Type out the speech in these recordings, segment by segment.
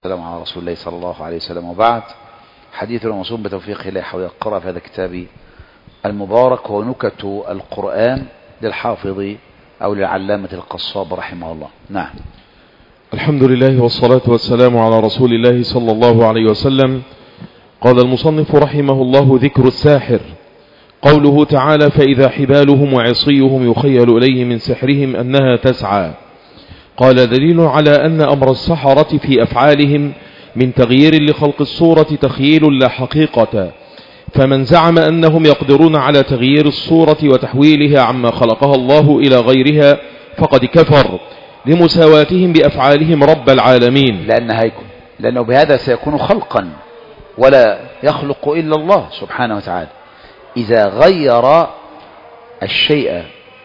السلام على رسول الله صلى الله عليه وسلم، وبعد. حديثنا موصول بتوفيق الله حول القراءة في هذا الكتاب المبارك، هو نكت القرآن للحافظ أو للعلامة القصاب رحمه الله. نعم. الحمد لله والصلاة والسلام على رسول الله صلى الله عليه وسلم. قال المصنف رحمه الله: ذكر الساحر. قوله تعالى: فإذا حبالهم وعصيهم يخيل إليه من سحرهم أنها تسعى. قال: دليل على أن أمر السحرة في أفعالهم من تغيير لخلق الصورة تخييل لا حقيقة، فمن زعم أنهم يقدرون على تغيير الصورة وتحويلها عما خلقها الله إلى غيرها فقد كفر لمساواتهم بأفعالهم رب العالمين، لأنه بهذا سيكون خلقا، ولا يخلق إلا الله سبحانه وتعالى. إذا غير الشيء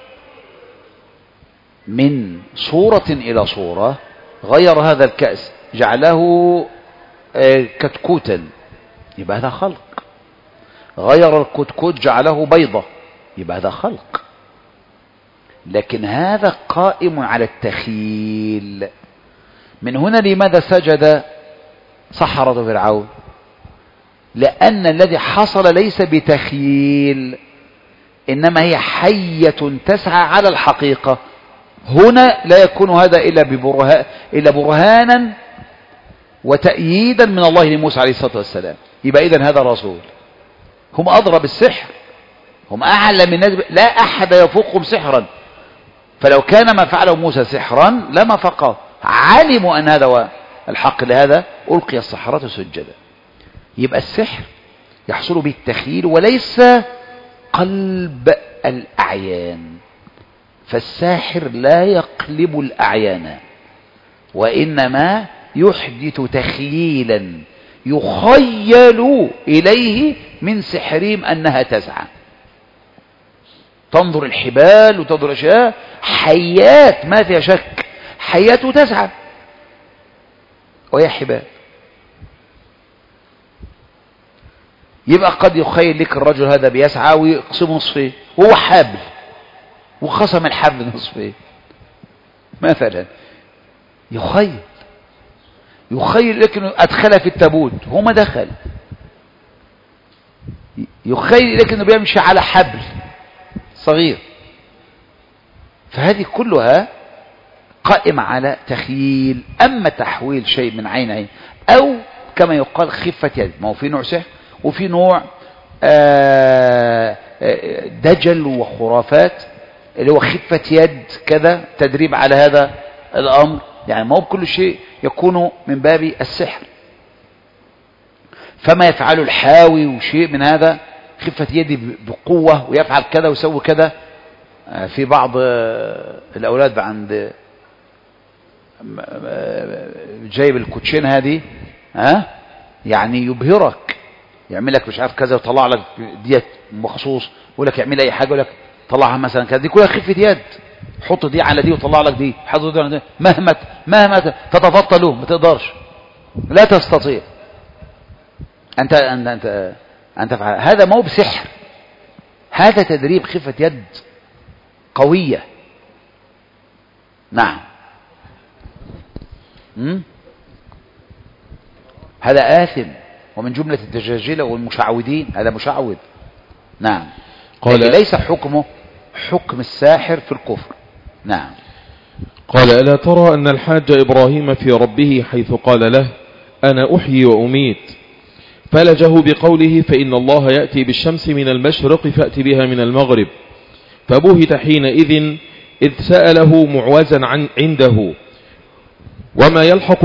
من صورة إلى صورة، غير هذا الكأس جعله كتكوتا، يبقى هذا خلق. غير الكتكوت جعله بيضة، يبقى هذا خلق. لكن هذا قائم على التخيل. من هنا لماذا سجد سحرة فرعون؟ لأن الذي حصل ليس بتخيل، إنما هي حية تسعى على الحقيقة. هنا لا يكون هذا إلا برهانا وتأييدا من الله لموسى عليه الصلاة والسلام. يبقى إذن هذا الرسول. هم أضرى بالسحر، هم أعلم الناس، لا أحد يفوقهم سحرا. فلو كان ما فعله موسى سحرا لما فقط علموا أن هذا هو الحق، لهذا ألقي السحرة سجدا. يبقى السحر يحصل به التخيل وليس قلب الأعيان. فالساحر لا يقلب الأعيان، وإنما يحدث تخييلا يخيل إليه من سحرهم أنها تسعى. تنظر الحبال وتنظر الأشياء، حيات ما فيها شك، حيات تسعى وهي حبال. يبقى قد يخيل لك الرجل هذا بيسعى ويقسم نصفين وهو حابل، وقسم الحبل نصفين مثلا. يخيل لك انه ادخلها في التابوت، هو ما دخل. يخيل لك انه بيمشي على حبل صغير. فهذه كلها قائمة على تخييل. اما تحويل شيء من عين عين، او كما يقال خفة يد، ما هو في نوع سحر وفي نوع دجل وخرافات، اللي هو خفة يد كذا، تدريب على هذا الأمر. يعني ما هو بكل شيء يكون من باب السحر. فما يفعل الحاوي وشيء من هذا خفة يدي بقوة، ويفعل كذا ويسوي كذا. في بعض الأولاد عند جايب الكوتشين هذه، يعني يبهرك، يعمل لك مش عارف كذا ويطلع لك ديت مخصوص، يقول لك يعمل اي حاجه، يقول لك طلعها مثلا كذا. دي كلها خفه يد، حط دي على دي وطلع لك دي، حط دي على دي. مهما تتبطل ما تقدرش، لا تستطيع انت فعل. هذا ما هو بسحر، هذا تدريب خفه يد قويه. نعم. هذا آثم، ومن جملة الدجاجلة والمشعوذين، هذا مشعوذ. نعم. قال ليس حكمه حكم الساحر في الكفر. نعم. قال: ألا ترى أن الحاج إبراهيم في ربه حيث قال له: أنا أحيي وأميت، فلجه بقوله: فإن الله يأتي بالشمس من المشرق فأتي بها من المغرب. فبهت حينئذ إذ سأله معوزا عنده: وما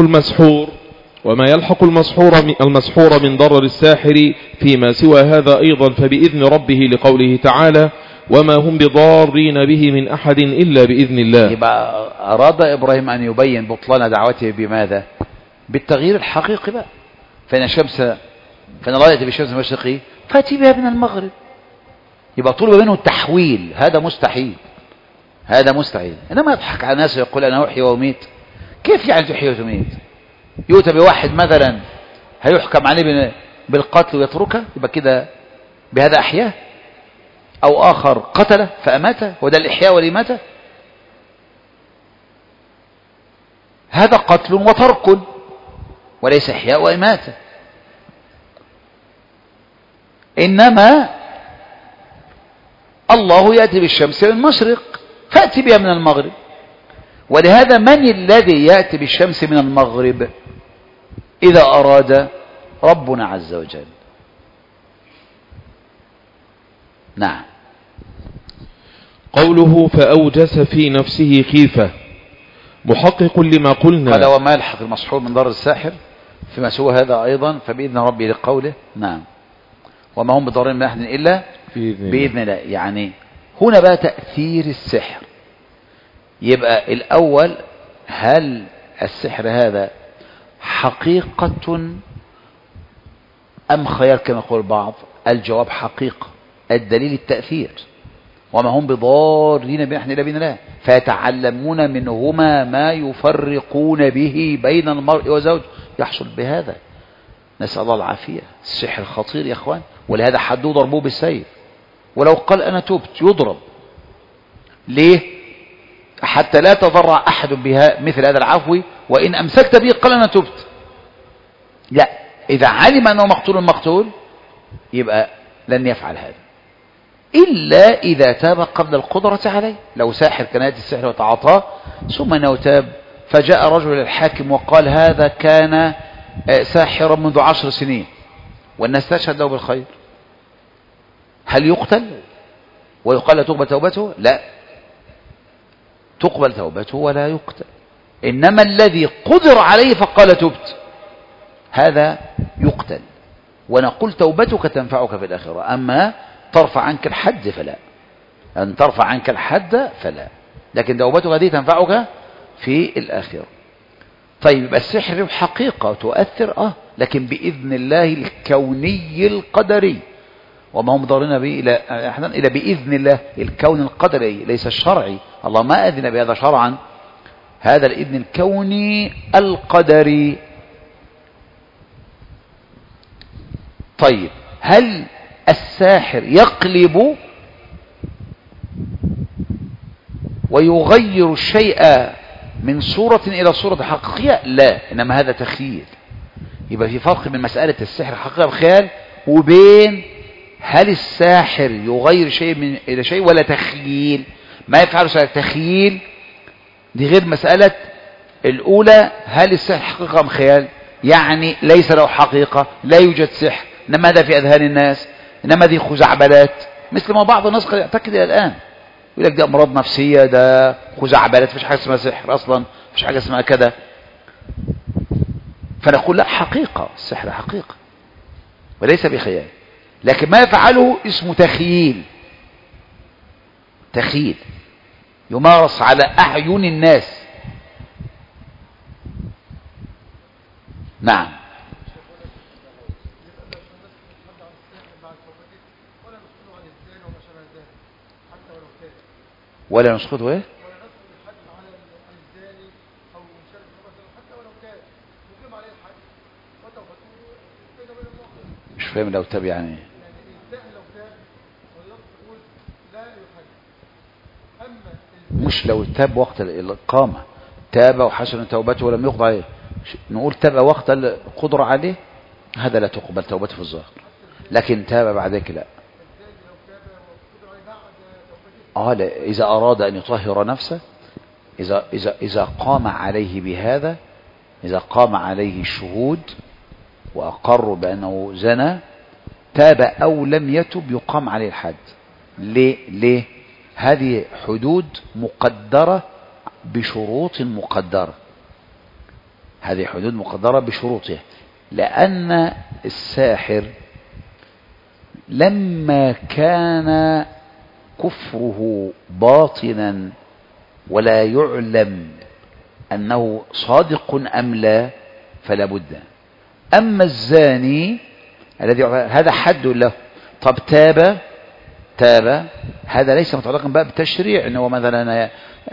يلحق المسحور من ضرر الساحر فيما سوى هذا أيضا فبإذن ربه، لقوله تعالى: وما هم بضارين به من أحد إلا بإذن الله. يبقى أراد إبراهيم أن يبين بطلان دعوته بماذا؟ بالتغيير الحقيقي بقى. فإن الله يأتي بالشمس من المشرق فأتي بها من المغرب. يبقى طلب منه التحويل، هذا مستحيل. إنما يضحك على الناس ويقول أنا أحيي وأميت. كيف يعني تحيي وتميت؟ يؤتى بواحد مثلا هيحكم عليه بالقتل ويتركه، يبقى كده بهذا أحياه. أو آخر قتله فأماته، وده الإحياء والإماتة. هذا قتل وترك، وليس إحياء وإماتة. إنما الله يأتي بالشمس من المشرق فأتي بها من المغرب. ولهذا من الذي يأتي بالشمس من المغرب إذا أراد؟ ربنا عز وجل. نعم. قوله فأوجس في نفسه خيفة محقق لما قلنا. قال وما يلحق المسحور من ضر الساحر فيما سوى هذا أيضا فبإذن ربي لقوله. نعم. وما هم بضارين من أحد إلا بإذن الله. يعني هنا بقى تأثير السحر. يبقى الأول هل السحر هذا حقيقة أم خيال كما يقول البعض؟ الجواب حقيقة. الدليل التأثير. وما هم بضارين بأحد إلا بإذن الله فيتعلمون منهما ما يفرقون به بين المرء وزوجه. يحصل بهذا. نسأل الله العافية. السحر خطير يا أخوان. ولهذا حدوه ضربوه بالسيف. ولو قال أنا تبت يضرب. ليه؟ حتى لا تضرع أحد بها مثل هذا العفو. وإن أمسكت به قال أنا تبت. لا، إذا علم أنه مقتول يبقى لن يفعل هذا إلا إذا تاب قبل القدرة عليه. لو ساحر كان يأتي السحر وتعاطاه ثم أنه تاب فجاء رجل الحاكم وقال هذا كان ساحرا منذ 10 سنين والناس تشهد له بالخير، هل يقتل ويقال لا تقبل توبته؟ لا، تقبل توبته ولا يقتل. إنما الذي قدر عليه فقال تبت هذا يقتل، ونقول توبتك تنفعك في الآخرة. أما ترفع عنك الحد فلا، أن ترفع عنك الحد فلا، لكن توبتك هذه تنفعك في الآخرة. طيب السحر حقيقة تؤثر لكن بإذن الله الكوني القدري، وما هم ضارين به إلى بإذن الله الكون القدري ليس الشرعي. الله ما أذن بهذا شرعا، هذا الإذن الكوني القدري. طيب هل الساحر يقلب ويغير الشيء من صورة إلى صورة حقيقية؟ لا، إنما هذا تخيل. يبقى في فرق بين مسألة السحر حقيقة بخيال وبين هل الساحر يغير شيء من إلى شيء ولا تخيل. ما يفعله تخيل دي غير مسألة الأولى. هل السحر حقيقة أم خيال؟ يعني ليس له حقيقة، لا يوجد سحر، إنما هذا في أذهان الناس، إنما دي خزعبلات، مثل ما بعض الناس قد يعتقد إلى الآن، يقول لك دي أمراض نفسية، ده خزعبلات، مفيش حاجة اسمها سحر أصلا، مفيش حاجة اسمها كده. فنقول لا، حقيقة، السحر حقيقة وليس بخيال، لكن ما يفعله اسمه تخييل. تخييل يمارس على أعين الناس. نعم. ولا نسقطه ايه؟ مش فاهم لو تاب يعني. مش لو تاب وقت الإقامة، تاب وحسن توبته ولم يقضى عليه، نقول تاب وقت القدرة عليه، هذا لا تقبل توبته في الظاهر، لكن تاب بعد ذلك لا. لا، إذا أراد أن يطهر نفسه، إذا قام عليه بهذا، إذا قام عليه الشهود وأقروا بأنه زنى، تاب أو لم يتب يقام عليه الحد. ليه؟ هذه حدود مقدرة بشروط مقدرة، هذه حدود مقدرة بشروطها، لأن الساحر لما كان كفره باطنا ولا يعلم أنه صادق أم لا فلا بد. أما الزاني الذي هذا حد له، طب تاب هذا ليس متعلقا بقى بتشريع انه مثلا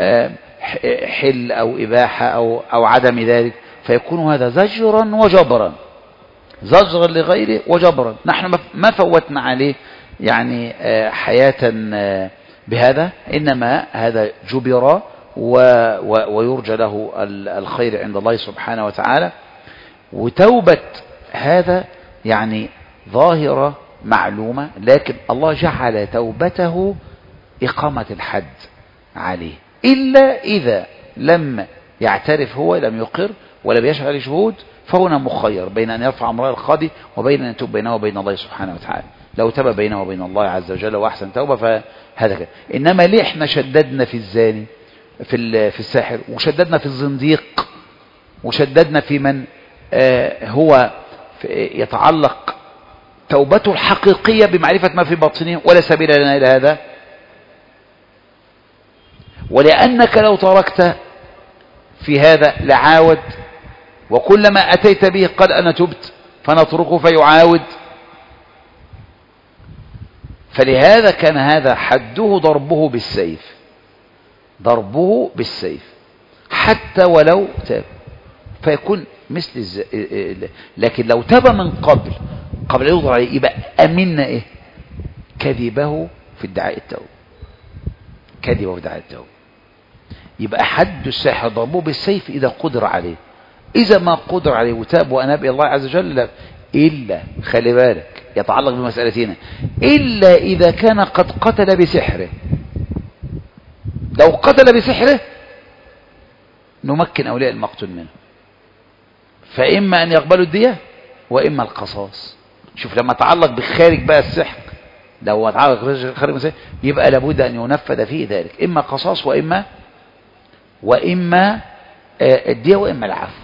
حل او اباحه او عدم ذلك، فيكون هذا زجرا وجبرا، زجرا لغيره وجبرا. نحن ما فوتنا عليه يعني حياة بهذا، انما هذا جبر ويرجى له الخير عند الله سبحانه وتعالى. وتوبة هذا يعني ظاهرة معلومة، لكن الله جعل توبته إقامة الحد عليه، إلا إذا لم يعترف هو، لم يقر ولم يشعر شهود، فهنا مخير بين أن يرفع أمره القاضي وبين أن يتوب بينه وبين الله سبحانه وتعالى. لو تاب بينه وبين الله عز وجل وأحسن توبة فهذا كده. إنما ليه احنا شددنا في الزاني في الساحر، وشددنا في الزنديق، وشددنا في من هو يتعلق توبته الحقيقية بمعرفة ما في باطنه ولا سبيل لنا إلى هذا؟ ولأنك لو تركت في هذا لعاود، وكلما أتيت به قال أنا تبت فنتركه فيعاود. فلهذا كان هذا حده ضربه بالسيف، ضربه بالسيف حتى ولو تاب، فيكون مثل لكن لو تاب من قبل يوضع عليه، يبقى أمنا إيه؟ كذبه في ادعاء التوبة، كذبه في ادعاء التوبة. يبقى حد الساحر ضربه بالسيف إذا قدر عليه. إذا ما قدر عليه وتاب وأناب إلى الله عز وجل، إلا خلي بالك يتعلق بمسألتين، إلا إذا كان قد قتل بسحره. لو قتل بسحره نمكن أولياء المقتول منه، فإما أن يقبلوا الدية وإما القصاص. شوف لما تعلق بخارج بقى السحر، لو تعلق بخارج السحر يبقى لابد أن ينفذ فيه ذلك، إما قصاص وإما الدية وإما العفو.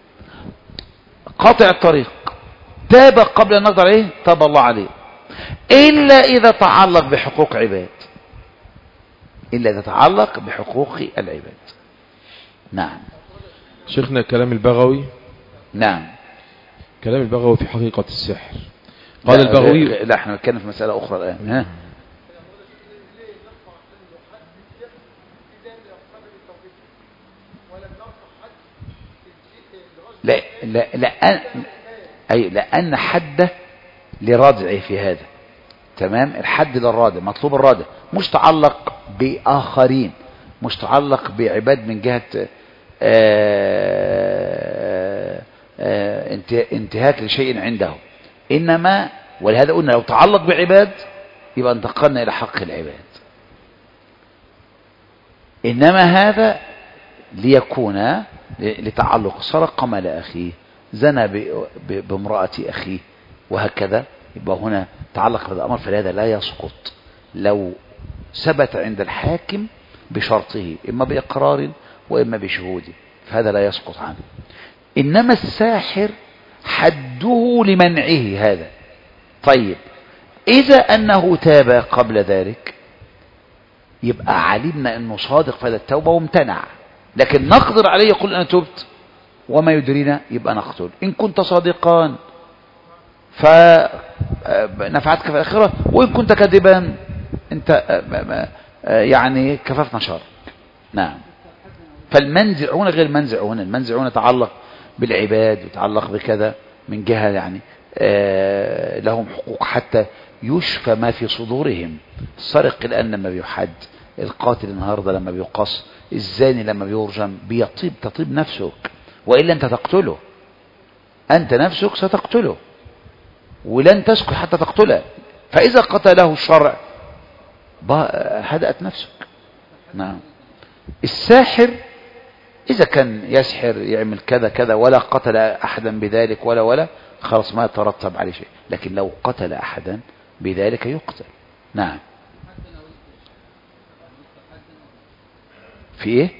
قاطع الطريق تاب قبل أن نقدر عليه، تاب الله عليه، إلا إذا تعلق بحقوق عباد، إلا إذا تعلق بحقوق العباد. نعم. شيخنا كلام البغوي، نعم، كلام البغوي في حقيقة السحر. قال البغوي، لا احنا نتكلم في مسألة أخرى الآن. ها؟ لأن حده لرادعه في هذا. تمام، الحد للرادع، مطلوب الرادع، مش تعلق بآخرين، مش تعلق بعباد من جهة انتهاك لشيء عنده، إنما ولهذا قلنا لو تعلق بعباد يبقى انتقلنا إلى حق العباد. إنما هذا ليكون لتعلق، سرق مال أخيه، زنى بامرأة أخيه وهكذا، يبقى هنا تعلق بهذا الأمر، فلهذا لا يسقط لو ثبت عند الحاكم بشرطه، إما بإقرار وإما بشهود، فهذا لا يسقط عنه. إنما الساحر حده لمنعه هذا. طيب إذا أنه تاب قبل ذلك يبقى علمنا أنه صادق في هذا التوبة وامتنع، لكن نقدر عليه يقول أنا تبت وما يدرينا، يبقى نقتل. إن كنت صادقان فنفعتك في الآخرة، وإن كنت كذبا أنت يعني كففنا شر. نعم. فالمنزع هنا غير المنزع هنا، المنزع هنا تعلق بالعباد وتعلق بكذا من جهة يعني لهم حقوق حتى يشفى ما في صدورهم. السرق الآن لما بيحد، القاتل النهاردة لما بيقص، الزاني لما بيرجم، تطيب نفسك، وإلا أنت تقتله، أنت نفسك ستقتله ولن تسكت حتى تقتله. فإذا قتله الشرع هدأت نفسك. نعم. الساحر إذا كان يسحر يعمل كذا كذا ولا قتل أحدا بذلك ولا خلاص ما يترتب عليه شيء، لكن لو قتل أحدا بذلك يقتل. نعم. في إيه؟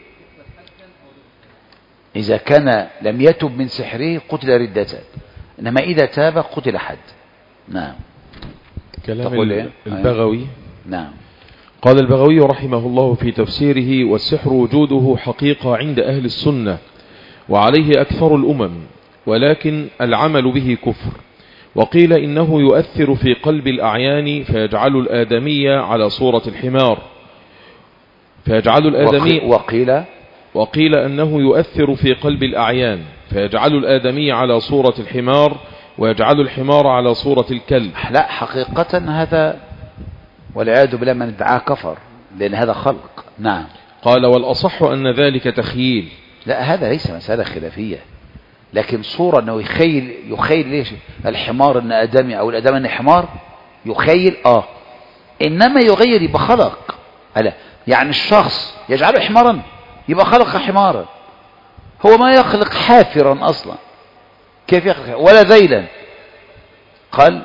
إذا كان لم يتب من سحره قتل ردة، إنما إذا تاب قتل حد. نعم. كلام البغوي. نعم. قال البغوي رحمه الله في تفسيره: والسحر وجوده حقيقة عند أهل السنة وعليه أكثر الأمم، ولكن العمل به كفر. وقيل إنه يؤثر في قلب الأعيان فيجعل الآدمي على صورة الحمار، فيجعل الآدمي وقيل أنه يؤثر في قلب الأعيان فيجعل الآدمي على صورة الحمار ويجعل الحمار على صورة الكلب. لا، حقيقة هذا والعياذ بالله من ادعاه كفر، لأن هذا خلق. نعم. قال: والأصح أن ذلك تخييل. لا، هذا ليس مسألة خلافية، لكن صورة أنه يخيل ليش الحمار أن آدمي أو الآدم أن حمار، يخيل إنما يغير يبقى خلق. ألا يعني الشخص يجعله حمارا يبقى خلق حمارا، هو ما يخلق حافرا أصلا، كيف يخلق ولا ذيلا؟ قال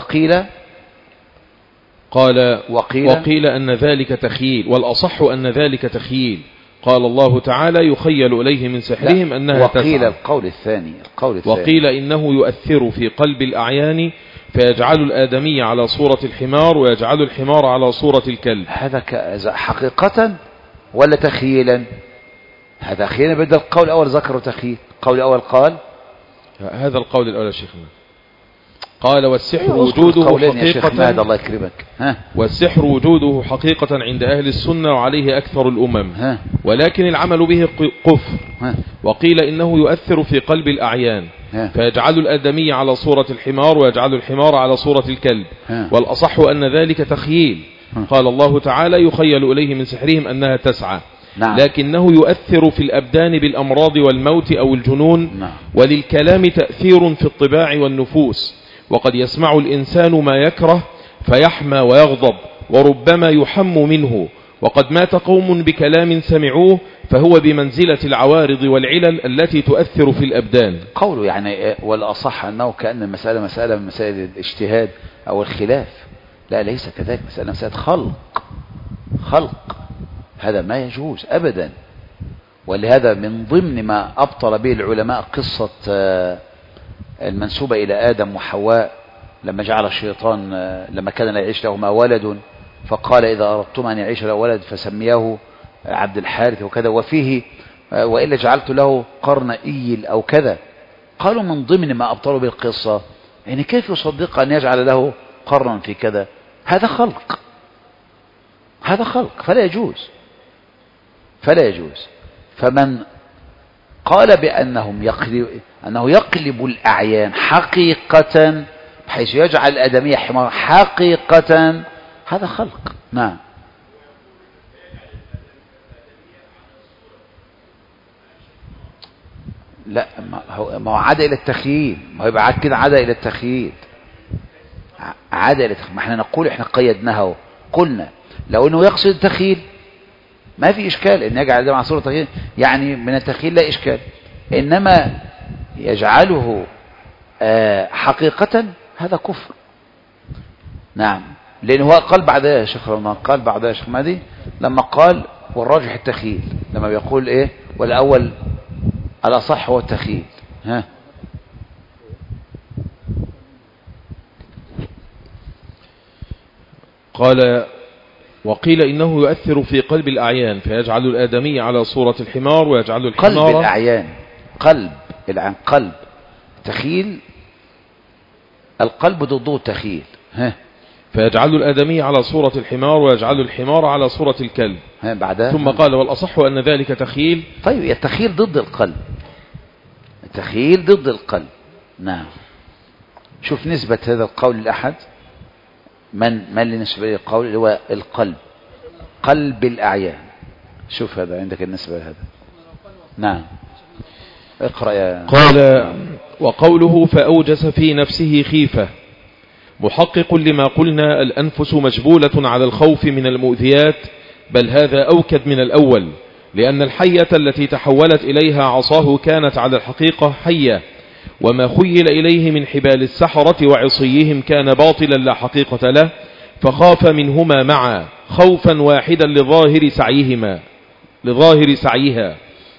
وقيل أن ذلك تخييل، والأصح أن ذلك تخييل. قال الله تعالى يخيل إليه من سحرهم أنها تسعى. وقيل القول الثاني وقيل إنه يؤثر في قلب الأعيان فيجعل الآدمي على صورة الحمار ويجعل الحمار على صورة الكلب. هذا حقيقة ولا تخييلا؟ هذا خيلا. بدأ القول الأول ذكروا تخييل، القول الأول قال هذا القول الأول يا شيخنا. قال والسحر وجوده حقيقة، الله يكرمك. والسحر وجوده حقيقة عند أهل السنة وعليه أكثر الأمم، ولكن العمل به كفر. وقيل إنه يؤثر في قلب الأعيان فيجعل الآدمي على صورة الحمار ويجعل الحمار على صورة الكلب، والأصح أن ذلك تخييل. قال الله تعالى يخيل إليه من سحرهم أنها تسعى. لكنه يؤثر في الأبدان بالأمراض والموت أو الجنون. وللكلام تأثير في الطباع والنفوس، وقد يسمع الإنسان ما يكره فيحمى ويغضب، وربما يحم منه. وقد مات قوم بكلام سمعوه فهو بمنزلة العوارض والعلل التي تؤثر في الأبدان. قوله يعني والأصح أنه كأن المسألة مسألة من مسائل الاجتهاد أو الخلاف. لا، ليس كذلك، مسألة خلق. هذا ما يجوز أبدا. ولهذا من ضمن ما أبطل به العلماء قصة المنسوبة إلى آدم وحواء لما جعل الشيطان لما كان لا يعيش لهما ولد فقال إذا أردتم أن يعيش له ولد فسمياه عبد الحارث وكذا، وفيه وإلا جعلت له قرن إيل أو كذا. قالوا من ضمن ما أبطلوا بالقصة يعني كيف يصدق أن يجعل له قرنا في كذا؟ هذا خلق فلا يجوز. فمن قال أنه يقلب الأعيان حقيقة بحيث يجعل الآدمية حمار حقيقة، هذا خلق. نعم. لا، ما هو عاد إلى التخييل، ما هو يبقى كده عاد إلى التخييل. ما احنا نقول احنا قيدناها قلنا لو انه يقصد التخييل ما في إشكال إن يجعل ده مع صورة تخييل، يعني من التخييل لا إشكال. إنما يجعله حقيقة هذا كفر. نعم، لأنه هو قال بعدها يا شيخ رمضان، قال بعدها يا شيخ مهدي لما قال والراجح التخييل، لما بيقول إيه والأول الأصح هو التخييل. قال وقيل إنه يؤثر في قلب الأعيان فيجعل الآدمي على صورة الحمار ويجعل الحمار قلب الأعيان، قلب تخيل، القلب ضده التخيل. فيجعل الآدمي على صورة الحمار ويجعل الحمار على صورة الكلب. بعدها ثم قال والأصح أن ذلك تخيل. طيب التخيل ضد القلب. نعم. شوف نسبة هذا القول لأحد من لنسبة للقول اللي هو القلب، قلب الأعيان. شوف هذا عندك النسبة لهذا. نعم، اقرأ يا. قال وقوله فأوجس في نفسه خيفة محقق لما قلنا الأنفس مجبولة على الخوف من المؤذيات، بل هذا أوكد من الأول، لأن الحية التي تحولت إليها عصاه كانت على الحقيقة حية، وما خيل إليه من حبال السحرة وعصيهم كان باطلا لا حقيقة له، فخاف منهما معا خوفا واحدا لظاهر سعيها.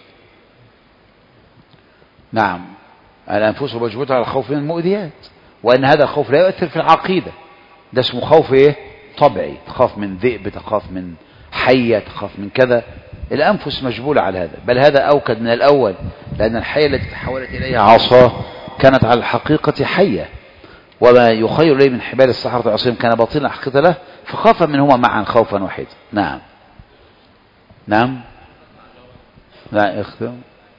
نعم، الأنفس مجبولة على الخوف من المؤذيات، وأن هذا الخوف لا يؤثر في العقيدة، ده اسمه خوف إيه؟ طبيعي، تخاف من ذئب، تخاف من حية، تخاف من كذا. الأنفس مجبولة على هذا، بل هذا أوكد من الأول، لأن الحية التي تحولت إليها عصاه كانت على الحقيقة حية، وما يخيل إليه من حبال السحرة وعصيهم كان باطلا حقيقة له، فخاف منهما معا خوفا واحدا. نعم. لا اختم.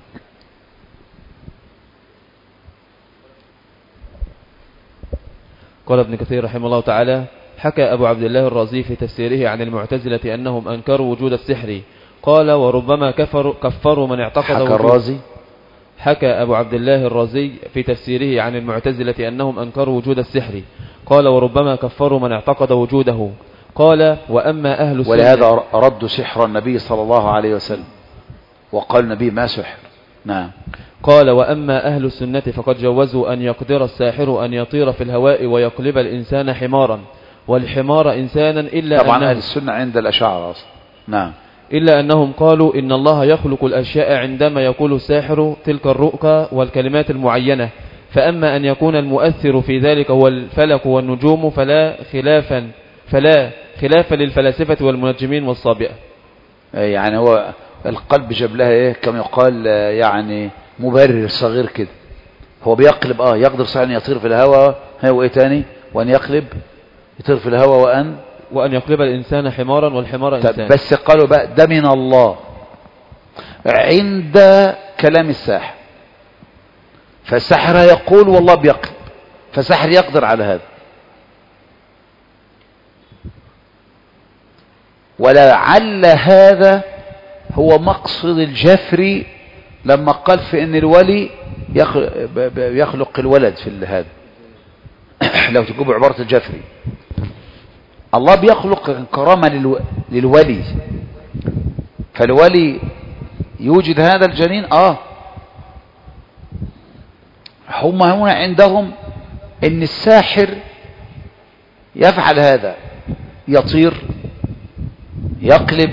قال ابن كثير رحمه الله تعالى حكى أبو عبد الله الرازي في تفسيره عن المعتزلة أنهم أنكروا وجود السحر، قال وربما كفروا من اعتقد حكى الرازي حكى أبو عبد الله الرازي في تفسيره عن المعتزلة أنهم أنكروا وجود السحر. قال وربما كفروا من اعتقد وجوده. قال وأما أهل السنة. ولهذا ردوا سحر النبي صلى الله عليه وسلم وقال النبي ما سحر. نعم. قال وأما أهل السنة فقد جوزوا أن يقدر الساحر أن يطير في الهواء ويقلب الإنسان حمارا والحمار إنسانا إلا طبعا أهل السنة عند الأشاعرة أصلا. نعم. إلا أنهم قالوا إن الله يخلق الأشياء عندما يقول الساحر تلك الرؤكا والكلمات المعينة. فأما أن يكون المؤثر في ذلك هو الفلك والنجوم فلا خلاف للفلاسفة والمنجمين والصابئة. يعني هو القلب جاب لها ايه كما يقال يعني مبرر صغير كده. هو بيقلب يقدر صحيح ان يطير في الهواء. هو ايه تاني؟ وان يقلب يطير في الهواء وان يقلب الانسان حمارا والحمار انسان. بس قالوا بقى ده من الله عند كلام الساحر. فالساحر يقول والله بيقلب، فالساحر يقدر على هذا. ولعل هذا هو مقصد الجفري لما قال في ان الولي يخلق الولد في هذا. لو تجيبوا عبارة الجفري الله بيخلق كرامة للولي، فالولي يوجد هذا الجنين. هم هنا عندهم ان الساحر يفعل هذا، يطير يقلب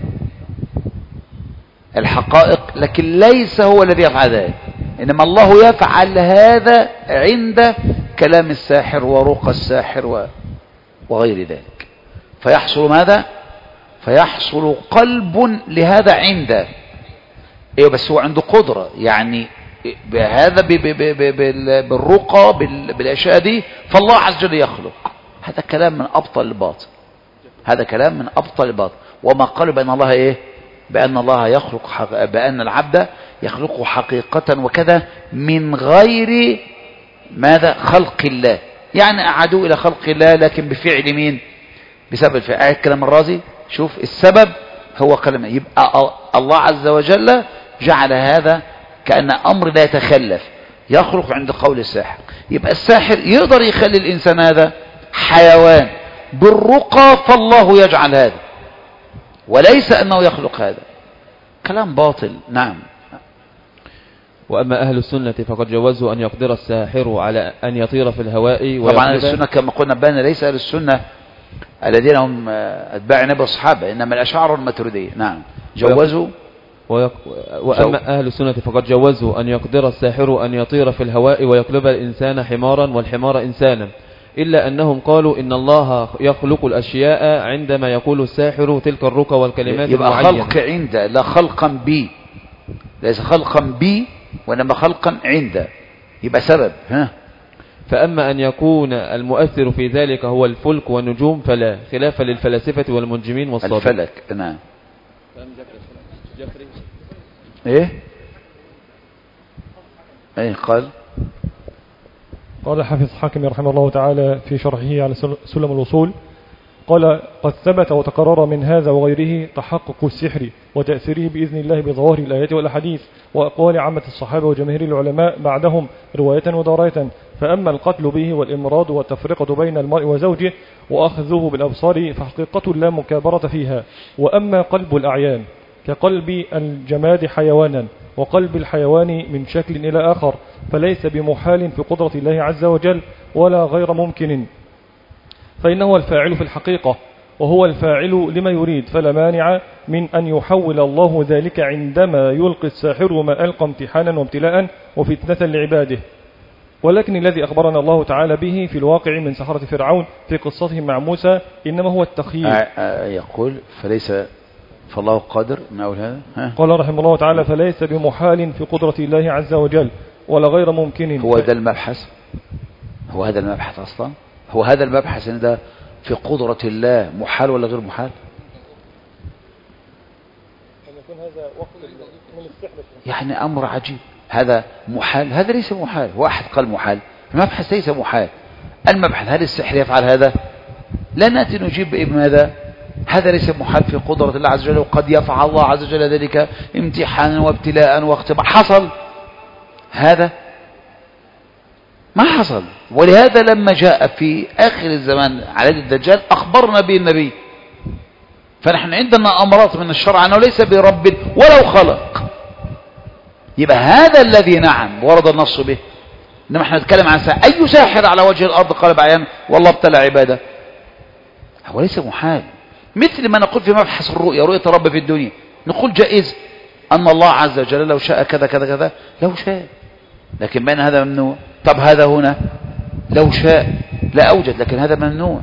الحقائق، لكن ليس هو الذي يفعل ذلك، إنما الله يفعل هذا عند كلام الساحر ورقى الساحر وغير ذلك. فيحصل ماذا؟ فيحصل قلب لهذا عنده. بس هو عنده قدرة يعني بهذا بالرقى بالأشياء دي، فالله عز وجل يخلق. هذا كلام من أبطل الباطل. هذا كلام من أبطل الباطل. وما قالوا بأن الله بأن الله يخلق بأن العبد يخلقه حقيقة وكذا من غير ماذا؟ خلق الله. يعني أعادوا إلى خلق الله لكن بفعل مين؟ بسبب الفعل. كلام الرازي شوف السبب هو كلام. يبقى الله عز وجل جعل هذا كأن أمر لا يتخلف، يخلق عند قول الساحر. يبقى الساحر يقدر يخلي الإنسان هذا حيوان بالرقى، فالله يجعل هذا، وليس أنه يخلق هذا. كلام باطل. نعم. وأما أهل السنة فقد جوزوا أن يقدر الساحر على أن يطير في الهواء. طبعا أهل السنة كما قلنا بأن ليس أهل السنة الذين هم أتباع النبي والصحابة، إنما الأشاعرة والماتريدية. نعم. جوزوا وأما أهل السنة فقد جوزوا أن يقدر الساحر أن يطير في الهواء ويقلب الإنسان حمارا والحمار إنسانا، إلا أنهم قالوا إن الله يخلق الأشياء عندما يقول الساحر تلك الرقى والكلمات يبقى خلق عند، لا خلقا بي، ليس خلقا بي وإنما خلقا عند، يبقى سبب. فأما أن يكون المؤثر في ذلك هو الفلك والنجوم فلا خلاف للفلاسفة والمنجمين والصابئة. الفلك. نعم. ايه قال حافظ حاكم رحمه الله تعالى في شرحه على سلم الوصول، قال قد ثبت وتقرر من هذا وغيره تحقق السحر وتأثيره بإذن الله بظواهر الآيات والأحاديث وأقوال عامة الصحابة وجماهير العلماء بعدهم رواية ودراية. فأما القتل به والإمراض والتفرقة بين المرء وزوجه وأخذه بالأبصار فحقيقة لا مكابرة فيها. وأما قلب الأعيان كقلب الجماد حيوانا وقلب الحيوان من شكل إلى آخر فليس بمحال في قدرة الله عز وجل ولا غير ممكن، فإنه الفاعل في الحقيقة وهو الفاعل لما يريد، فلا مانع من أن يحول الله ذلك عندما يلقي الساحر ما ألقى امتحانا وابتلاء وفتنة لعباده. ولكن الذي أخبرنا الله تعالى به في الواقع من سحرة فرعون في قصتهم مع موسى إنما هو التخييل. يقول فليس فالله قادر من أول هذا. قال رحمه الله تعالى فليس بمحال في قدرة الله عز وجل ولا غير ممكن. هو ده المبحث، هو هذا المبحث أصلا، هو هذا المبحث إن ده في قدرة الله محال ولا غير محال. يعني أمر عجيب. هذا محال، هذا ليس محال. واحد قال محال، المبحث ليس محال. المبحث هل السحر يفعل هذا؟ لا نأتي نجيب بماذا؟ هذا ليس محال في قدرة الله عز وجل، وقد يفعل الله عز وجل ذلك امتحانا وابتلاء واختبار. حصل هذا ما حصل. ولهذا لما جاء في آخر الزمان على يد الدجال أخبرنا به النبي. فنحن عندنا أمرات من الشرع أنه ليس برب ولو خلق. يبقى هذا الذي نعم ورد النص به. إنما احنا نتكلم عن أي ساحر على وجه الأرض قال بعيان والله ابتلى عباده، هو ليس محال. مثل ما نقول في مبحث الرؤيا، رؤية رب في الدنيا، نقول جائز أن الله عز وجل لو شاء كذا كذا كذا لو شاء، لكن بين هذا ممنوع. طب هذا هنا لو شاء لا أوجد، لكن هذا ممنوع.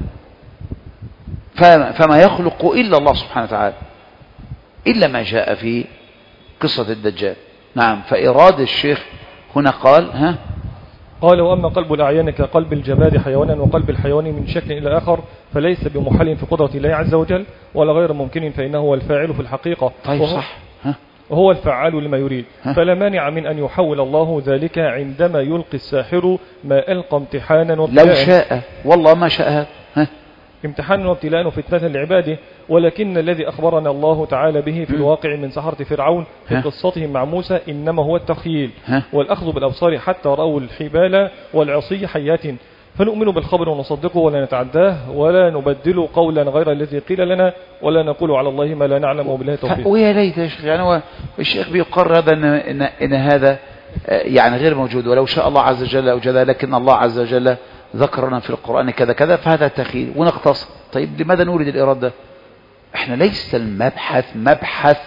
فما يخلق إلا الله سبحانه وتعالى، إلا ما جاء في قصة الدجال. نعم. فإراد الشيخ هنا قال قال وأما قلب الأعيان كقلب الجماد حيوانا وقلب الحيوان من شكل إلى آخر فليس بمحل في قدرة الله عز وجل ولا غير ممكن، فإنه هو الفاعل في الحقيقة. طيب صح. وهو الفعال لما يريد. فلا مانع من أن يحول الله ذلك عندما يلقي الساحر ما ألقى امتحانا وابتلاء. لو شاء والله ما شاء امتحانا وابتلاء وفتنة لعباده. ولكن الذي أخبرنا الله تعالى به في الواقع من سحرة فرعون في قصتهم مع موسى إنما هو التخييل والأخذ بالأبصار حتى رأوا الحبال والعصي حيات، فنؤمن بالخبر ونصدقه ولا نتعداه ولا نبدل قولا غير الذي قيل لنا ولا نقول على الله ما لا نعلم وبالله التوفيق. ويا ليت يا شيخ، يعني هو الشيخ بيقر هذا إن هذا يعني غير موجود، ولو شاء الله عز وجل أوجدها، لكن الله عز وجل ذكرنا في القرآن كذا كذا فهذا تخيل ونقتصر. طيب لماذا نريد الإرادة؟ احنا ليس المبحث مبحث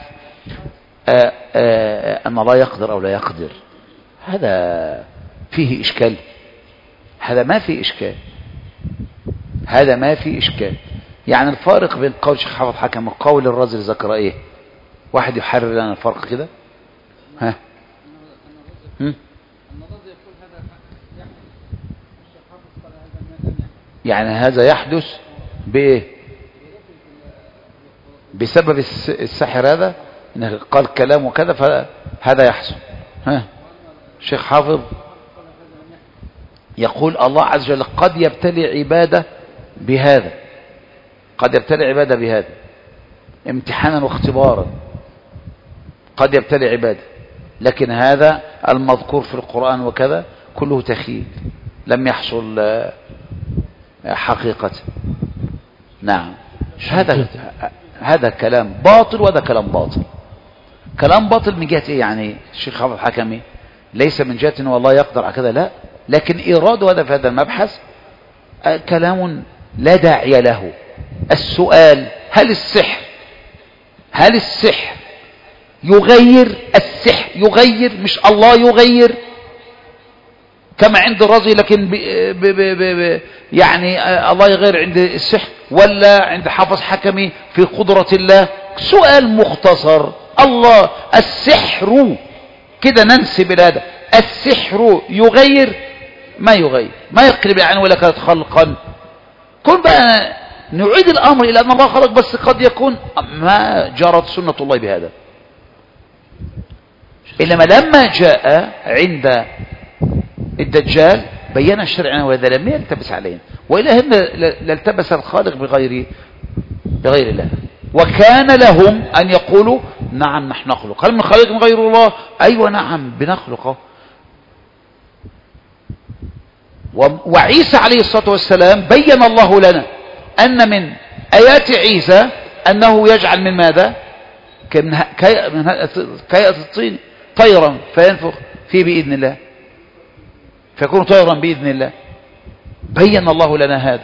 أن الله يقدر أو لا يقدر، هذا فيه إشكال، هذا ما فيه إشكال، هذا ما فيه إشكال. يعني الفارق بين قول الشيخ حافظ حكم وقول الرجل ذكر ايه؟ واحد يحرر لنا الفرق كده. يعني هذا يحدث بايه؟ بسبب السحر هذا، انه قال كلام وكذا فهذا يحصل. الشيخ حافظ يقول الله عز وجل قد يبتلي عباده بهذا، قد يبتلي عباده بهذا امتحانا واختبارا، قد يبتلي عباده، لكن هذا المذكور في القرآن وكذا كله تخيل لم يحصل حقيقة. نعم. هذا كلام باطل وهذا كلام باطل. كلام باطل من جهة ايه؟ يعني الشيخ حافظ حكمي ليس من جهة انه والله يقدر على كذا، لا، لكن ايراده هذا في هذا المبحث كلام لا داعي له. السؤال هل السحر يغير؟ السحر يغير، مش الله يغير كما عند الرجل، لكن يعني الله يغير عند السحر ولا عند حافظ حكمي في قدرة الله؟ سؤال مختصر. الله السحر كده ننسب إلى هذا، السحر يغير؟ ما يغير، ما يقلب يعني ولا كانت خلقا. كن بقى نعيد الأمر إلى أن الله خلق، بس قد يكون ما جرت سنة الله بهذا. إنما لما جاء عند الدجال بين الشرع وهذا لم يلتبس علينا، وإلا هم لالتبس الخالق بغير الله. وكان لهم أن يقولوا نعم نحن نخلق. هل من خالق من غير الله؟ أيوة نعم بنخلقه. وعيسى عليه الصلاة والسلام بين الله لنا أن من آيات عيسى أنه يجعل من ماذا؟ من كيئة الطين طيرا فينفخ فيه بإذن الله فيكون طيرا بإذن الله. بين الله لنا هذا.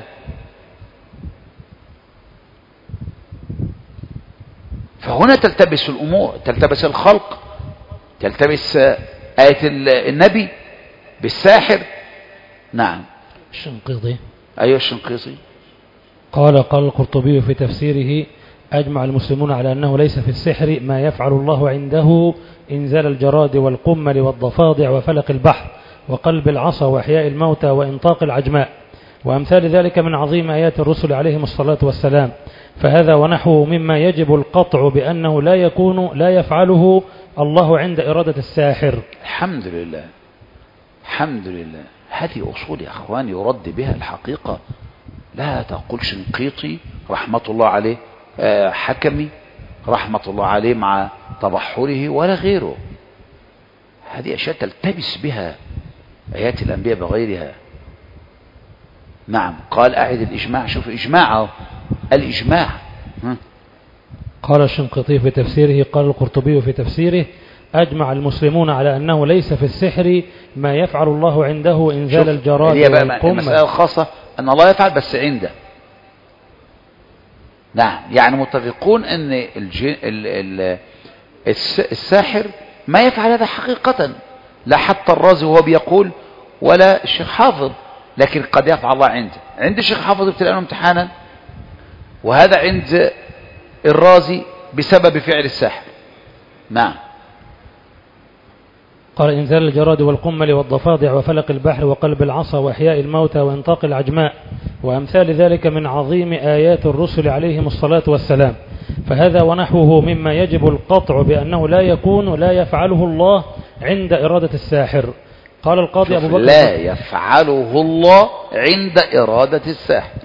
فهنا تلتبس الأمور، تلتبس الخلق، تلتبس آية النبي بالساحر. نعم. الشنقيطي. أيها الشنقيطي قال القرطبي في تفسيره: أجمع المسلمون على أنه ليس في السحر ما يفعل الله عنده إنزال الجراد والقمل والضفادع وفلق البحر وقلب العصا وإحياء الموتى وإنطاق العجماء وأمثال ذلك من عظيم آيات الرسل عليهم الصلاة والسلام، فهذا ونحوه مما يجب القطع بأنه لا يفعله الله عند إرادة الساحر. الحمد لله، الحمد لله. هذه أصول يا أخوان يرد بها الحقيقة. لا تقول شنقيطي رحمة الله عليه، حكمي رحمة الله عليه مع تبحره ولا غيره. هذه أشياء تلتبس بها آيات الأنبياء بغيرها. نعم. قال أعد الإجماع. شوف إجماعه الإجماع. قال الشنقيطي في تفسيره. قال القرطبي في تفسيره أجمع المسلمون على أنه ليس في السحر ما يفعل الله عنده إنزال الجراد هي بقى المسألة الخاصة أن الله يفعل بس عنده. نعم. يعني متفقون أن الساحر ما يفعل هذا حقيقة، لا حتى الرازي وهو بيقول ولا الشيخ حافظ، لكن قد يفعل الله عند الشيخ حافظ ابتلاء امتحانا، وهذا عند الرازي بسبب فعل الساحر. نعم. قال إنزال الجراد والقمل والضفادع وفلق البحر وقلب العصا وإحياء الموتى وإنطاق العجماء وأمثال ذلك من عظيم آيات الرسل عليهم الصلاة والسلام، فهذا ونحوه مما يجب القطع بأنه لا يكون لا يفعله الله عند إرادة الساحر. قال القاضي أبو بكر لا يفعله الله عند إرادة الساحر.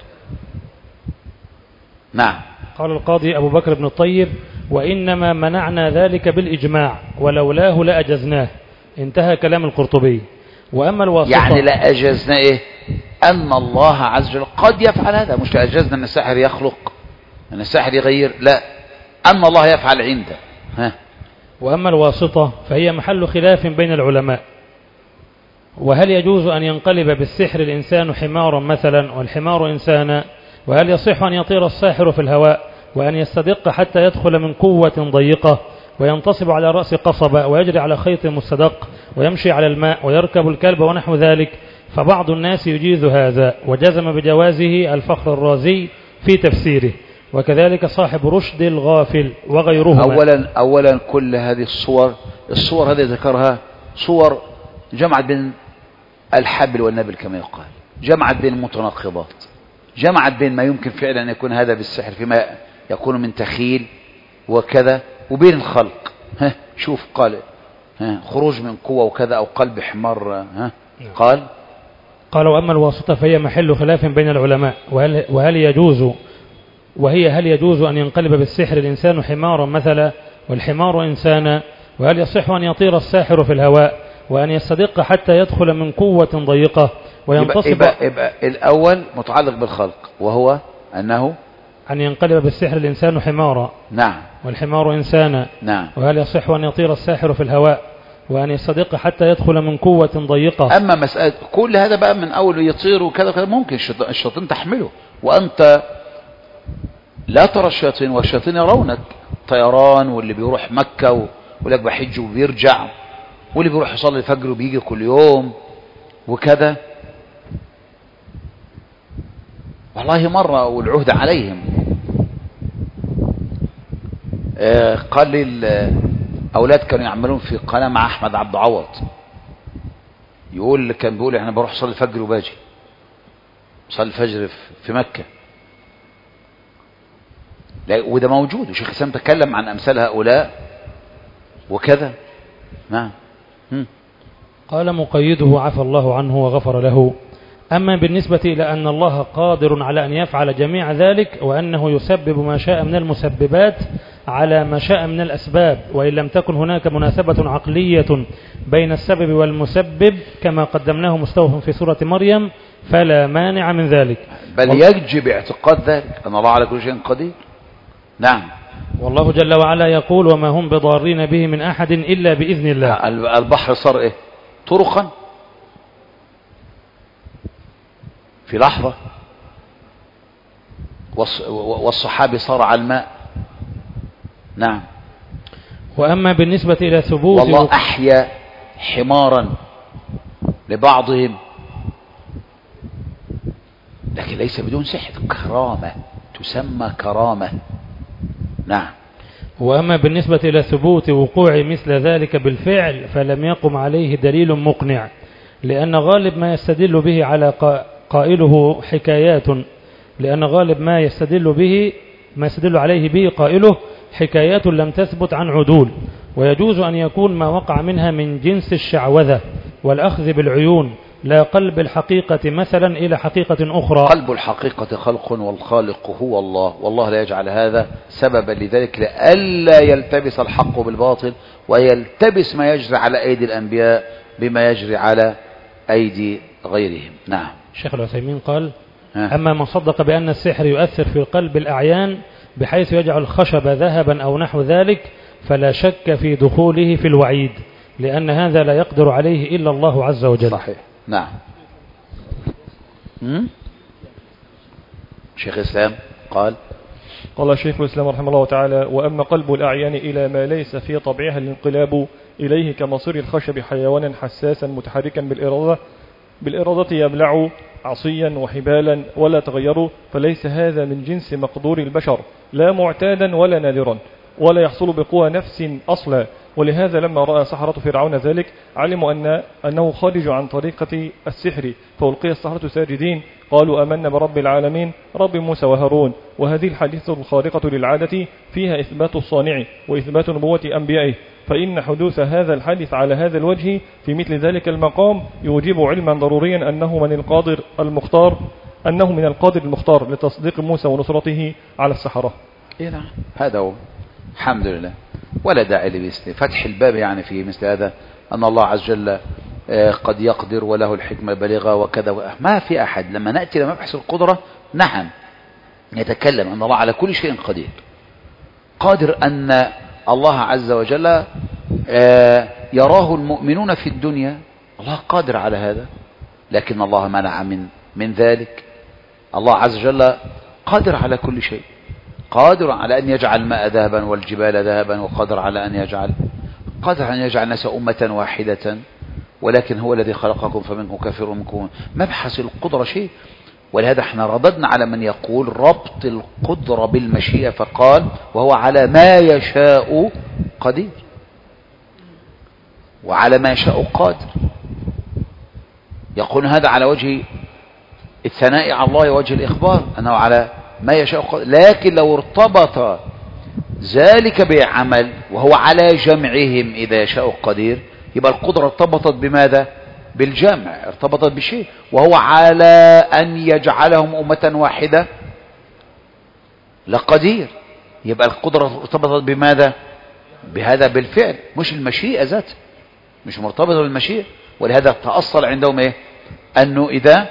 نعم. قال القاضي أبو بكر بن الطيب وإنما منعنا ذلك بالإجماع ولولاه لأجزناه. انتهى كلام القرطبي. وأما الواسطة يعني لأجزنا إيه؟ أن الله عز وجل قد يفعل هذا، مش لأجزنا أن الساحر يخلق، أن الساحر يغير، لا، أن الله يفعل عنده. وأما الواسطة فهي محل خلاف بين العلماء، وهل يجوز أن ينقلب بالسحر الإنسان حمارا مثلا والحمار إنسانا؟ وهل يصح أن يطير الساحر في الهواء وأن يستدق حتى يدخل من قوة ضيقة وينتصب على رأس قصبة ويجري على خيط مستدق ويمشي على الماء ويركب الكلب ونحو ذلك؟ فبعض الناس يجيز هذا وجزم بجوازه الفخر الرازي في تفسيره، وكذلك صاحب رشد الغافل وغيرهما. أولا كل هذه الصور هذه ذكرها صور جمعت بين الحبل والنبل كما يقال، جمعت بين المتناقضات، جمعت بين ما يمكن فعلا أن يكون هذا بالسحر فيما يكون من تخيل وكذا، وبين الخلق. شوف قال خروج من قوة وكذا أو قلب حمار. قال وأما الواسطة فهي محل خلاف بين العلماء، هل يجوز أن ينقلب بالسحر الإنسان حمارا مثلا والحمار إنسانا؟ وهل يصح أن يطير الساحر في الهواء وأن يستدق حتى يدخل من قوة ضيقة وينتصب؟ يبقى الأول متعلق بالخلق، وهو أنه أن ينقلب بالسحر الإنسان حمارا. نعم. والحمار إنسانا. نعم. وهل يصح أن يطير الساحر في الهواء وأن يستدق حتى يدخل من قوة ضيقة؟ أما مسألة كل هذا بقى من أول يطير وكذا ممكن الشياطين تحمله، وأنت لا ترى الشياطين والشياطين يرونك. طيران، واللي بيروح مكة ويقول لك بحج وبيرجع، واللي بيروح يصلي الفجر وبيجي كل يوم وكذا. والله مرة والعهد عليهم قال لي الأولاد كانوا يعملون في قناة مع أحمد عبد عوض، كان بيقول أنا بروح أصلي الفجر وباجي أصلي الفجر في مكة، وده موجود، وشيخ الإسلام تكلم عن أمثال هؤلاء وكذا. نعم. قال مقيده عفى الله عنه وغفر له. أما بالنسبة إلى أن الله قادر على أن يفعل جميع ذلك، وأنه يسبب ما شاء من المسببات على ما شاء من الأسباب، وإن لم تكن هناك مناسبة عقلية بين السبب والمسبب كما قدمناه مستوفا في سورة مريم، فلا مانع من ذلك، بل يجب اعتقاد ذلك أن الله على كل شيء قدير. نعم. والله جل وعلا يقول وما هم بضارين به من أحد إلا بإذن الله. البحر صار إيه؟ طرقا في لحظة، والصحابي صار على الماء. نعم. وأما بالنسبة إلى ثبوت والله أحيا حمارا لبعضهم، لكن ليس بدون سحر، كرامة، تسمى كرامة. نعم. وأما بالنسبة إلى ثبوت وقوع مثل ذلك بالفعل فلم يقم عليه دليل مقنع، لأن غالب ما يستدل به على قائله حكايات، لأن غالب ما يستدل عليه به قائله حكايات لم تثبت عن عدول، ويجوز أن يكون ما وقع منها من جنس الشعوذة والأخذ بالعيون لا قلب الحقيقة مثلا إلى حقيقة أخرى. قلب الحقيقة خلق والخالق هو الله، والله لا يجعل هذا سببا لذلك لئلا يلتبس الحق بالباطل ويلتبس ما يجري على أيدي الأنبياء بما يجري على أيدي غيرهم. نعم. الشيخ العثيمين قال أما من صدق بأن السحر يؤثر في قلب الأعيان بحيث يجعل الخشب ذهبا أو نحو ذلك فلا شك في دخوله في الوعيد، لأن هذا لا يقدر عليه إلا الله عز وجل. صحيح. نعم. شيخ الإسلام قال شيخ الإسلام رحمه الله تعالى: وأما قلب الأعيان إلى ما ليس في طبعها الانقلاب إليه كمصير الخشب حيوانا حساسا متحركا بالإرادة يبلع عصيا وحبالا ولا تغيروا، فليس هذا من جنس مقدور البشر لا معتادا ولا نادرا ولا يحصل بقوى نفس أصلا. ولهذا لما رأى سحرة فرعون ذلك علموا أنه خارج عن طريقة السحر، فألقي السحرة ساجدين قالوا آمنا برب العالمين رب موسى وهارون. وهذه الحادثة الخارقة للعادة فيها إثبات الصانع وإثبات نبوة أنبيائه، فإن حدوث هذا الحادث على هذا الوجه في مثل ذلك المقام يوجب علما ضروريا أنه من القادر المختار لتصديق موسى ونصرته على السحرة. نعم. هذا هو. الحمد لله، ولا داعي لمثل فتح الباب يعني في مثل هذا، أن الله عز وجل قد يقدر وله الحكمة البالغة وكذا. ما في أحد لما نأتي لمبحث القدرة نعم يتكلم أن الله على كل شيء قدير، قادر أن الله عز وجل يراه المؤمنون في الدنيا، الله قادر على هذا، لكن الله منع من ذلك. الله عز وجل قادر على كل شيء، قادر على أن يجعل الماء ذهبا والجبال ذهبا، وقادر على أن يجعل الناس أمة واحدة، ولكن هو الذي خلقكم فمنكم كافر ومنكم. مبحث القدرة شيء، ولهذا احنا رددنا على من يقول ربط القدرة بالمشيئة، فقال وهو على ما يشاء قدير وعلى ما يشاء قادر. يقول هذا على وجه الثناء على الله ووجه الإخبار أنه على ما يشاء قادر، لكن لو ارتبط ذلك بعمل وهو على جمعهم إذا يشاء قدير، يبقى القدرة ارتبطت بماذا؟ بالجمع، ارتبطت بشيء، وهو على أن يجعلهم أمة واحدة لقدير، يبقى القدرة ارتبطت بماذا؟ بهذا بالفعل، مش المشيئة ذاتها، مش مرتبطة بالمشيئة. ولهذا تأصل عندهم ايه؟ أنه إذا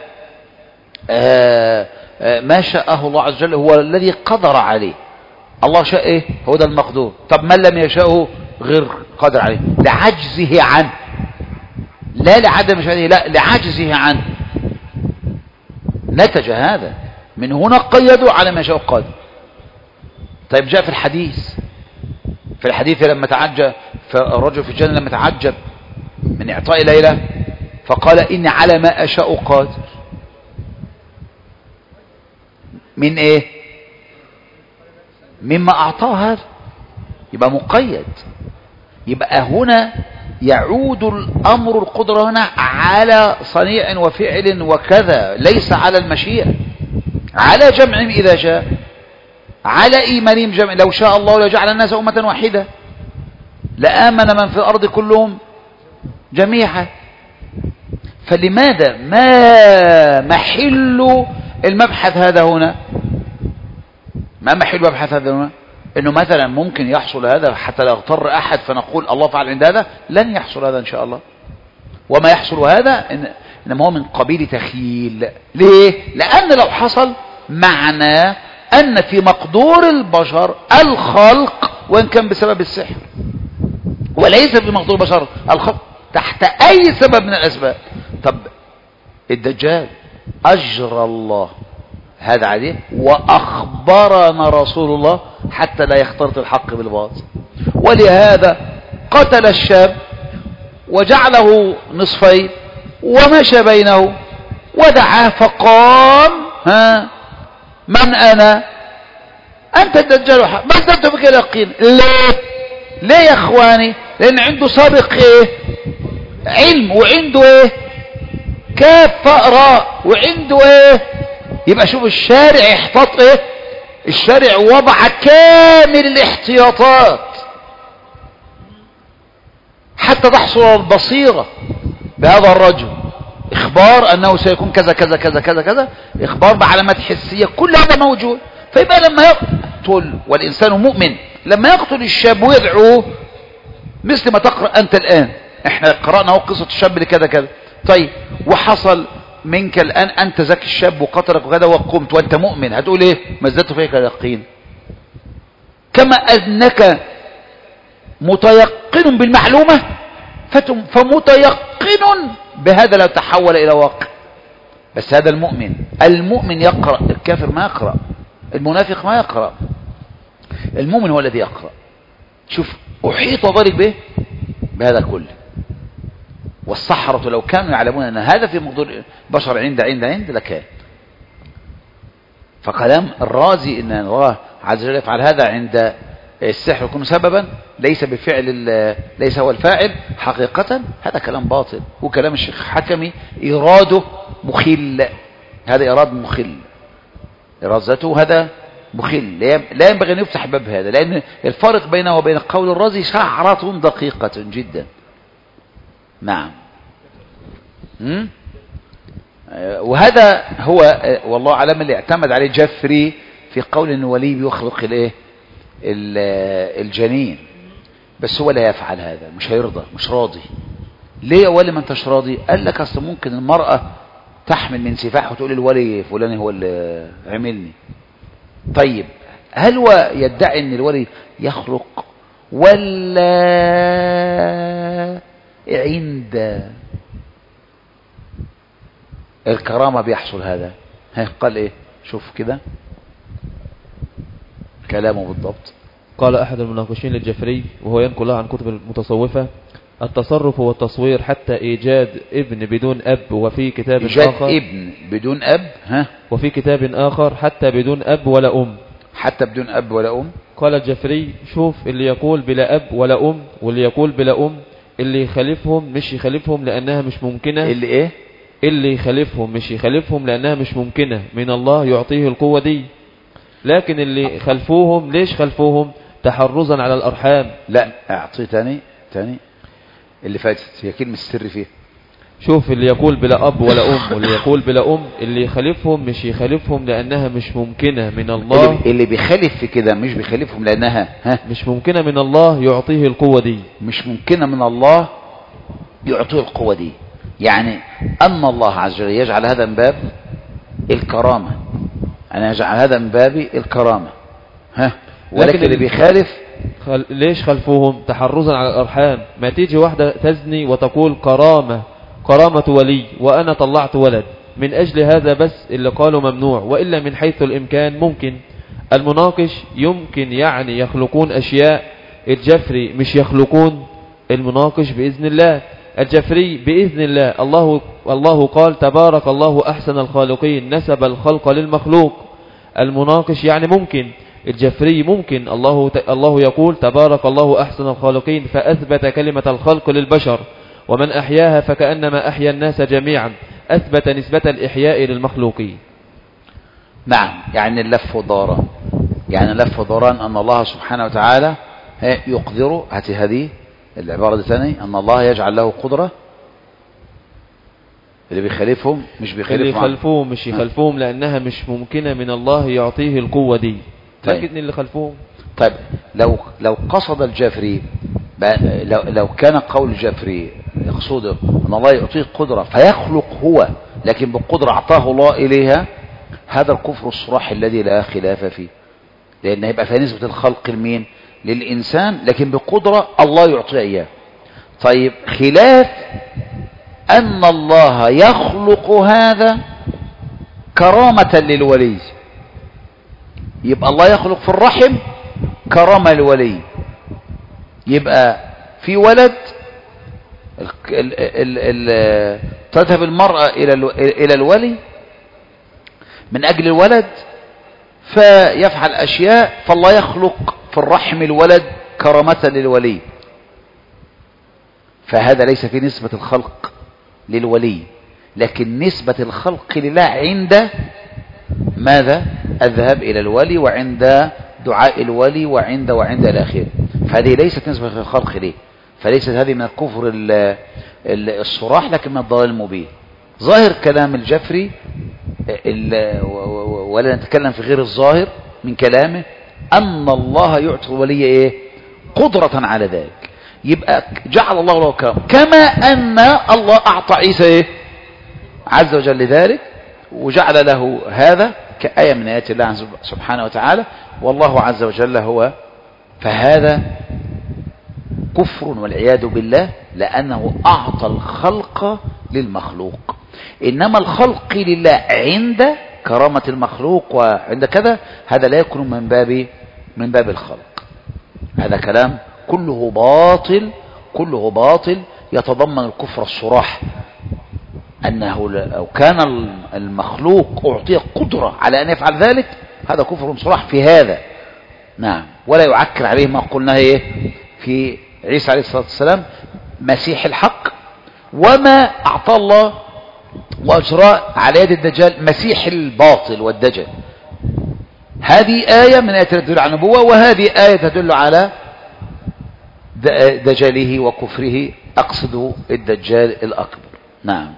ما شاءه الله عز وجل هو الذي قدر عليه. الله شاء ايه؟ هو ده المقدور. طب من لم يشاءه غير قادر عليه لعجزه عنه، لا لعدم مشاهده، لا لعجزه عنه. نتج هذا من هنا قيدوا على ما شاء قادر. طيب جاء في الحديث لما تعجب فالرجل في الجنة لما تعجب من إعطاء ليلة فقال إني على ما أشاء قادر. من إيه؟ مما أعطاه هذا، يبقى مقيد. يبقى هنا يعود الأمر القدرة هنا على صنيع وفعل وكذا، ليس على المشيئة، على جمعهم إذا شاء، على إيمانهم جمع. لو شاء الله لجعل الناس أمة واحدة لآمن من في الأرض كلهم جميعا. فلماذا ما محل المبحث هذا هنا؟ ما محل المبحث هذا هنا؟ انه مثلا ممكن يحصل هذا حتى لا يغتر احد فنقول الله فعل عند هذا، لن يحصل هذا ان شاء الله. وما يحصل هذا انما هو من قبيل تخيل. ليه؟ لان لو حصل معنى ان في مقدور البشر الخلق، وان كان بسبب السحر، وليس في مقدور البشر الخلق تحت اي سبب من الاسباب. طب الدجال اجرى الله هذا عليه وأخبرنا رسول الله حتى لا يختلط الحق بالباطل. ولهذا قتل الشاب وجعله نصفين ومشى بينه ودعاه فقال من أنا؟ أنت الدجال ما زلت بك اليقين. ليه يا إخواني؟ لأن عنده سابق إيه؟ علم، وعنده إيه؟ كاف فأراء، وعنده إيه؟ يبقى شوف الشارع احتاط ايه؟ الشارع وضع كامل الاحتياطات حتى تحصل البصيرة بهذا الرجل. إخبار أنه سيكون كذا كذا كذا كذا كذا، إخبار بعلامات حسية، كل هذا موجود. فيبقى لما يقتل والإنسان مؤمن، لما يقتل الشاب ويدعوه مثل ما تقرأ أنت الآن، احنا قرأنا قصة الشاب اللي كذا كذا، طيب وحصل منك الآن أنت ذاك الشاب وقتلك وكذا وقمت وأنت مؤمن، هتقول إيه؟ ما ازددت فيك اليقين. كما أنك متيقن بالمعلومة فمتيقن بهذا لو تحول إلى واقع. بس هذا المؤمن، المؤمن يقرأ، الكافر ما يقرأ، المنافق ما يقرأ، المؤمن هو الذي يقرأ. شوف أحيط ذلك به بهذا كله. والسحرة لو كانوا يعلمون أن هذا في مقدور بشر عند لكان. فكلام الرازي أن الله عز وجل يفعل هذا عند السحر يكون سببا ليس بفعل، ليس هو الفاعل حقيقة، هذا كلام باطل. وكلام الشيخ حكمي إراده مخل، هذا إراد مخل، إراد ذاته هذا مخل، لا ينبغي أن يفتح باب هذا، لأن الفارق بينه وبين قول الرازي شعرة دقيقة جدا. نعم. وهذا هو والله أعلم اللي اعتمد عليه جفري في قول أن ولي بيخلق الايه الجنين، بس هو لا يفعل هذا، مش هيرضى، مش راضي. ليه يا ولي ما انتش راضي؟ قال لك اصل ممكن المرأة تحمل من سفاح وتقول الولي فلان هو اللي عملني. طيب هل هو يدعي ان الولي يخلق ولا عند الكرامة بيحصل هذا؟ قال ايه؟ شوف كده كلامه بالضبط. قال أحد المناقشين للجفري وهو ينقل عن كتب المتصوفة: التصرف والتصوير حتى إيجاد ابن بدون أب، وفي كتاب آخر ابن بدون أب، وفي كتاب آخر حتى بدون أب ولا أم، حتى بدون أب ولا أم. قال الجفري: شوف اللي يقول بلا أب ولا أم واللي يقول بلا أم، اللي يخالفهم مش يخالفهم لأنها مش ممكنة. اللي إيه؟ اللي يخالفهم مش يخالفهم لأنها مش ممكنة، من الله يعطيه القوة دي. لكن اللي خلفوهم ليش خلفوهم؟ تحرزا على الأرحام. لا اعطيه تاني اللي فاتت هي كلمة السر فيه. شوف اللي يقول بلا أب ولا أم واللي يقول بلا أم، اللي يخالفهم مش يخالفهم لأنها مش ممكنة من الله. اللي بيخالف في كده مش بيخالفهم لأنها مش ممكنة من الله يعطيه القوة دي. مش ممكنة من الله يعطيه القوة دي، يعني أن الله عز وجل يجعل هذا من باب الكرامة، أنا يجعل هذا من باب الكرامة. ولكن اللي بيخالف ليش خلفوهم؟ تحرزا على الأرحام. ما تيجي واحدة تزني وتقول كرامة ولي وأنا طلعت ولد، من أجل هذا بس اللي قالوا ممنوع، وإلا من حيث الإمكان ممكن. المناقش يمكن يعني يخلقون أشياء، الجفري مش يخلقون. المناقش بإذن الله، الجفري بإذن الله. الله قال تبارك الله أحسن الخالقين، نسب الخلق للمخلوق. المناقش يعني ممكن، الجفري ممكن. الله يقول تبارك الله أحسن الخالقين، فأثبت كلمة الخلق للبشر، ومن أحياها فكأنما أحيا الناس جميعا، أثبت نسبة الإحياء للمخلوقين. نعم، يعني اللف ودوران، يعني اللف ودوران أن الله سبحانه وتعالى يقدر. هذه العبارة دي ثاني، أن الله يجعل له قدرة. اللي بيخالفهم مش بيخالفهم، اللي خلفوهم مش يخلفوهم لأنها مش ممكنة من الله يعطيه القوة دي. طيب. لكن اللي خلفوهم. طيب لو قصد الجفري، لو كان قول الجفري يقصده أن الله يعطيه قدرة فيخلق هو، لكن بالقدرة أعطاه الله إليها، هذا الكفر الصراح الذي لا خلاف فيه، لأن هيبقى فيها نسبة الخلق لمين؟ للإنسان، لكن بقدرة الله يعطيه إياه. طيب خلاف أن الله يخلق هذا كرامة للولي، يبقى الله يخلق في الرحم كرامة للولي، يبقى في ولد تذهب المرأة إلى الولي من أجل الولد فيفعل أشياء، فالله يخلق في الرحم الولد كرامة للولي، فهذا ليس في نسبة الخلق للولي، لكن نسبة الخلق لله عند ماذا؟ الذهاب إلى الولي، وعند دعاء الولي، وعند الآخر. فهذه ليست نسبة الخلق ليه، فليست هذه من الكفر الصراح، لكن من الضلال المبين. ظاهر كلام الجفري ولا نتكلم في غير الظاهر من كلامه أن الله يعطي الولي إيه؟ قدرة على ذلك. يبقى جعل الله له كما أن الله أعطى عيسى إيه؟ عز وجل ذلك، وجعل له هذا كآية من آيات الله سبحانه وتعالى، والله عز وجل هو. فهذا كفر والعياذ بالله، لأنه أعطى الخلق للمخلوق. إنما الخلق لله عند كرامة المخلوق وعند كذا، هذا لا يكون من باب الخلق. هذا كلام كله باطل، كله باطل، يتضمن الكفر الصراح، أنه لو كان المخلوق أعطي قدرة على أن يفعل ذلك، هذا كفر صراح في هذا. نعم. ولا يعكر عليه ما قلناه إيه في عيسى عليه الصلاة والسلام مسيح الحق، وما أعطى الله وأجراء على يد الدجال مسيح الباطل والدجل. هذه آية من آيات تدل على النبوة، وهذه آية تدل على دجاله وكفره، أقصد الدجال الأكبر. نعم.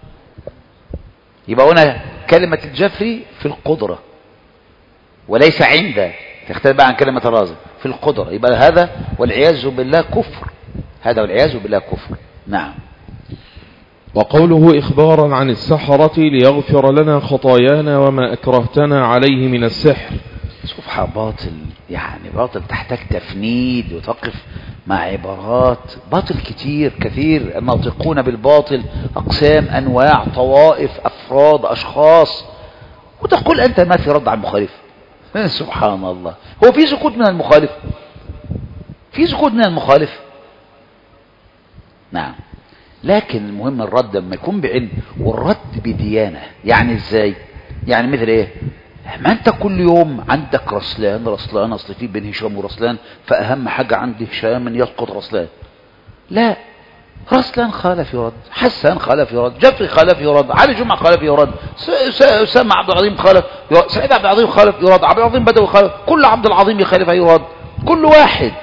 يبقى هنا كلمة الجفري في القدرة وليس عند، تختلف بقى عن كلمة الرازي في القدرة. يبقى هذا والعياذ بالله كفر، هذا والعياذ بالله كفر. نعم. وقوله إخبارا عن السحرة ليغفر لنا خطايانا وما أكرهتنا عليه من السحر. صفحة باطل، يعني باطل تحتاج تفنيد وتقف مع عبارات باطل كثير. الناطقون بالباطل أقسام، أنواع، طوائف، أفراد، أشخاص، وتقول أنت ما في رد على المخالف. سبحان الله. هو في سكوت من المخالف؟ في سكوت من المخالف. نعم. لكن المهم الرد لما يكون بعلم، والرد بديانة. يعني ازاي؟ يعني مثل ايه؟ ما انت كل يوم عندك رسلان اصل في بين هشام ورسلان، فاهم حاجة عند هشام ان يسقط رسلان. لا، رسلان خالف يرد، حسان خالف يرد، جفري خالف يرد، علي جمعة خالف يرد، سامع عبد العظيم خالف يرد، سعيد عبد العظيم خالف يرد، عبد العظيم بدوي خالف، كل عبد العظيم يخالف يرد، كل واحد.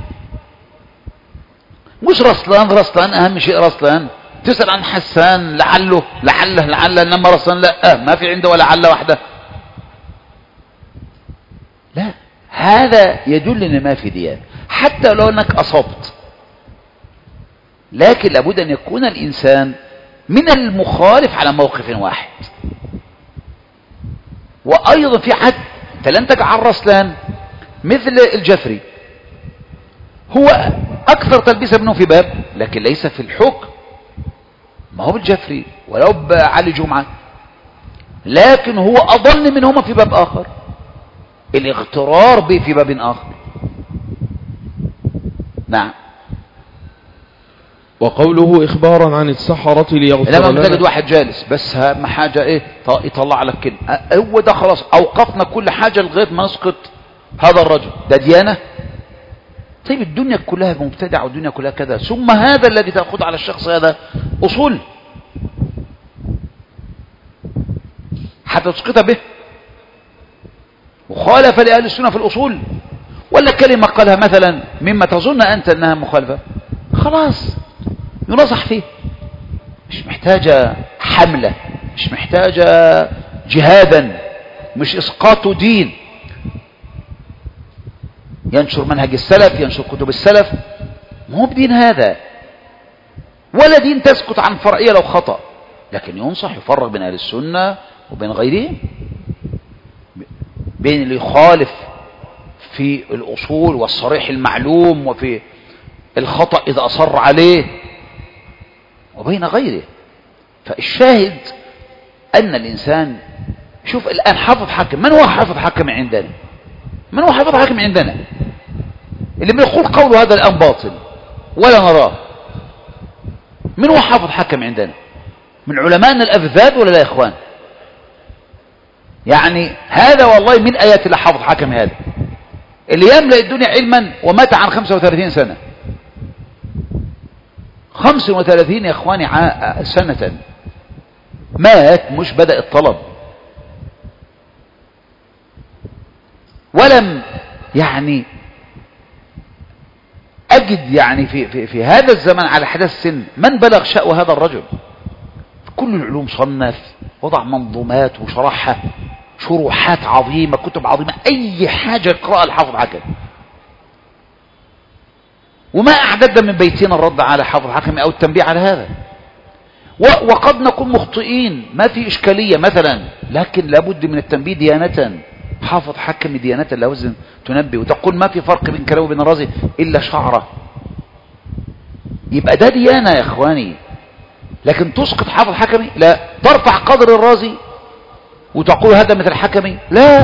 مش رسلان اهم شيء رسلان. تسأل عن حسان لعله، انما رسلان لا، ما في عنده ولا عله واحده. لا، هذا يدل ان ما في ديانه، حتى لو انك اصبت. لكن لابد ان يكون الانسان من المخالف على موقف واحد. وايضا في حد انت لن تجعل رسلان مثل الجفري، هو اكثر تلبيسا منه في باب، لكن ليس في الحكم. ما هو بالجفري ولو بعلي جمعة، لكن هو اضل منهما في باب اخر، الاغترار به في باب اخر. نعم. وقوله إخبارا عن السحرة ليغفر لنا. لما تجد واحد جالس بس اهم حاجة ايه؟ يطلع لك كلمة، هو ده خلاص، اوقفنا كل حاجة لغاية ما نسقط هذا الرجل. ده ديانة؟ طيب الدنيا كلها مبتدع والدنيا كلها كذا، ثم هذا الذي تأخذ على الشخص هذا أصول حتى تسقط به، وخالف لأهل السنة في الأصول، ولا كلمة قالها مثلا مما تظن أنت أنها مخالفة، خلاص ينصح فيه. مش محتاجة حملة، مش محتاجة جهادا، مش إسقاط دين. ينشر منهج السلف، ينشر كتب السلف، مو بدين هذا، ولا دين تسكت عن فرعية لو خطأ، لكن ينصح يفرق بين أهل السنة وبين غيرهم، بين اللي يخالف في الأصول والصريح المعلوم وفي الخطأ إذا أصر عليه، وبين غيره. فالشاهد أن الإنسان، شوف الآن حافظ حكم، من هو حافظ حكم عندنا؟ من هو حافظ حكم عندنا؟ اللي بيقول قوله هذا الآن باطل ولا نراه، من هو حافظ حكم عندنا؟ من علماءنا الأفذاذ ولا لا يا إخوان؟ يعني هذا والله من آيات الله حافظ حكم، هذا اللي يملأ الدنيا علما ومات عن 35 سنة. 35 يا إخواني سنة مات، مش بدأ الطلب. ولم يعني أجد يعني في هذا الزمن على حدث السن من بلغ شأو هذا الرجل. كل العلوم صنف، وضع منظومات وشرحها، شروحات عظيمة، كتب عظيمة، أي حاجة يقرأها الحافظ حكمي. وما أعددنا من بيتين الرد على حافظ حكمي أو التنبيه على هذا. وقد نكون مخطئين، ما في إشكالية مثلا، لكن لابد من التنبيه ديانة. حافظ حكمي ديانة لازم تنبه وتقول ما في فرق بين كلامه وبين الرازي إلا شعره، يبقى ده ديانة يا إخواني. لكن تسقط حافظ حكمي؟ لا. ترفع قدر الرازي وتقول هذا مثل الحكمي؟ لا.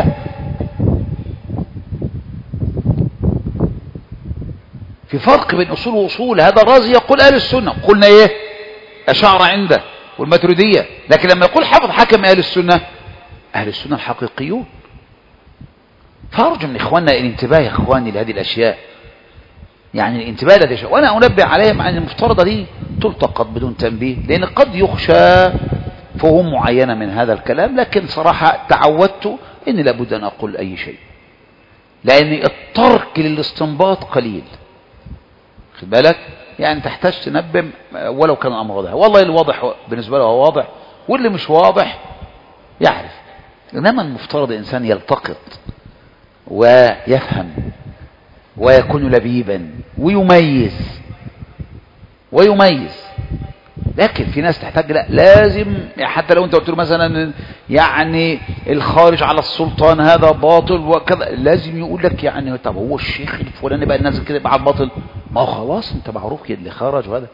في فرق بين أصول وأصول. هذا الرازي يقول أهل السنة، قلنا إيه؟ أشعر عنده والماتريدية. لكن لما يقول حافظ حكم أهل السنة، أهل السنة الحقيقيون. فأرجو من إخواننا الانتباه يا إخواني لهذه الأشياء، يعني الانتباه لهذه الأشياء، وأنا أنبه عليها مع أن المفترضة دي تلتقط بدون تنبيه، لأن قد يخشى فهم معينة من هذا الكلام. لكن صراحة تعودت أن لابد أن أقول أي شيء، لأن الترك للاستنباط قليل. خد بالك، يعني تحتاج تنبه ولو كان الأمر واضح. والله الواضح بالنسبة له هو واضح، واللي مش واضح يعرف. إنما المفترض الإنسان يلتقط ويفهم ويكون لبيبا ويميز. لكن في ناس تحتاج لا لازم، حتى لو انت قلت له مثلا يعني الخارج على السلطان هذا باطل وكذا، لازم يقول لك يعني طب هو الشيخ الفلاني بقى نازل كده بعد باطل؟ ما هو خلاص انت معروف كده اللي خرج وهذا.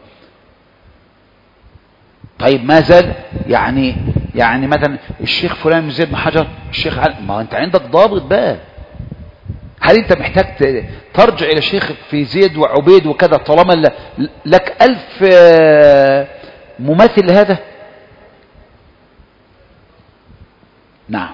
طيب ما زال يعني مثلا الشيخ فلان زيد بن حجر، الشيخ ما انت عندك ضابط بقى. هل انت محتاج ترجع الى شيخ في زيد وعبيد وكذا طالما لك 1000 مماثل لهذا؟ نعم.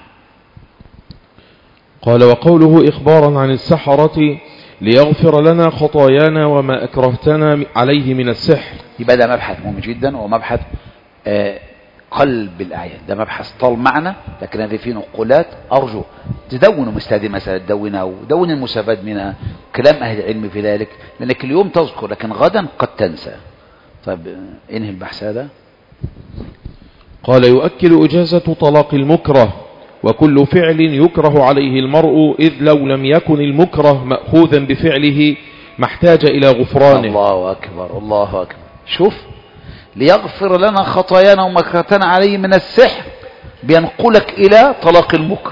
قال وقوله إخبارا عن السحرة ليغفر لنا خطايانا وما أكرهتنا عليه من السحر. يبقى ده مبحث مهم جدا، ومبحث قلب الأعيان. ده مبحث طال معنا، لكن هذه فيه نقولات أرجو تدونوا مثل هذه المسألة، تدونها ودون المستفاد منها، كلام أهل العلم في ذلك، لأنك اليوم تذكر لكن غدا قد تنسى. طيب انهي البحث هذا. قال يؤكد إجازة طلاق المكره، وكل فعل يكره عليه المرء، إذ لو لم يكن المكره مأخوذا بفعله ما احتاج إلى غفرانه. الله أكبر الله أكبر. شوف، ليغفر لنا خطايانا وما أكرهتنا عليه من السحر، بينقلك إلى طلاق المكر.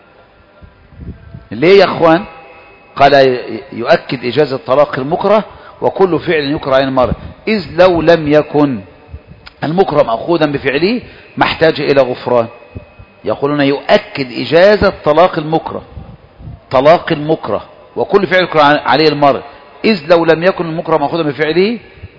ليه يا أخوان؟ قال يؤكد إجازة طلاق المكره، وكل فعل يكره عليه المرء، إذ لو لم يكن المكره مأخوذا بفعله ما احتاج إلى غفران. يقولون يؤكد إجازة طلاق المكره وكل فعل يكره عليه المرء، إذ لو لم يكن المكره مأخوذا بفعله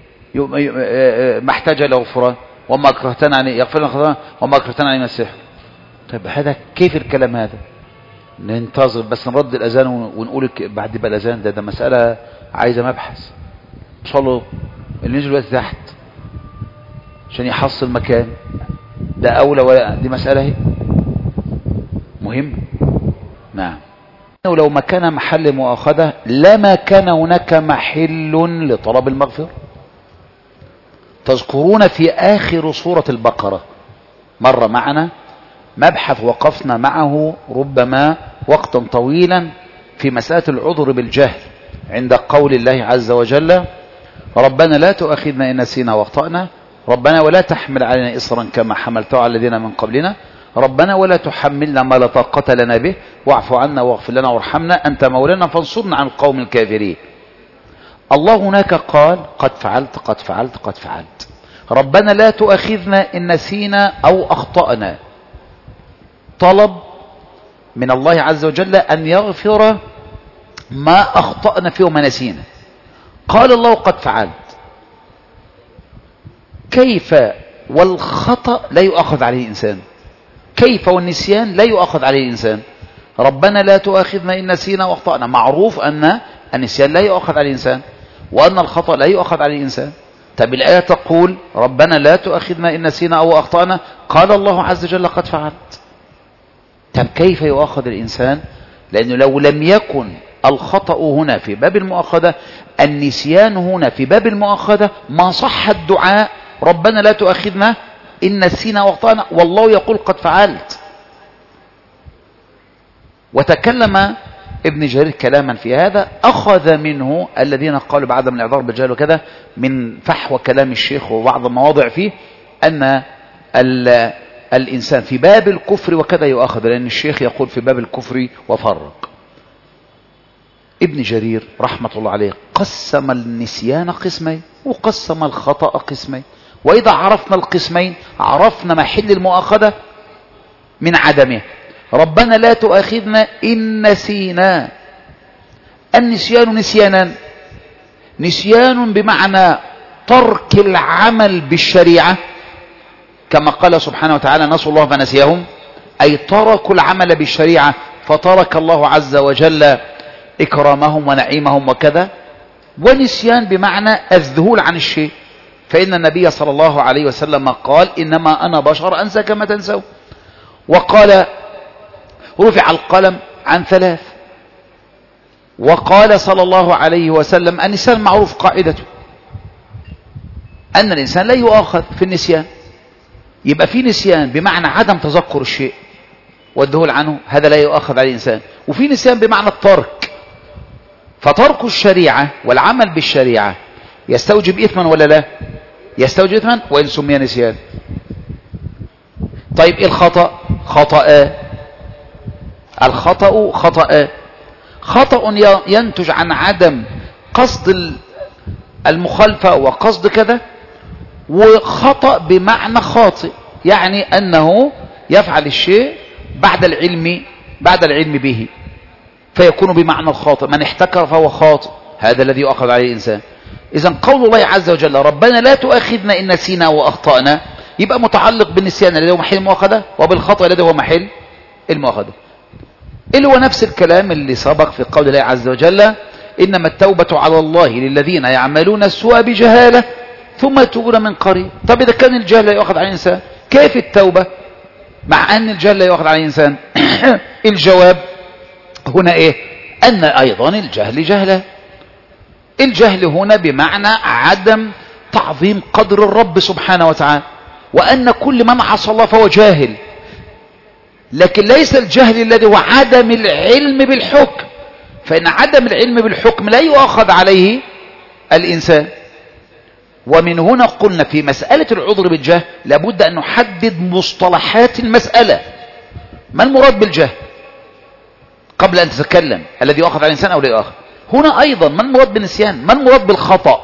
ما احتاج إلى غفران وما أكرهتنا عليه، يغفر لنا خطايانا وما أكرهتنا عليه من السحر. طيب هذا كيف الكلام هذا؟ ننتظر بس نرد الأذان ونقول بعد بقى الأذان. ده مسألة عايزة مبحث. إن شاء الله اللي نزل دلوقتي تحت عشان يحصل مكان ده أولى، ولا دي مسألة هي مهم. نعم. ولو ما كان محل مؤاخذة لما كان هناك محل لطلب المغفرة. تذكرون في آخر سورة البقرة مر معنا مبحث وقفنا معه ربما وقتا طويلا في مسألة العذر بالجهل عند قول الله عز وجل ربنا لا تؤاخذنا إن نسينا واخطأنا، ربنا ولا تحمل علينا إصرا كما حملته على الذين من قبلنا، ربنا ولا تحملنا ما لا طاقة لنا به، واعف عنا واغفر لنا وارحمنا أنت مولانا فانصرنا عن القوم الكافرين. الله هناك قال قد فعلت. ربنا لا تؤاخذنا إن نسينا أو أخطأنا، طلب من الله عز وجل أن يغفر ما أخطأنا فيه وما نسينا. قال الله قد فعلت. كيف والخطأ لا يؤخذ عليه إنسان؟ كيف والنسيان لا يؤخذ عليه إنسان؟ ربنا لا تؤاخذنا إن نسينا واخطأنا، معروف أن النسيان لا يؤخذ عليه إنسان وأن الخطأ لا يؤخذ عليه إنسان. طب الآية تقول ربنا لا تؤاخذنا إن نسينا أو أخطأنا، قال الله عز وجل قد فعلت. طب كيف يؤخذ الإنسان؟ لأنه لو لم يكن الخطأ هنا في باب المؤاخذة، النسيان هنا في باب المؤاخذة، ما صح الدعاء ربنا لا تؤاخذنا إن نسينا واخطأنا والله يقول قد فعلت. وتكلم ابن جرير كلاما في هذا أخذ منه الذين قالوا بعدم الإعذار بالجهل وكذا من فحوى كلام الشيخ وبعض المواضع فيه أن الإنسان في باب الكفر وكذا يؤخذ، لأن الشيخ يقول في باب الكفر وفرق. ابن جرير رحمة الله عليه قسم النسيان قسمين وقسم الخطأ قسمين، وإذا عرفنا القسمين عرفنا محل المؤاخذة من عدمه. ربنا لا تؤاخذنا إن نسينا. النسيان نسيانا، نسيان بمعنى ترك العمل بالشريعة كما قال سبحانه وتعالى نسوا الله فنسيهم، أي تركوا العمل بالشريعة فترك الله عز وجل إكرامهم ونعيمهم وكذا. ونسيان بمعنى الذهول عن الشيء، فإن النبي صلى الله عليه وسلم قال إنما أنا بشر أنسى كما تنسوا. وقال رفع القلم عن 3. وقال صلى الله عليه وسلم النسيان معروف قاعدته أن الإنسان لا يؤاخذ في النسيان. يبقى في نسيان بمعنى عدم تذكر الشيء والذهول عنه، هذا لا يؤاخذ عليه الإنسان. وفي نسيان بمعنى الترك، فترك الشريعة والعمل بالشريعة يستوجب إثما ولا لا؟ يستوجب إثما وإن سمي نسيان. طيب الخطأ خطأ، الخطأ خطأ، خطأ ينتج عن عدم قصد المخالفة وقصد كذا، وخطأ بمعنى خاطئ يعني أنه يفعل الشيء بعد العلم به فيكون بمعنى الخاطئ. من احتكر فهو خاطئ، هذا الذي يؤخذ عليه الإنسان. إذن قول الله عز وجل ربنا لا تؤاخذنا إن نسينا وأخطأنا يبقى متعلق بالنسيان الذي هو محل المؤاخذة وبالخطأ الذي هو محل المؤاخذة، اللي هو نفس الكلام اللي سبق في قول الله عز وجل إنما التوبة على الله للذين يعملون السوء بجهالة ثم يتوبون من قريب. طب إذا كان الجهل لا يؤخذ على الإنسان كيف التوبة مع أن الجهل لا يؤخذ على الإنسان؟ الجواب هنا إيه؟ أن أيضا الجهل جهلة. الجهل هنا بمعنى عدم تعظيم قدر الرب سبحانه وتعالى، وأن كل من عصى الله فهو جاهل، لكن ليس الجهل الذي هو عدم العلم بالحكم، فإن عدم العلم بالحكم لا يؤخذ عليه الإنسان. ومن هنا قلنا في مسألة العذر بالجهل لابد أن نحدد مصطلحات المسألة، ما المراد بالجهل قبل أن تتكلم الذي يؤخذ على الإنسان أو لا يؤخذ. هنا أيضا ما المراد بالنسيان، ما المراد بالخطأ.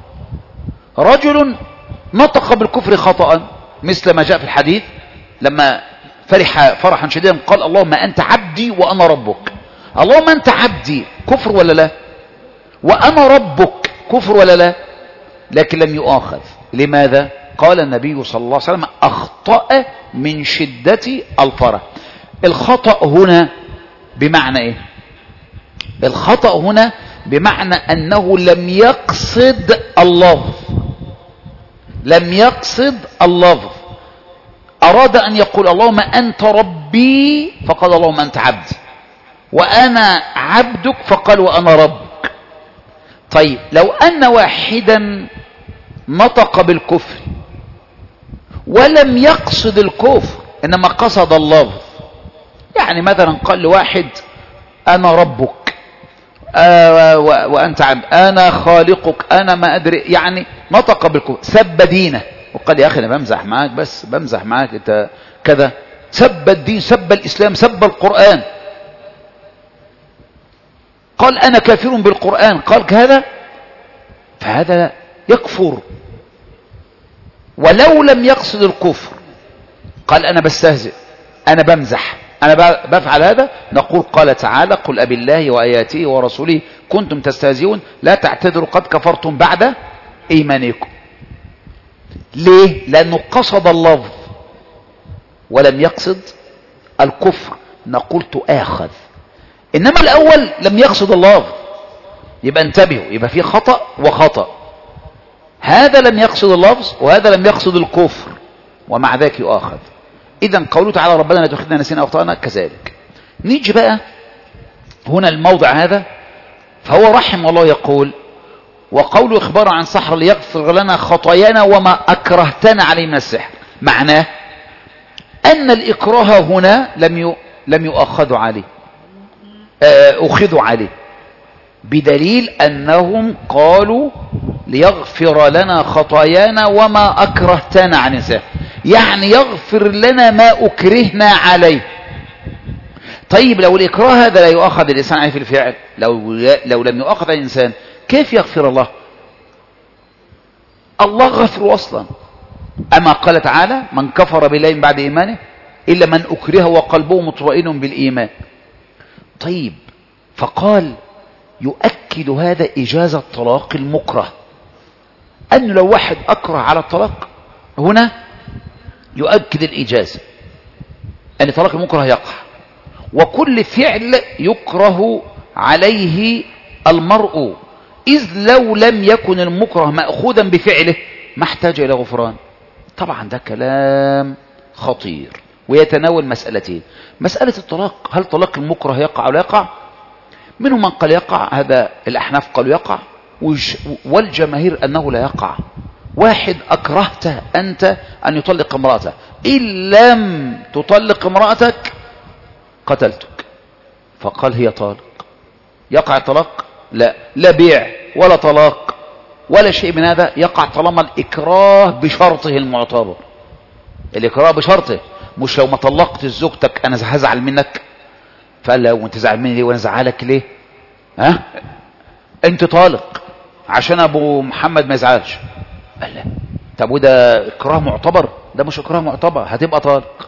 رجل نطق بالكفر خطأ مثل ما جاء في الحديث لما فرح فرحا شديدا قال اللهم أنت عبدي وأنا ربك. اللهم أنت عبدي كفر ولا لا؟ وأنا ربك كفر ولا لا؟ لكن لم يؤاخذ. لماذا؟ قال النبي صلى الله عليه وسلم أخطأ من شدة الفرح. الخطأ هنا بمعنى إيه؟ الخطأ هنا بمعنى أنه لم يقصد اللفظ، لم يقصد اللفظ، أراد أن يقول اللهم أنت ربي فقال اللهم أنت عبدي، وأنا عبدك فقال وأنا ربك. طيب لو أن واحدا نطق بالكفر ولم يقصد الكفر إنما قصد اللفظ، يعني مثلا قال لواحد أنا ربك وأنت عبد، أنا خالقك، أنا ما أدري، يعني نطق بالكفر، سب دينه وقال يا أخي أنا بمزح معاك، بس بمزح معاك أنت كذا، سب الدين، سب الإسلام، سب القرآن، قال أنا كافر بالقرآن، قال هذا، فهذا يكفر. ولو لم يقصد الكفر قال أنا بستهزئ، أنا بمزح، أنا بفعل هذا، نقول قال تعالى قل أبي الله وآياته ورسوله كنتم تستهزئون لا تعتذروا قد كفرتم بعد إيمانكم. ليه؟ لأنه قصد اللفظ ولم يقصد الكفر، نقول تؤاخذ. إنما الأول لم يقصد اللفظ، يبقى انتبهوا، يبقى في خطأ وخطأ. هذا لم يقصد اللفظ وهذا لم يقصد الكفر ومع ذلك يؤاخذ. إذن قوله تعالى ربنا لا تؤاخذنا نسينا أو أخطأنا كذلك. نيجي بقى هنا الموضع هذا، فهو رحمه الله يقول وقوله إخبار عن سحر ليغفر لنا خطايانا وما أكرهتنا عليه من السحر. معناه أن الإكراه هنا لم يؤخذوا عليه، أخذوا عليه، بدليل أنهم قالوا ليغفر لنا خطايانا وما أكرهتنا عن الإنسان، يعني يغفر لنا ما أكرهنا عليه. طيب لو الإكراه هذا لا يؤخذ الإنسان عليه في الفعل، لو لم يؤخذ الإنسان كيف يغفر الله؟ الله غفر أصلا. أما قال تعالى من كفر بالله من بعد إيمانه إلا من أكره وقلبه مطمئن بالإيمان. طيب فقال يؤكد هذا إجازة طلاق المكره، أن لو واحد أكره على الطلاق هنا يؤكد الإجازة أن طلاق المكره يقع، وكل فعل يكره عليه المرء، إذ لو لم يكن المكره مأخوذا بفعله ما احتاج إلى غفران. طبعا ده كلام خطير ويتناول مسألتين: مسألة الطلاق، هل طلاق المكره يقع أو لا يقع؟ منهم من قال يقع، هذا الأحناف قالوا يقع، والجماهير أنه لا يقع. واحد أكرهته أنت أن يطلق امرأته، إن لم تطلق امرأتك قتلتك، فقال هي طالق، يقع الطلاق؟ لا بيع ولا طلاق ولا شيء من هذا يقع، طالما الإكراه بشرطه المعتبر. الإكراه بشرطه، مش لو ما طلقت زوجتك أنا هزعل منك، فقال له وانت زعل مني ليه وانا زعلك ليه؟ انت طالق عشان ابو محمد ما يزعلش. قال لا. طب وده اكراه معتبر؟ ده مش اكراه معتبر، هتبقى طالق.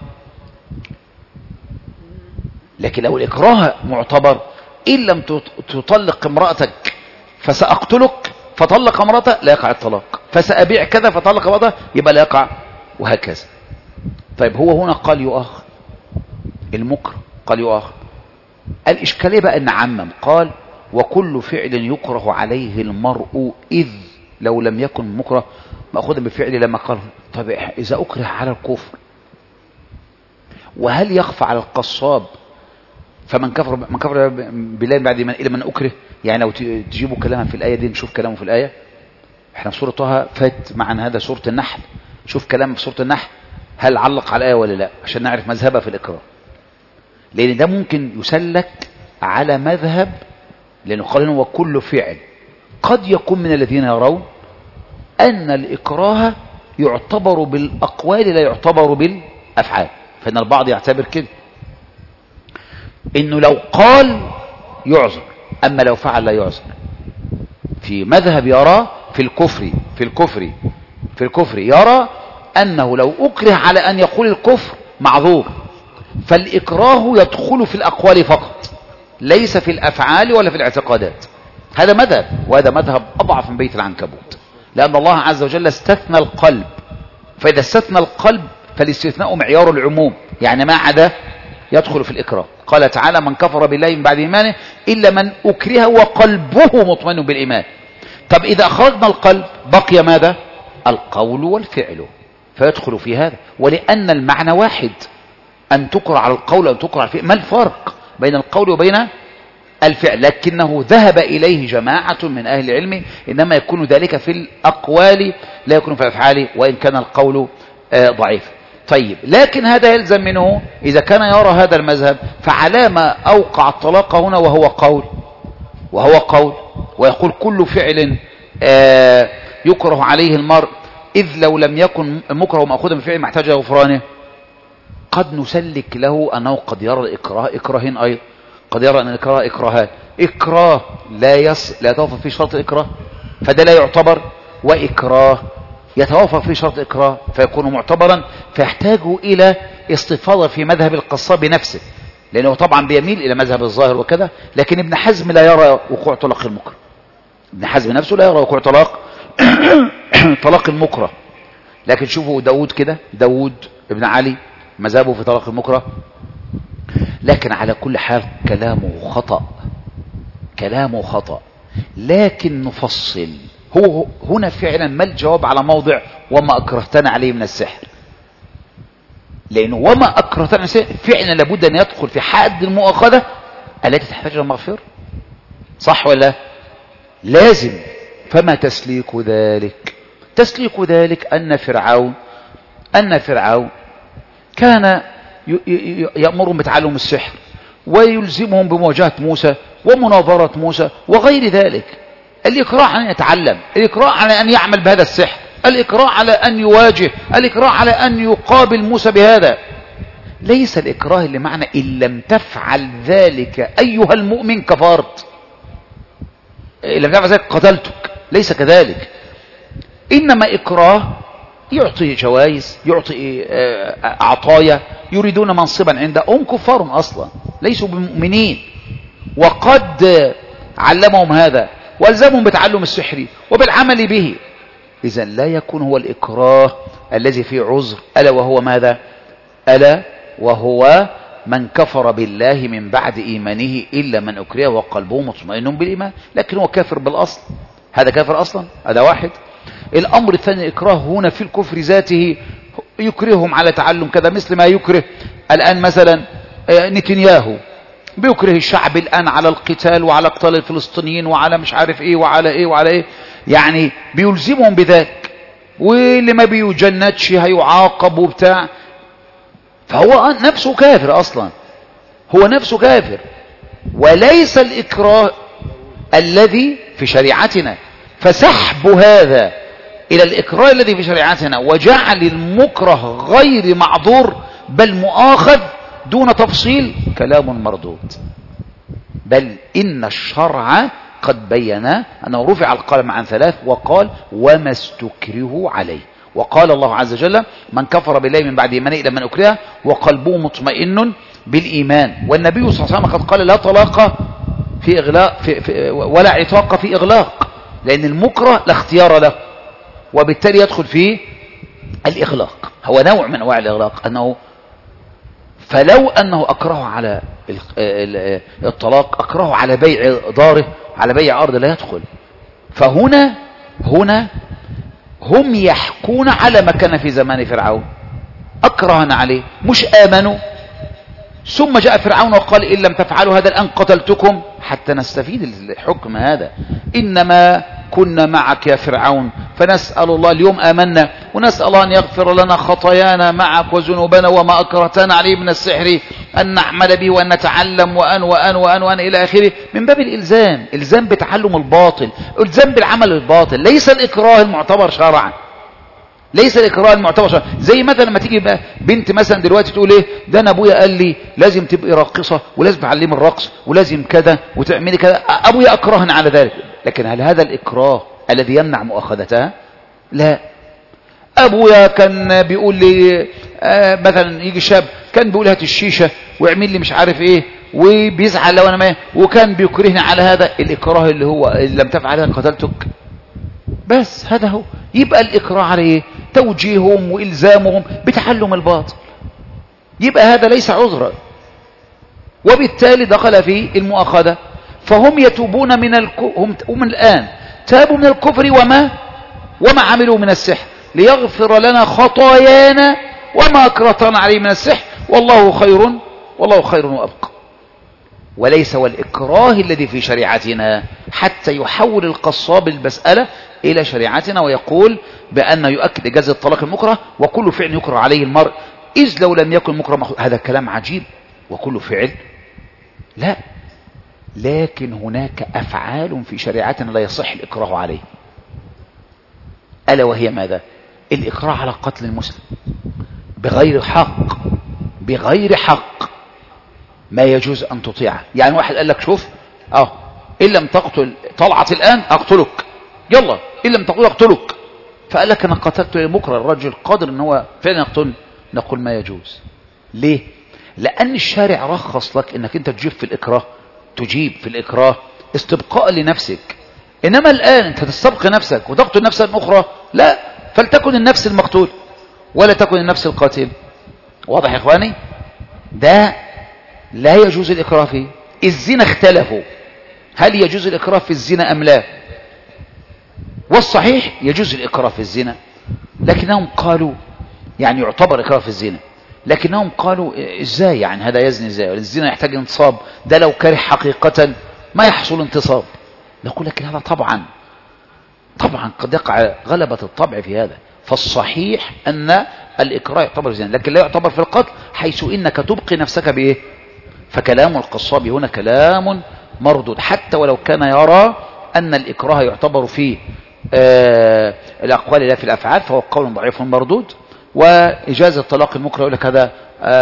لكن لو الاكراه معتبر، ان لم تطلق امرأتك فسأقتلك فطلق امرأته لا يقع الطلاق، فسأبيع كذا فطلق امرأته يبقى لا يقع، وهكذا. طيب هو هنا قال يؤاخذ المكره، قال يؤاخذ. الإشكالية بقى أن عمم قال وكل فعل يكره عليه المرء، إذ لو لم يكن مكره مأخوذا بفعله، لما قال طيب إذا أكره على الكفر، وهل يخفى على القصاب فمن كفر بالله بعد إيمان إلى من أكره؟ يعني لو تجيبوا كلامها في الآية دي، نشوف كلامه في الآية. احنا في سورة طه فات معنا هذا سورة النحل، شوف كلام في سورة النحل هل علق على الآية ولا لا، عشان نعرف مذهبها في الإكراه، لأن ده ممكن يسلك على مذهب، لأنه قال إنه وكل فعل. قد يكون من الذين يرون أن الإكراه يعتبر بالأقوال لا يعتبر بالأفعال، فإن البعض يعتبر كده إنه لو قال يعذر، أما لو فعل لا يعذر. في مذهب يرى في الكفر يرى أنه لو أكره على أن يقول الكفر معذور، فالإكراه يدخل في الأقوال فقط، ليس في الأفعال ولا في الاعتقادات. هذا مذهب، وهذا مذهب أضعف من بيت العنكبوت، لأن الله عز وجل استثنى القلب، فإذا استثنى القلب فالاستثناء معيار العموم، يعني ما عدا يدخل في الإكراه. قال تعالى من كفر بالله من بعد إيمانه إلا من أكره وقلبه مطمئن بالإيمان. طب إذا أخرجنا القلب بقي ماذا؟ القول والفعل، فيدخل في هذا، ولأن المعنى واحد، أن تكره على القول وأن تكره على الفعل. ما الفرق بين القول وبين الفعل؟ لكنه ذهب إليه جماعة من أهل العلم إنما يكون ذلك في الأقوال لا يكون في الأفعال، وإن كان القول ضعيف. طيب لكن هذا يلزم منه إذا كان يرى هذا المذهب فعلى ما أوقع الطلاق هنا وهو قول ويقول كل فعل يكره عليه المرء، إذ لو لم يكن مكره مأخوذا بفعل ما احتاج غفرانه. قد نسلك له أنه قد يرى الإكراه إكراهين أيضا، قد يرى أن الإكراه إكراهان، إكراه لا يتوفر فيه شرط الإكراه فده لا يعتبر، وإكراه يتوفر فيه شرط الإكراه فيكون معتبرا، فيحتاج إلى استفاضة في مذهب القصاب نفسه، لأنه طبعا بيميل إلى مذهب الظاهر وكذا. لكن ابن حزم لا يرى وقوع طلاق المكره، ابن حزم نفسه لا يرى وقوع طلاق المكره. لكن شوفوا داود كده، داود ابن علي مذهبه في طلاق المكره. لكن على كل حال كلامه خطأ، لكن نفصل. هو هنا فعلا ما الجواب على موضع وما أكرهتنا عليه من السحر، لأنه وما أكرهتنا من السحر فعلا لابد أن يدخل في حد المؤاخذة التي تحتاج إلى المغفرة، صح ولا لازم؟ فما تسليك ذلك؟ تسليك ذلك أن فرعون أن فرعون كان يأمرهم بتعلم السحر ويلزمهم بمواجهة موسى ومناظرة موسى وغير ذلك. الإكراه على أن يتعلم، الإكراه على أن يعمل بهذا السحر، الإكراه على أن يواجه، الإكراه على أن يقابل موسى بهذا. ليس الإكراه اللي معنى إن لم تفعل ذلك أيها المؤمن كفرت، إن لم تفعل ذلك قتلتك، ليس كذلك. إنما إكراه يعطي جوائز، يعطي عطايا، يريدون منصبا عنده، هم كفار أصلا ليسوا بمؤمنين، وقد علمهم هذا والزمهم بتعلم السحر وبالعمل به. إذن لا يكون هو الإكراه الذي فيه عذر، ألا وهو ماذا؟ ألا وهو من كفر بالله من بعد إيمانه إلا من أكره وقلبه مطمئن بالإيمان، لكن هو كافر بالأصل، هذا كافر أصلا، هذا واحد. الأمر الثاني الإكراه هنا في الكفر ذاته، يكرههم على تعلم كذا، مثل ما يكره الآن مثلا نتنياهو بيكره الشعب الآن على القتال وعلى قتال الفلسطينيين وعلى مش عارف ايه وعلى ايه وعلى ايه، يعني بيلزمهم بذلك، واللي ما بيجندش هيعاقب وبتاع، فهو نفسه كافر أصلا، هو نفسه كافر. وليس الإكراه الذي في شريعتنا، فسحب هذا إلى الإكراه الذي في شريعتنا وجعل المكره غير معذور بل مؤاخذ دون تفصيل كلام مردود. بل إن الشرع قد بين أنه رفع القلم عن ثلاث وقال وما استكرهوا عليه، وقال الله عز وجل من كفر بالله من بعد إيمانه إلا من أكره وقلبه مطمئن بالإيمان. والنبي صلى الله عليه وسلم قد قال لا طلاق في إغلاق ولا عتاق في إغلاق، لأن المكره لا اختيار له، وبالتالي يدخل فيه الإغلاق، هو نوع من أنواع الإغلاق. أنه فلو أنه أكره على الطلاق أكره على بيع داره، على بيع أرض، لا يدخل. فهنا هم يحكون على ما كان في زمان فرعون، أكرهنا عليه، مش آمنوا، ثم جاء فرعون وقال إن لم تفعلوا هذا الآن قتلتكم، حتى نستفيد الحكم هذا. إنما كنا معك يا فرعون، فنسأل الله اليوم آمنا، ونسأل الله أن يغفر لنا خطايانا معك وذنوبنا وما أكرهتنا عليه من السحر أن نعمل به وأن نتعلم وأن إلى آخره، من باب الإلزام، إلزام بتعلم الباطل، إلزام بالعمل الباطل، ليس الإكراه المعتبر شرعا، ليس الإكراه المعتبر شرعا. زي مثلا لما تيجي بقى بنت مثلا دلوقتي تقول ايه ده انا ابويا قال لي لازم تبقي راقصه ولازم تعلمي الرقص ولازم كذا وتعملي كذا، ابويا اكرهني على ذلك. لكن هل هذا الإكراه الذي يمنع مؤاخذتها؟ لا. ابويا كان بيقول لي مثلا يجي شاب كان بيقول هات الشيشه واعمل لي مش عارف ايه وبيزعل لو انا ما، وكان بيكرهني على هذا. الإكراه اللي هو إن لم تفعل قتلتك، بس هذا هو. يبقى الإكراه على ايه؟ توجيههم وإلزامهم بتعلم الباطل، يبقى هذا ليس عذرا، وبالتالي دخل في المؤاخذة. فهم يتوبون هم الآن تابوا من الكفر وما عملوا من السحر ليغفر لنا خطايانا وما أكرهتنا عليه من السحر والله خير وأبقى. وليس والإكراه الذي في شريعتنا حتى يحول القصاب المسألة إلى شريعتنا ويقول بأن يؤكد إجازة الطلاق المكره وكل فعل يكره عليه المرء، إذ لو لم يكن مكره هذا كلام عجيب. وكل فعل لا، لكن هناك أفعال في شريعتنا لا يصح الإكراه عليه، ألا وهي ماذا؟ الإكراه على قتل المسلم بغير حق ما يجوز أن تطيعه. يعني واحد قال لك شوف إن لم تقتل طلعت الآن أقتلك، يلا إن لم تقتل أقتلك، فقال لك أنا قتلت المكره، الرجل قادر أن هو فعلا يقتل، نقول ما يجوز. ليه؟ لأن الشارع رخص لك أنك أنت تجيب في الإكراه استبقاء لنفسك. إنما الآن أنت تستبقي نفسك وتقتل نفسا أخرى، لا، فلتكن النفس المقتول ولا تكن النفس القاتل. واضح يا إخواني؟ ده لا يجوز الإكراه فيه. الزنا اختلفوا هل يجوز الإكراه في الزنا أم لا، والصحيح يجوز الإكراه في الزنا، لكنهم قالوا يعني يعتبر إكراه في الزنا، لكنهم قالوا ازاي يعني هذا يزني ازاي؟ الزنا يحتاج انتصاب، ده لو كره حقيقة ما يحصل انتصاب. نقول لك هذا طبعا قد يقع غلبة الطبع في هذا. فالصحيح أن الإكراه يعتبر زنا، لكن لا يعتبر في القتل، حيث إنك تبقي نفسك بإيه؟ فكلام القصاب هنا كلام مردود، حتى ولو كان يرى أن الإكراه يعتبر في الأقوال لا في الأفعال، فهو قول ضعيف مردود. وإجازة طلاق المكره يقول لك هذا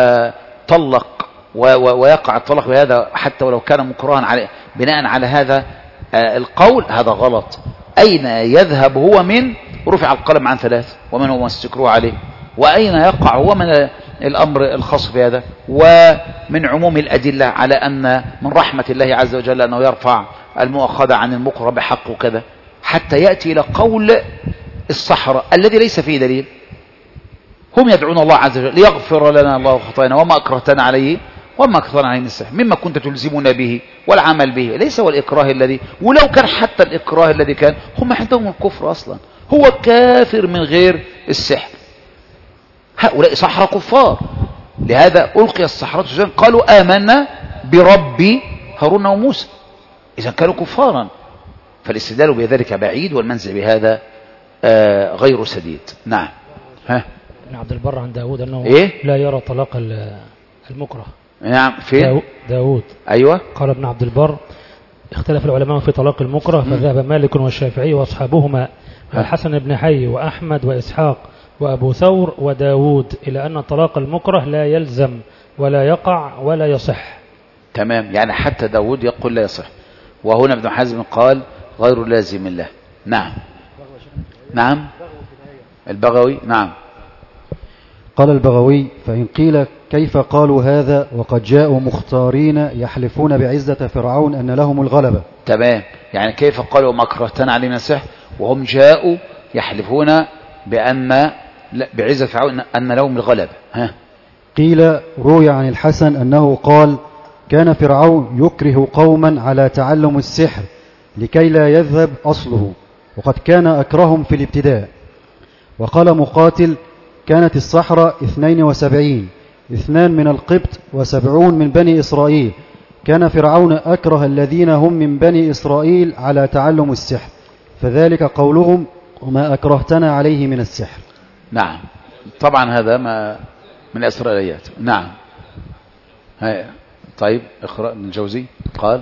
طلق ويقع الطلاق بهذا حتى ولو كان مكرها عليه بناء على هذا القول، هذا غلط. أين يذهب هو من رفع القلم عن 3 ومن هو استكروه عليه، وأين يقع هو من الأمر الخاص بهذا، ومن عموم الأدلة على أن من رحمة الله عز وجل أنه يرفع المؤاخذة عن المكره بحق وكذا، حتى يأتي إلى قول السحرة الذي ليس فيه دليل. هم يدعون الله عز وجل ليغفر لنا الله خطايانا وما أكرهتنا عليه من السحر مما كنت تلزمنا به والعمل به، ليس هو الإكراه الذي، ولو كان حتى الإكراه الذي كان، هم عندهم الكفر أصلا، هو كافر من غير السحر. هؤلاء سحرة كفار، لهذا ألقي السحرة سجدا قالوا آمنا برب هارون وموسى، إذا كانوا كفارا، فالاستدلال بذلك بعيد، والمنزل بهذا غير سديد. نعم. ابن عبد البر عن داود أنه إيه؟ لا يرى طلاق المكره. نعم. فين داود؟ أيوة. قال ابن عبد البر اختلف العلماء في طلاق المكره، فذهب مالك والشافعي وأصحابهما والحسن بن حي وأحمد وإسحاق وأبو ثور وداود إلى أن طلاق المكره لا يلزم ولا يقع ولا يصح. تمام، يعني حتى داود يقول لا يصح، وهنا ابن حزم قال غير لازم له. نعم. نعم. البغوي. نعم. قال البغوي: فإن قيل كيف قالوا هذا وقد جاءوا مختارين يحلفون بعزة فرعون أن لهم الغلبة. تمام، يعني كيف قالوا ما أكرهتنا علينا السحر وهم جاءوا يحلفون بأن بعزة فرعون أن لهم الغلبة. قيل روي عن الحسن أنه قال: كان فرعون يكره قوما على تعلم السحر لكي لا يذهب أصله، وقد كان أكرهم في الابتداء. وقال مقاتل: كانت السحرة 72، 2 من القبط و70 من بني إسرائيل. كان فرعون أكره الذين هم من بني إسرائيل على تعلم السحر، فذلك قولهم: وما أكرهتنا عليه من السحر. نعم، طبعا هذا ما من الإسرائيليات. نعم. طيب، اقرأ ابن الجوزي قال.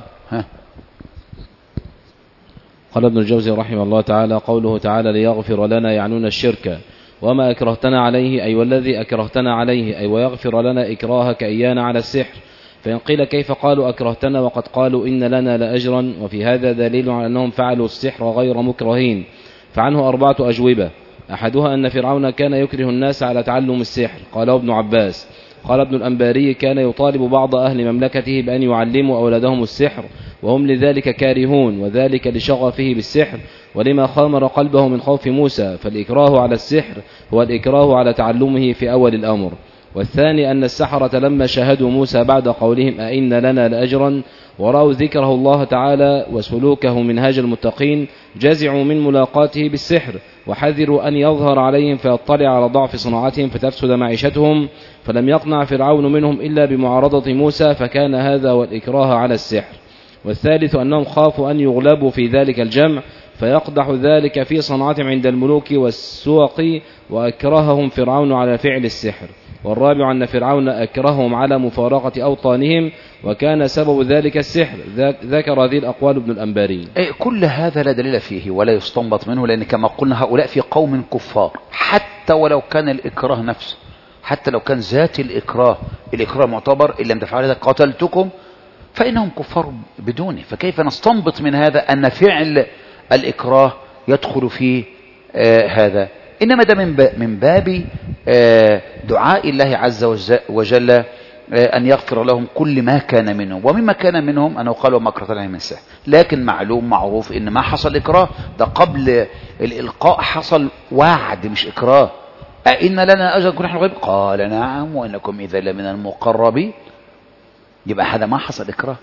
قال ابن الجوزي رحمه الله تعالى: قوله تعالى ليغفر لنا يعنون الشرك، وما أكرهتنا عليه أي والذي أكرهتنا عليه أي ويغفر لنا إكراهك إيانا على السحر. فإن قيل كيف قالوا أكرهتنا وقد قالوا إن لنا لأجرا، وفي هذا دليل على أنهم فعلوا السحر غير مكرهين، فعنه 4 أجوبة. أحدها أن فرعون كان يكره الناس على تعلم السحر، قاله ابن عباس. قال ابن الأنباري: كان يطالب بعض أهل مملكته بأن يعلموا أولادهم السحر وهم لذلك كارهون، وذلك لشغفه بالسحر ولما خامر قلبه من خوف موسى، فالإكراه على السحر هو الإكراه على تعلمه في أول الأمر. والثاني أن السحرة لما شاهدوا موسى بعد قولهم أئن لنا لأجرا ورأوا ذكره الله تعالى وسلوكه منهاج المتقين جزعوا من ملاقاته بالسحر، وحذروا أن يظهر عليهم فيطلع على ضعف صناعتهم فتفسد معيشتهم، فلم يقنع فرعون منهم إلا بمعارضة موسى، فكان هذا والإكراه على السحر. والثالث أنهم خافوا أن يغلبوا في ذلك الجمع فيقدح ذلك في صنعتهم عند الملوك والسوق، وأكرههم فرعون على فعل السحر. والرابع أن فرعون أكرههم على مفارقة أوطانهم وكان سبب ذلك السحر. ذكر هذه الأقوال ابن الأنباري. كل هذا لا دليل فيه ولا يستنبط منه، لأن كما قلنا هؤلاء في قوم كفار، حتى ولو كان الإكراه نفسه، حتى لو كان ذات الإكراه معتبر، إن لم تفعل هذا قتلتكم، فإنهم كفار بدونه. فكيف نستنبط من هذا أن فعل الإكراه يدخل في هذا؟ إنما ده من باب دعاء الله عز وجل أن يغفر لهم كل ما كان منهم، ومما كان منهم أنه قالوا ما أكرهتنا عليه من السحر. لكن معلوم معروف إن ما حصل إكراه، ده قبل الإلقاء حصل وعد مش إكراه. أئن لنا أجرا كنا نحن غيب؟ قال نعم وإنكم إذا لمن المقربين. يبقى هذا ما حصل إكراه.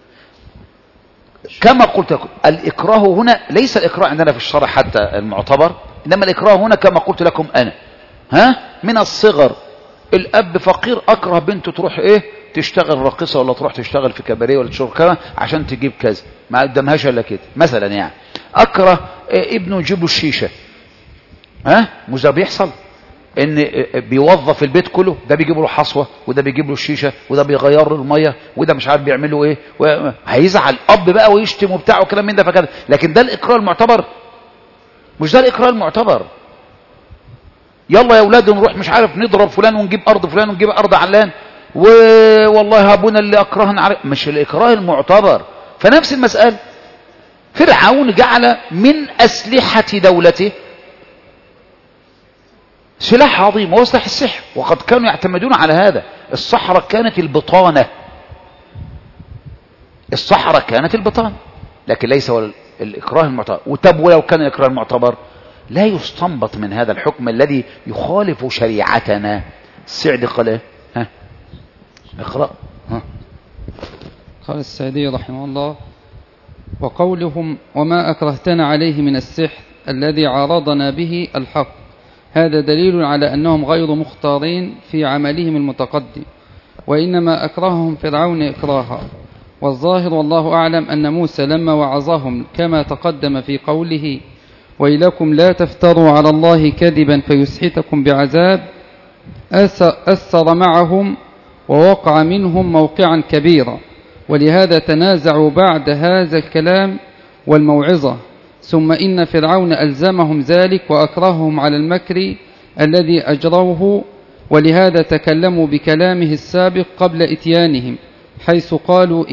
كما قلت لكم الإكراه هنا ليس الإكراه عندنا في الشرع حتى المعتبر، إنما الإكراه هنا كما قلت لكم أنا من الصغر. الأب فقير أكره بنته تروح تشتغل راقصة ولا تروح تشتغل في كباريه ولا تشتغل كذا عشان تجيب كذا، ما قدامهاش إلا كده مثلا. يعني أكره ابنه يجيب له الشيشة، مش ده بيحصل؟ ان بيوظف البيت كله، ده بيجيب له حصوة وده بيجيب له الشيشة وده بيغير له المية وده مش عارف بيعمل له ايه، هيزعل الاب بقى ويشتم وبتاع وكلام من ده فكده. لكن ده الاقرار المعتبر؟ مش ده الاقرار المعتبر. يلا يا اولاد نروح مش عارف نضرب فلان ونجيب ارض فلان ونجيب ارض علان، والله ابونا اللي اكرهنا عليه، مش الاكراه المعتبر. فنفس المسألة، فرعون جعل من اسلحة دولته سلاح عظيم وهو سلاح السحر، وقد كانوا يعتمدون على هذا. الصحراء كانت البطانة، الصحراء كانت البطانة، لكن ليس هو الإكراه المعتبر. وتب ولو كان الإكراه المعتبر لا يستنبط من هذا الحكم الذي يخالف شريعتنا. السعدي قال ايه؟ ها اقرأ. ها قال السعدي رحمه الله: وقولهم وما أكرهتنا عليه من السحر الذي عارضنا به الحق، هذا دليل على أنهم غير مختارين في عملهم المتقدم، وإنما أكرههم فرعون إكراها. والظاهر والله أعلم أن موسى لما وعظهم كما تقدم في قوله وإلكم لا تفتروا على الله كذبا فيسحتكم بعذاب، أثر معهم ووقع منهم موقعا كبيرا، ولهذا تنازعوا بعد هذا الكلام والموعظة. ثم إن فرعون ألزمهم ذلك وأكرههم على المكر الذي أجروه، ولهذا تكلموا بكلامه السابق قبل إتيانهم، حيث قالوا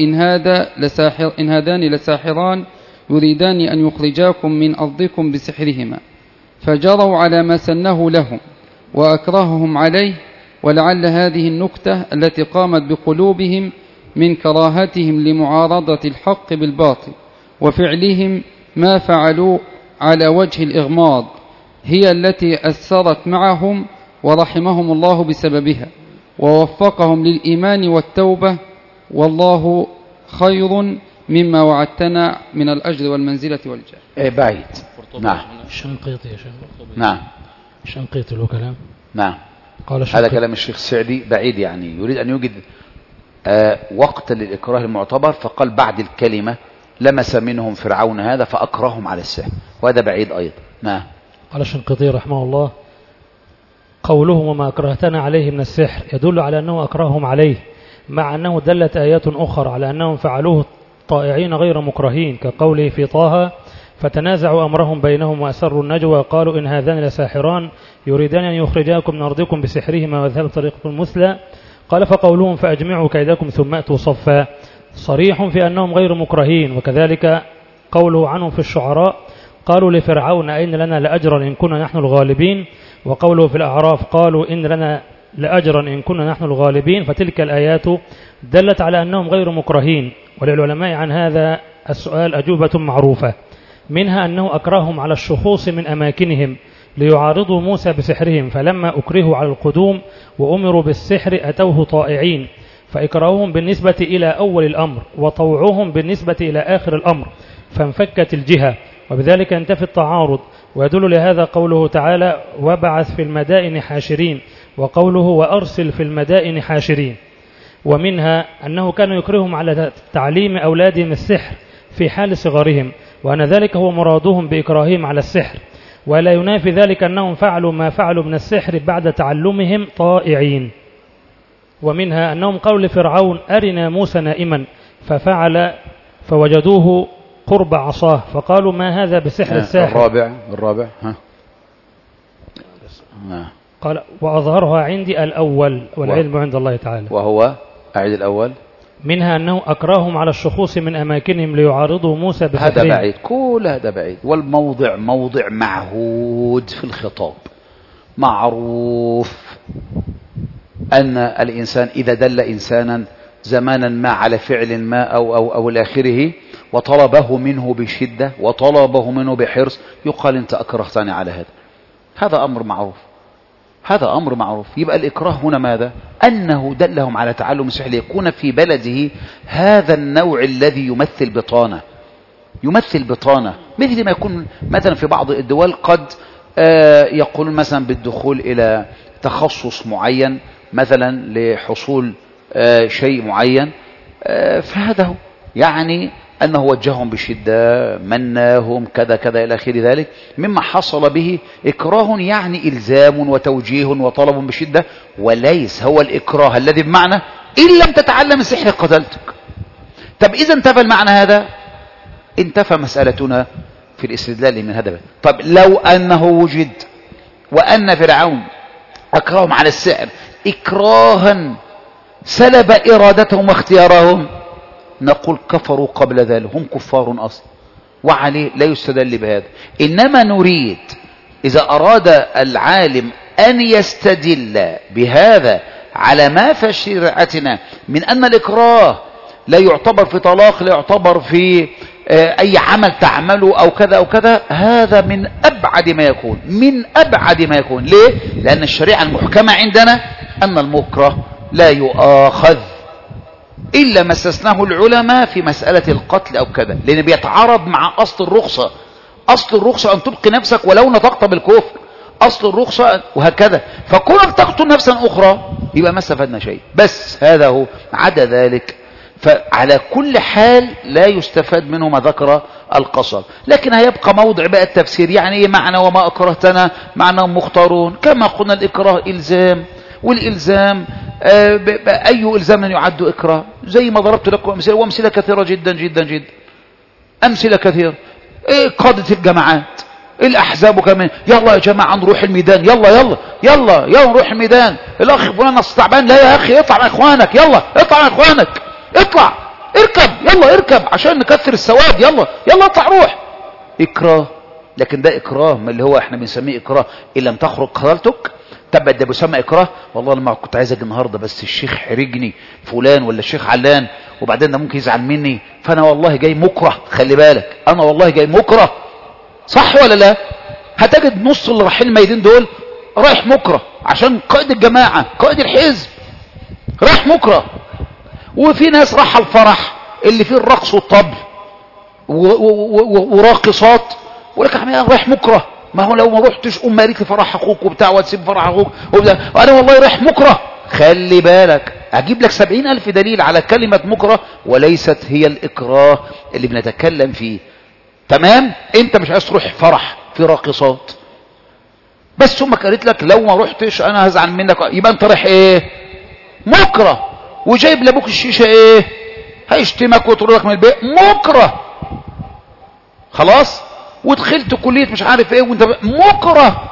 إن هذان لساحران يريدان أن يخرجاكم من أرضكم بسحرهما، فجروا على ما سنه لهم وأكرههم عليه. ولعل هذه النكتة التي قامت بقلوبهم من كراهتهم لمعارضة الحق بالباطل وفعلهم ما فعلوا على وجه الإغماض هي التي أثرت معهم، ورحمهم الله بسببها ووفقهم للإيمان والتوبة، والله خير مما وعدتنا من الأجر والمنزلة والجاه. بعيد. نعم. الشنقيطي يا شيخ. نعم. الشنقيطي له كلام. نعم. قال هذا كلام الشيخ السعدي بعيد، يعني يريد أن يوجد وقت للإكراه المعتبر، فقال بعد الكلمة لمس منهم فرعون هذا فأكرههم على السحر، وهذا بعيد أيضا. نعم. قال الشنقيطي رحمه الله: قولهم وما أكرهتنا عليه من السحر يدل على أنه أكرههم عليه، مع أنه دلت آيات أخرى على أنهم فعلوه طائعين غير مكرهين، كقوله في طه: فتنازعوا أمرهم بينهم وأسروا النجوى وقالوا إن هذان لساحران يريدان أن يخرجاكم من أرضكم بسحرهما ويذهب طريقكم المثلى. قال: فقولهم فأجمعوا كيدكم ثم أتوا صفا صريح في أنهم غير مكرهين. وكذلك قوله عنهم في الشعراء: قالوا لفرعون أين لنا لأجرا إن كنا نحن الغالبين. وقوله في الأعراف: قالوا إن لنا لأجرا إن كنا نحن الغالبين. فتلك الآيات دلت على أنهم غير مكرهين. وللعلماء عن هذا السؤال أجوبة معروفة، منها أنه أكرههم على الشخوص من أماكنهم ليعارضوا موسى بسحرهم، فلما أكرهوا على القدوم وأمروا بالسحر أتوه طائعين، فإكراههم بالنسبة إلى أول الأمر وطوعهم بالنسبة إلى آخر الأمر، فانفكت الجهة، وبذلك ينتفي التعارض. ويدل لهذا قوله تعالى: وبعث في المدائن حاشرين، وقوله: وأرسل في المدائن حاشرين. ومنها أنه كان يكرههم على تعليم أولادهم السحر في حال صغرهم، وأن ذلك هو مرادهم بإكراههم على السحر، ولا ينافي ذلك أنهم فعلوا ما فعلوا من السحر بعد تعلمهم طائعين. ومنها أنهم قالوا لفرعون: أرنا موسى نائما، ففعل فوجدوه قرب عصاه، فقالوا: ما هذا بسحر الساحر. الرابع قال: وأظهرها عندي الأول والعلم عند الله تعالى. وهو أعيد الأول. منها أنه أكراهم على الشخوص من أماكنهم ليعارضوا موسى بسحرهم. هذا بعيد، كل هذا بعيد. والموضع موضع معهود في الخطاب، معروف أن الإنسان إذا دل إنسانا زمانا ما على فعل ما أو الآخره وطلبه منه بشدة وطلبه منه بحرص، يقال أنت أكرهتني على هذا. هذا أمر معروف، هذا أمر معروف. يبقى الإكراه هنا ماذا؟ أنه دلهم على تعلم السحر ليكون في بلده هذا النوع الذي يمثل بطانة، مثل ما يكون مثلا في بعض الدول قد يقولون مثلا بالدخول إلى تخصص معين مثلا لحصول شيء معين، فهذا هو يعني أنه وجههم بشدة، مناهم كذا كذا إلى آخر ذلك، مما حصل به إكراه يعني إلزام وتوجيه وطلب بشدة، وليس هو الإكراه الذي بمعنى إن لم تتعلم السحر قتلتك. طب إذا انتفى المعنى هذا، انتفى مسألتنا في الاستدلال من هذا. طب لو أنه وجد وأن فرعون أكرههم على السحر إكراها سلب إرادتهم واختيارهم، نقول كفروا قبل ذلك، هم كفار أصلا، وعليه لا يستدل بهذا. إنما نريد إذا أراد العالم أن يستدل بهذا على ما في شريعتنا من أن الإكراه لا يعتبر في طلاق، لا يعتبر في أي عمل تعمله أو كذا أو كذا، هذا من أبعد ما يكون، من أبعد ما يكون. ليه؟ لأن الشريعة المحكمة عندنا أن المكره لا يؤاخذ إلا ما استثناه العلماء في مسألة القتل أو كذا، لأن بيتعارض مع أصل الرخصة. أصل الرخصة أن تبقي نفسك ولو نطقت بالكفر، أصل الرخصة وهكذا. فكونك تقتل نفسا أخرى يبقى ما استفدنا شيء، بس هذا هو. عدا ذلك فعلى كل حال لا يستفاد منه ما ذكر القصر، لكن هيبقى موضع بقى التفسير. يعني ايه معنى وما أكرهتنا؟ معنى مختارون، كما قلنا الإكراه إلزام، والإلزام أي إلزام يعد إكراه، زي ما ضربت لكم أمثلة، وأمثلة كثيرة جدا جدا جدا، أمثلة كثيرة. قادة الجماعات، الأحزاب كمان، يلا يا جماعة نروح الميدان، يلا يلا يلا يلا نروح الميدان، الأخ فلان استعبان، لا يا أخي اطلع مع إخوانك، يلا اطلع مع إخوانك، اطلع اركب، يلا اركب عشان نكثر السواد، يلا يلا اطلع روح. إكراه، لكن ده إكراه ما اللي هو احنا بنسميه إكراه إن لم تخرج قتلتك. تبت ده بيسمى إكراه. والله لما كنت عايز اجي النهارده بس الشيخ حرجني فلان ولا الشيخ علان، وبعدين ده ممكن يزعل مني، فانا والله جاي مكره. خلي بالك انا والله جاي مكره، صح ولا لا؟ هتجد نص اللي رايحين الميدان دول رايح مكره، عشان قائد الجماعه قائد الحزب رايح مكره. وفي ناس راح الفرح اللي فيه الرقص والطبل وراقصات، ولك رايح مكره. ما هو لو ما رحتش قالت لي فرح اخوك وبتاع، وتسيب فرح اخوك وبتاع، وانا والله رايح مكره. خلي بالك اجيب لك 70,000 دليل على كلمة مكره، وليست هي الاكراه اللي بنتكلم فيه. تمام؟ انت مش عايز تروح فرح في راقصات، بس امك قالت لك لو ما رحتش انا هزعل منك، يبقى انت رايح ايه؟ مكره. وجايب لابوك الشيشه ايه؟ هيشتمك ويطردك من البيت، مكره. خلاص؟ ودخلت كليه مش عارف ايه وانت مكره.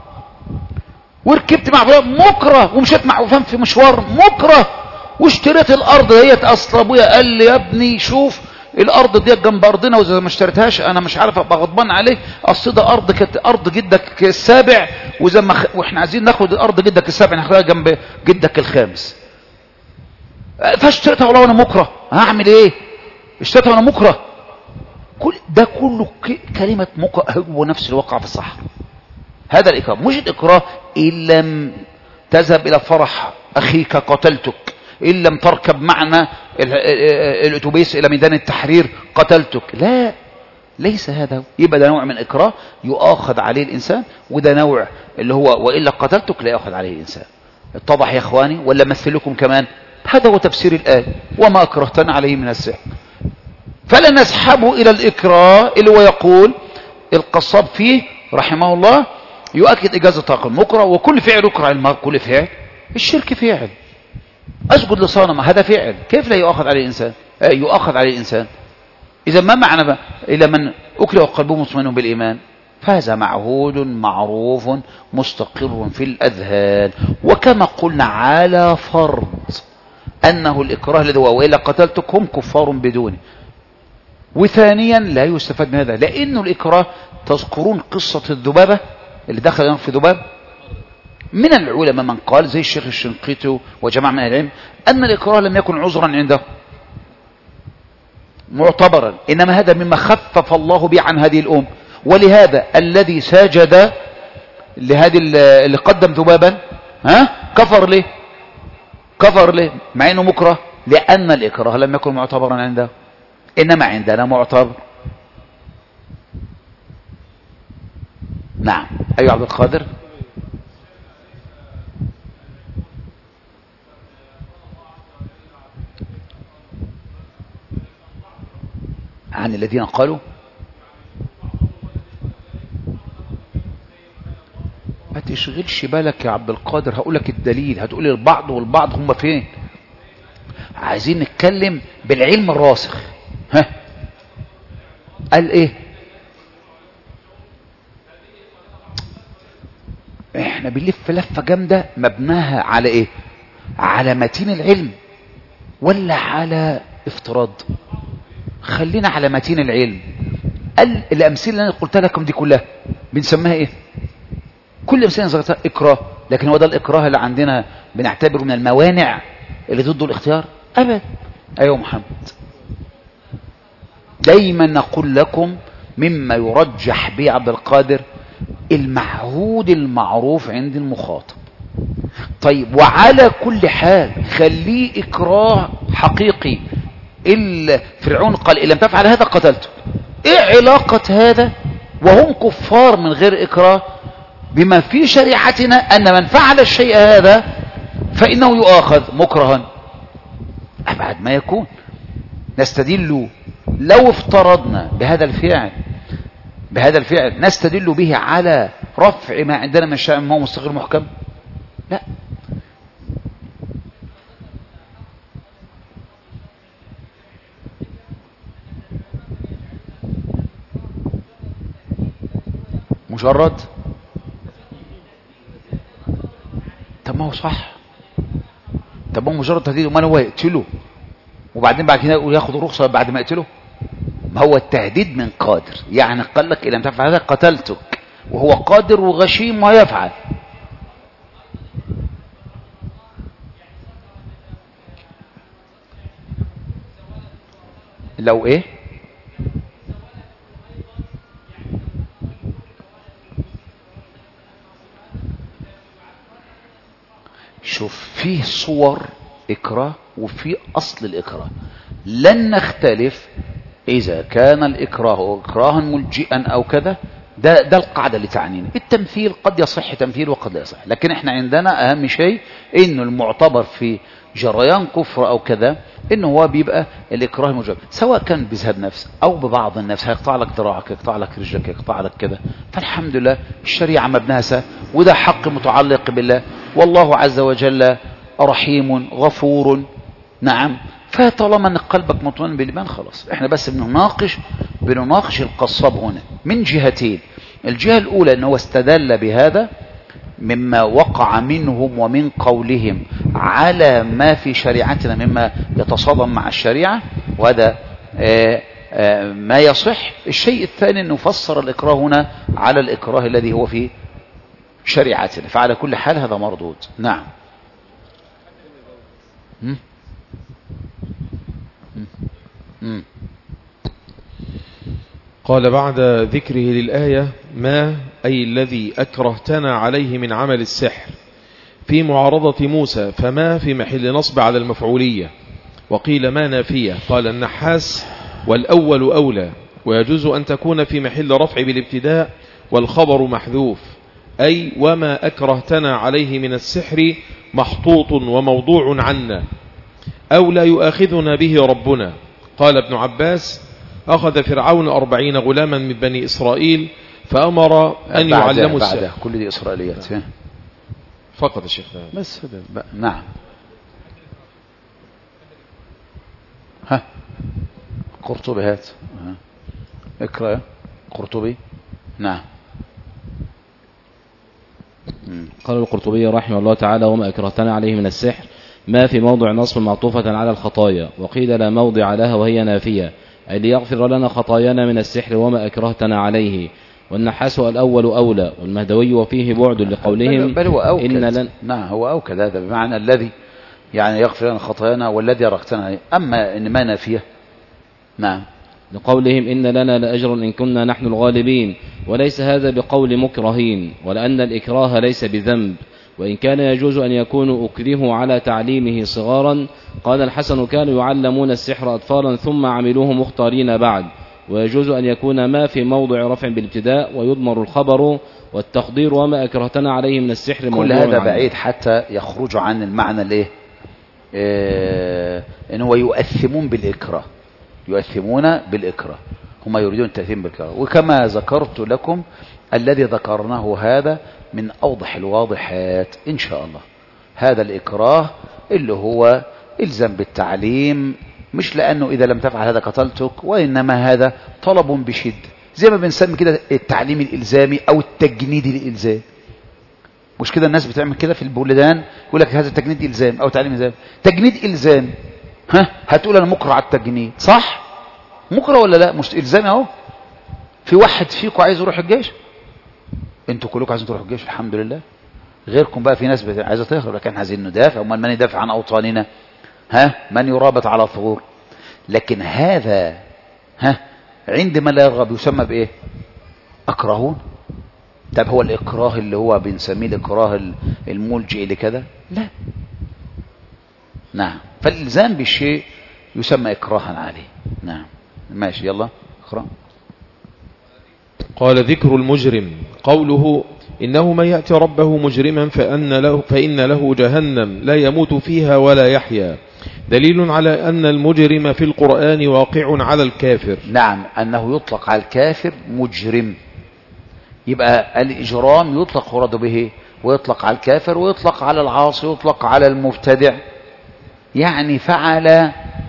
وركبت مع فلان مكره، ومشيت مع فلان في مشوار مكره. واشتريت الارض ديت، اصل ابويا قال لي يا ابني شوف الارض ديت جنب ارضنا، واذا ما اشتريتهاش انا مش عارف ابقى غضبان عليك، اصل ده ارض كانت ارض جدك السابع، واذا ما واحنا عايزين ناخد ارض جدك السابع ناخدها جنب جدك الخامس. فاشتريتها والله وانا مكره، هعمل ايه؟ اشتريتها وانا مكره. كل ده كله كلمه مكره، هو نفس الواقع في الصحراء. هذا الإكراه. مش الإكراه إن لم تذهب إلى فرح أخيك قتلتك، إن لم تركب معنا الأتوبيس إلى ميدان التحرير قتلتك، لا، ليس هذا. يبقى ده نوع من الإكراه يؤاخذ عليه الإنسان، وده نوع اللي هو وإلا قتلتك لا يؤاخذ عليه الإنسان. اتضح يا إخواني ولا مثل لكم كمان؟ هذا هو تفسير الآية، وما أكرهتنا عليه من السحر. فلا نسحبه إلى الإكراه اللي هو يقول القصاب فيه رحمه الله، يؤكد إجازة طاقة المكره، وكل فعل يكره كل فعل. الشرك فعل، أسجد لصنم هذا فعل، كيف لا يؤاخذ عليه الإنسان؟ يؤاخذ عليه الإنسان. إذا ما معنى إلى من أكره قلبه مطمئن بالإيمان، فهذا معهود معروف مستقر في الأذهان. وكما قلنا على فرض أنه الإكراه الذي هو وإلا قتلتك هم كفار بدونه. وثانيا لا يستفاد من هذا، لأنه الإكراه، تذكرون قصة الذبابة اللي دخل في ذباب؟ من العلماء من قال زي الشيخ الشنقيطي وجماعة من العلم أن الإكراه لم يكن عذرا عنده معتبرا، إنما هذا مما خفف الله به عن هذه الأمة. ولهذا الذي ساجد لهذه اللي قدم ذبابا كفر ليه؟ كفر ليه؟ مع أنه مكره، لأن الإكراه لم يكن معتبرا عنده، إنما عندنا معتبر. نعم. أيها عبد القادر. عن الذين قالوا ما تشغلش بالك يا عبد القادر، هقولك الدليل، هتقولي البعض والبعض هم فين؟ عايزين نتكلم بالعلم الراسخ. ها قال ايه؟ احنا بنلف لفه جامده مبناها على ايه؟ على متين العلم ولا على افتراض؟ خلينا على متين العلم. قال الامثله اللي انا قلتها لكم دي كلها بنسميها ايه؟ كل امثله ذكرتها اكراه، لكن هو ده الاكراه اللي عندنا بنعتبره من الموانع اللي ضد الاختيار؟ ابدا. ايوه محمد، دايما نقول لكم مما يرجح به عبد القادر المعهود المعروف عند المخاطب. طيب وعلى كل حال خليه إكراه حقيقي. فرعون قال إن لم تفعل هذا قتلته. إيه علاقة هذا وهم كفار من غير إكراه بما في شريعتنا أن من فعل الشيء هذا فإنه يؤاخذ مكرها؟ أبعد ما يكون. نستدل لو افترضنا بهذا الفعل نستدل به على رفع ما عندنا من الشرع ما هو مستقر محكم؟ لا. مجرد، طب ما هو صح، طب ما هو مجرد تهديد، وما هو يقتله وبعدين بعد كده يقول ياخد رخصة بعد ما يقتله؟ ما هو التهديد من قادر، يعني قال لك إن لم تفعل هذا قتلتك، وهو قادر وغشيم ويفعل. لو ايه؟ شوف، فيه صور إكراه وفي أصل الإكراه. لن نختلف إذا كان الإكراه إكراها ملجئا أو كذا، ده القاعدة اللي تعنينا. التمثيل قد يصح تمثيل وقد لا يصح، لكن احنا عندنا أهم شيء إنه المعتبر في جريان كفر أو كذا إنه هو بيبقى الإكراه المجرد، سواء كان بذهب نفس أو ببعض النفس، هيقطع لك ذراعك، يقطع لك رجلك، يقطع لك كذا. فالحمد لله الشريعة مبناها سهل، وده حق متعلق بالله، والله عز وجل رحيم غفور. نعم. فطالما ان قلبك مطمئن بالايمان خلاص. احنا بس بنناقش القصاب هنا من جهتين. الجهه الاولى ان هو استدل بهذا مما وقع منهم ومن قولهم على ما في شريعتنا مما يتصادم مع الشريعه، وهذا ما يصح. الشيء الثاني انه فسر الاكراه هنا على الاكراه الذي هو في شريعتنا، فعلى كل حال هذا مردود. نعم. قال بعد ذكره للآية ما أي الذي أكرهتنا عليه من عمل السحر في معارضة موسى، فما في محل نصب على المفعولية، وقيل ما نافية. قال النحاس والأول أولى، ويجوز أن تكون في محل رفع بالابتداء والخبر محذوف، أي وما أكرهتنا عليه من السحر محطوط وموضوع عنا، أو لا يؤاخذنا به ربنا. قال ابن عباس أخذ فرعون 40 غلاما من بني إسرائيل فأمر أن يعلموا السحر. كل دي إسرائيليات فقط يا شيخ بس. نعم. ها قرطبي هات اقرأ قرطبي. نعم. قال القرطبي رحمه الله تعالى وما أكرهتنا عليه من السحر ما في موضع نصب معطوفة على الخطايا، وقيل لا موضع لها وهي نافية، أي ليغفر لنا خطايانا من السحر وما أكرهتنا عليه. والنحاس الأول أولى، والمهدوي وفيه بعد لقولهم بل هو أوكد. إن لن نعم هو أوكد، هذا بمعنى الذي يعني يغفر لنا خطايانا والذي أرقتنا عليه. أما إن ما نافية. نعم. لقولهم إن لنا لأجر إن كنا نحن الغالبين، وليس هذا بقول مكرهين، ولأن الإكراه ليس بذنب، وإن كان يجوز أن يكونوا أكرهوا على تعليمه صغارا. قال الحسن كانوا يعلمون السحر أطفالا ثم عملوه مختارين بعد، ويجوز أن يكون ما في موضع رفع بالابتداء ويضمر الخبر والتقدير وما أكرهتنا عليه من السحر. كل هذا بعيد حتى يخرج عن المعنى إن هو يؤثمون بالإكراه. يؤثمون بالإكراه، هم يريدون التأثيم بالإكراه. وكما ذكرت لكم الذي ذكرناه هذا من أوضح الواضحات إن شاء الله. هذا الإكراه اللي هو إلزام بالتعليم، مش لأنه إذا لم تفعل هذا قتلتك، وإنما هذا طلب بشدة، زي ما بنسمي كده التعليم الإلزامي أو التجنيد الإلزامي. مش كده الناس بتعمل كده في البلدان، يقول لك هذا تجنيد إلزام أو تعليم إلزامي. تجنيد إلزامي، هتقول أنا مكره على التجنيد، صح؟ مكره ولا لا؟ مش إلزامي أهو. في واحد فيكم عايز يروح الجيش، انتوا كلكم عايزين تروحوا الجيش الحمد لله. غيركم بقى في ناس عايزه تهرب، لكن عايزين ندافع. امال من يدافع عن اوطاننا؟ من يرابط على ثغور. لكن هذا عندما لا يرغب يسمى بايه؟ اكرهون. طب هو الاكراه اللي هو بنسميه الاكراه الملجئ لكذا؟ لا. نعم، فالالزام بالشيء يسمى اكراها عليه. نعم ماشي، يلا اقرا. قال ذكر المجرم. قوله إنه من يأتي ربه مجرما فإن له جهنم لا يموت فيها ولا يحيا، دليل على أن المجرم في القرآن واقع على الكافر. نعم، أنه يطلق على الكافر مجرم، يبقى الإجرام يطلق ورد به، ويطلق على الكافر، ويطلق على العاصي، ويطلق على المبتدع. يعني فعل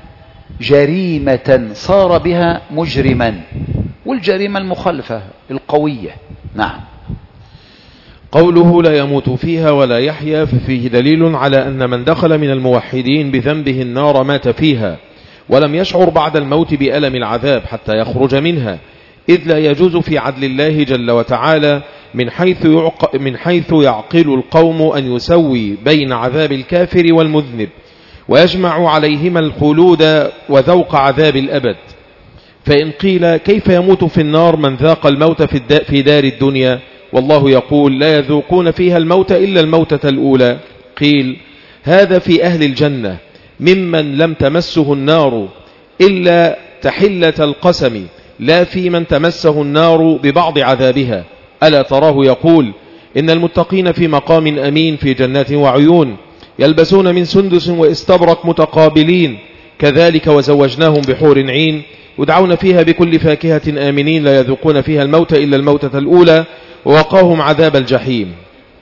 جريمة صار بها مجرما، والجريمة المخالفة القوية. نعم. قوله لا يموت فيها ولا يحيا ففيه دليل على أن من دخل من الموحدين بذنبه النار مات فيها، ولم يشعر بعد الموت بألم العذاب حتى يخرج منها، إذ لا يجوز في عدل الله جل وتعالى من حيث يعقل القوم أن يسوي بين عذاب الكافر والمذنب، ويجمع عليهما الخلود وذوق عذاب الأبد. فإن قيل كيف يموت في النار من ذاق الموت في دار الدنيا، والله يقول لا يذوقون فيها الموت إلا الموتة الأولى، قيل هذا في أهل الجنة ممن لم تمسه النار إلا تحلة القسم، لا في من تمسه النار ببعض عذابها. ألا تراه يقول إن المتقين في مقام أمين في جنات وعيون، يلبسون من سندس واستبرق متقابلين، كذلك وزوجناهم بحور عين، يدعون فيها بكل فاكهة آمنين، لا يذوقون فيها الموت إلا الموتة الأولى، ووقاهم عذاب الجحيم.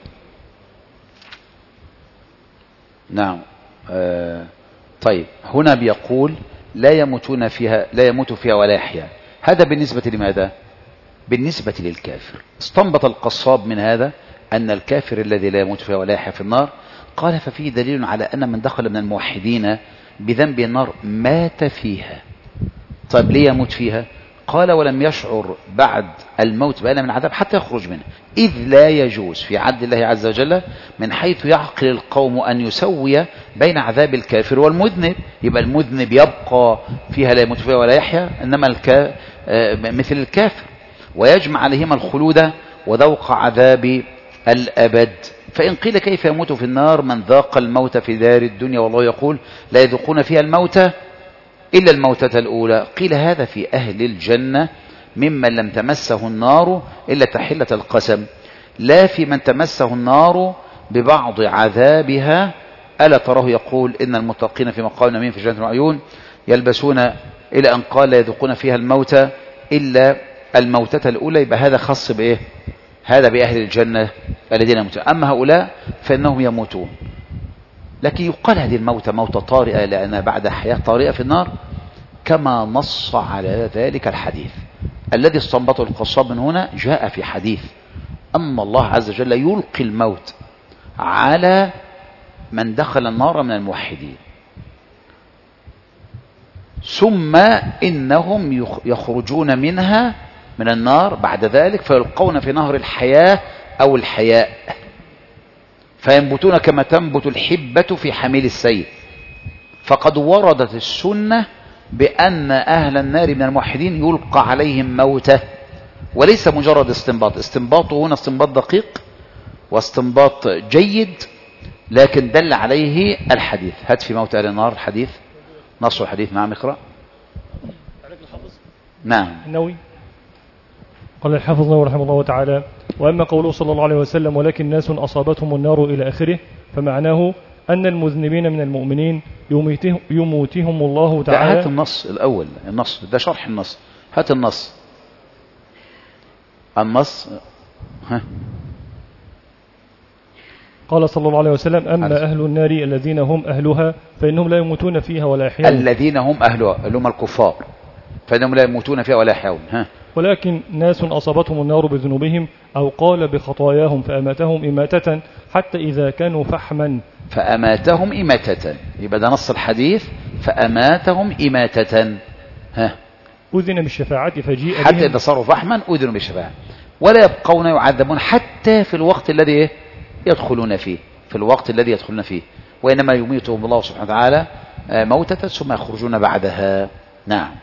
نعم. طيب، هنا بيقول لا يموت فيها ولا يحيا. هذا بالنسبة لماذا؟ بالنسبة للكافر. استنبط القصاب من هذا أن الكافر الذي لا يموت فيها ولا يحيا في النار، قال ففيه دليل على أن من دخل من الموحدين بذنب النار مات فيها. طيب ليه يموت فيها؟ قال ولم يشعر بعد الموت بألم العذاب حتى يخرج منه، إذ لا يجوز في عدل الله عز وجل من حيث يعقل القوم أن يسوي بين عذاب الكافر والمذنب. يبقى المذنب يبقى فيها لا يموت فيها ولا يحيا، إنما مثل الكافر، ويجمع عليهما الخلود وذوق عذاب الأبد. فإن قيل كيف يموت في النار من ذاق الموت في دار الدنيا، والله يقول لا يذوقون فيها الموت إلا الموتة الأولى، قيل هذا في أهل الجنة ممن لم تمسه النار إلا تحلة القسم، لا في من تمسه النار ببعض عذابها. ألا تراه يقول إن المتقين في مقام أمين في جنة وعيون، يلبسون إلى أن قال لا يذوقون فيها الموت إلا الموتة الأولى. يبقى هذا خاص بإيه؟ هذا بأهل الجنة الذين يموتون. أما هؤلاء فإنهم يموتون، لكن يقال هذه الموتة موتة طارئة لأنها بعد حياة طارئة في النار، كما نص على ذلك الحديث الذي استنبطه القصاب من هنا. جاء في حديث أن الله عز وجل يلقي الموت على من دخل النار من الموحدين، ثم إنهم يخرجون منها من النار بعد ذلك فيلقون في نهر الحياة أو الحياء، فينبتون كما تنبت الحبة في حميل السيل. فقد وردت السنة بأن أهل النار من الموحدين يلقى عليهم موته، وليس مجرد استنباط. استنباطه هنا استنباط دقيق واستنباط جيد، لكن دل عليه الحديث. هات في موت أهل النار الحديث، نص الحديث. نعم اقرأ. نعم. النووي قال الحافظ النووي رحمه الله تعالى: وأما قوله صلى الله عليه وسلم ولكن ناس أصابتهم النار إلى آخره، فمعناه أن المذنبين من المؤمنين يموتهم الله ده تعالى. هات النص الأول، النص ده شرح النص، هات النص. ها. قال صلى الله عليه وسلم: أما أهل النار الذين هم أهلها فإنهم لا يموتون فيها ولا يحيون. الذين هم أهلها اللي هم الكفار فإنهم لا يموتون فيها ولا يحيون. ها. ولكن ناس أصابتهم النار بذنوبهم أو قال بخطاياهم فأماتهم إماتة حتى إذا كانوا فحما. فأماتهم إماتة، يبقى ده نص الحديث، فأماتهم إماتة. ها. أذن بالشفاعة فجيء حتى بهم إذا صاروا فحما أذنوا بالشفاعة ولا يبقون يعذبون حتى في الوقت الذي يدخلون فيه، في الوقت الذي يدخلون فيه، وإنما يميتهم الله سبحانه وتعالى موتة ثم يخرجون بعدها. نعم.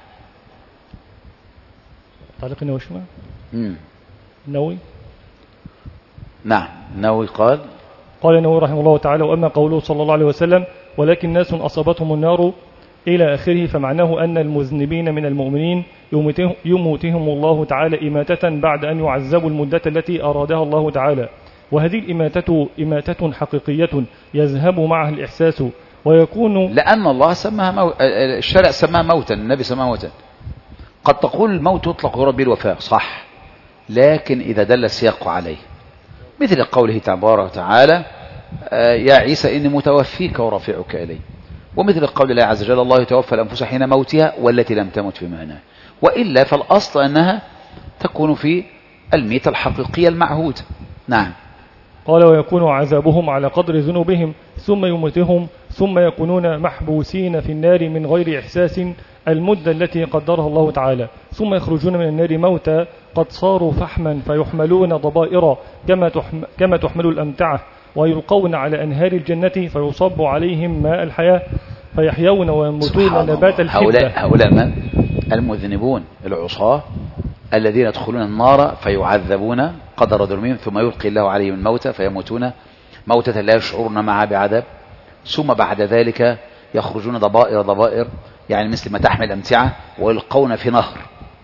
تعليق النووي شو النووي؟ نعم النووي قال النووي رحمه الله تعالى: وأما قوله صلى الله عليه وسلم: ولكن ناس أصابتهم النار إلى آخره، فمعناه أن المذنبين من المؤمنين يموتهم الله تعالى إماتة بعد أن يعذبوا المدة التي أرادها الله تعالى. وهذه الإماتة إماتة حقيقية يذهب معها الإحساس ويكون، لأن الله سماها الشرع سماها موتا، النبي سماها موتا. قد تقول الموت يطلق يراد به الوفاة، صح، لكن إذا دل السياق عليه، مثل قوله تبارك وتعالى: يا عيسى إني متوفيك ورافعك إلي، ومثل قول الله عز وجل: الله يتوفى الأنفس حين موتها والتي لم تمت في منامها. وإلا فالأصل أنها تكون في الميتة الحقيقية المعهودة. نعم. قال: ويكون عذابهم على قدر ذنوبهم ثم يموتهم ثم يكونون محبوسين في النار من غير إحساس المدة التي قدرها الله تعالى، ثم يخرجون من النار موتى قد صاروا فحما فيحملون ضبائر كما تحمل الأمتعة، ويلقون على أنهار الجنة فيصب عليهم ماء الحياة فيحيون وينبتون نبات الحبة. هؤلاء من؟ المذنبون العصاة الذين يدخلون النار فيعذبون قدر ذنوبهم ثم يلقي الله عليهم الموتى فيموتون موتة لا يشعرون معها بعذاب، ثم بعد ذلك يخرجون ضبائر يعني مثل ما تحمل أمتعة، ويلقون في نهر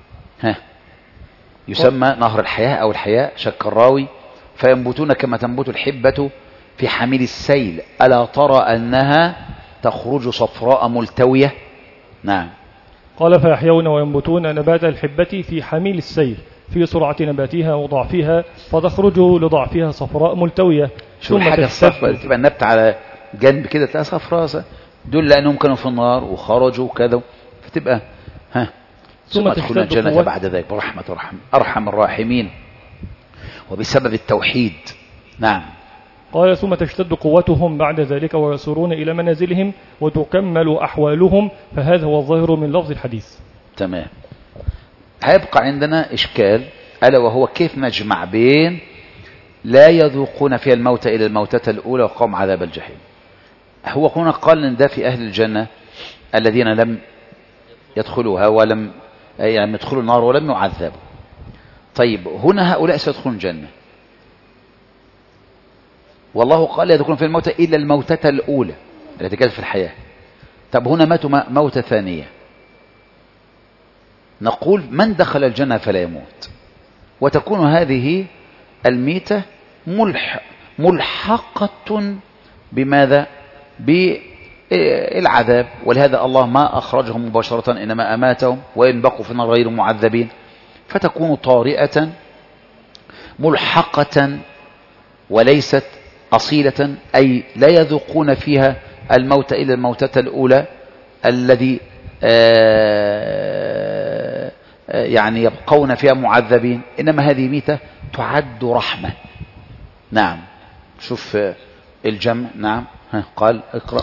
يسمى نهر الحياة أو الحياة، شك الراوي، فينبتون كما تنبت الحبة في حميل السيل، ألا ترى أنها تخرج صفراء ملتوية. نعم. قال: فيحيون وينبتون نبات الحبة في حميل السيل في سرعة نباتها وضعفها، فتخرج لضعفها صفراء ملتوية. شو الحاجة الصفراء تبقى النبت على جنب كده تلاقيها صفراء، دول لأنهم كانوا في النار وخرجوا كذا، فتبقى ثم تدخلون الجنة بعد ذلك برحمة أرحم الراحمين وبسبب التوحيد. نعم. قال: ثم تشتد قوتهم بعد ذلك ويسيرون إلى منازلهم وتكمل أحوالهم، فهذا هو الظاهر من لفظ الحديث. تمام. هيبقى عندنا إشكال، ألا وهو كيف نجمع بين لا يذوقون فيها الموت إلى الموتة الأولى وقوم عذاب الجحيم. هو هنا قال إن ده في أهل الجنة الذين لم يدخلوها ولم يعني يدخلوا النار ولم يعذبوا. طيب هنا هؤلاء سيدخلون الجنة، والله قال لا يدخلون في الموتى إلا الموتة الأولى التي كانت في الحياة. طب هنا ماتوا موتة ثانية، نقول من دخل الجنة فلا يموت، وتكون هذه الميتة ملحقة بماذا؟ بالعذاب، ولهذا الله ما أخرجهم مباشرة إنما أماتهم، وإن بقوا في النار غير معذبين، فتكون طارئة ملحقة وليست أصيلة، أي لا يذوقون فيها الموت إلا الموتة الأولى الذي يعني يبقون فيها معذبين، إنما هذه ميتة تعد رحمة. نعم. شوف الجمع. نعم. قال اقرأ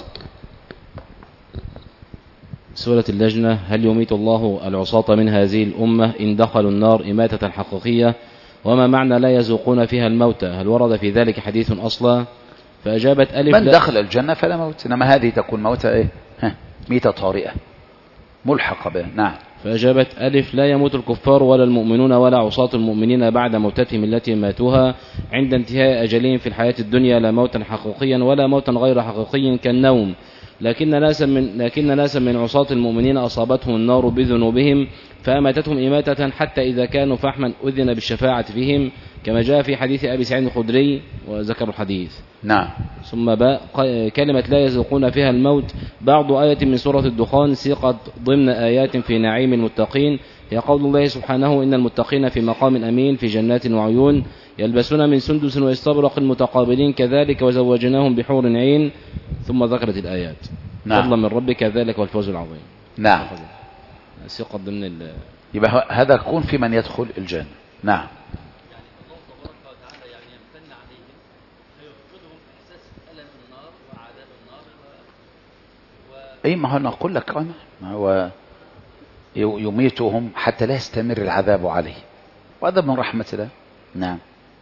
سورة اللجنة: هل يميت الله العصاة من هذه الأمة إن دخلوا النار إماتة حقيقية؟ وما معنى لا يذوقون فيها الموت؟ هل ورد في ذلك حديث أصلا؟ فأجابت ألف: من دخل الجنة فلا موت، إنما هذه تكون موتة ميتة طارئة ملحقة به. نعم. فأجابت ألف: لا يموت الكفار ولا المؤمنون ولا عصاة المؤمنين بعد موتتهم التي ماتوها عند انتهاء أجلهم في الحياة الدنيا، لا موتا حقيقيا ولا موتا غير حقيقي كالنوم، لكن ناسا من عصاة المؤمنين أصابتهم النار بذنوبهم فأماتتهم إماتة حتى إذا كانوا فحما أذن بالشفاعة فيهم كما جاء في حديث أبي سعيد الخدري وذكر الحديث. نعم. ثم كلمة لا يذوقون فيها الموت بعض آية من سورة الدخان سيقت ضمن آيات في نعيم المتقين هي قول الله سبحانه إن المتقين في مقام أمين في جنات وعيون يلبسون من سندس واستبرق متقابلين كذلك وزوجناهم بحور عين ثم ذكرت الآيات. نعم. فضلا من ربك ذلك والفوز العظيم. نعم. سيقت ضمن يبقى هذا يكون في من يدخل الجنة. نعم. اي ما هو نقول لك انا ما هو يميتهم حتى لا يستمر العذاب عليه وهذا من رحمة الله. نعم.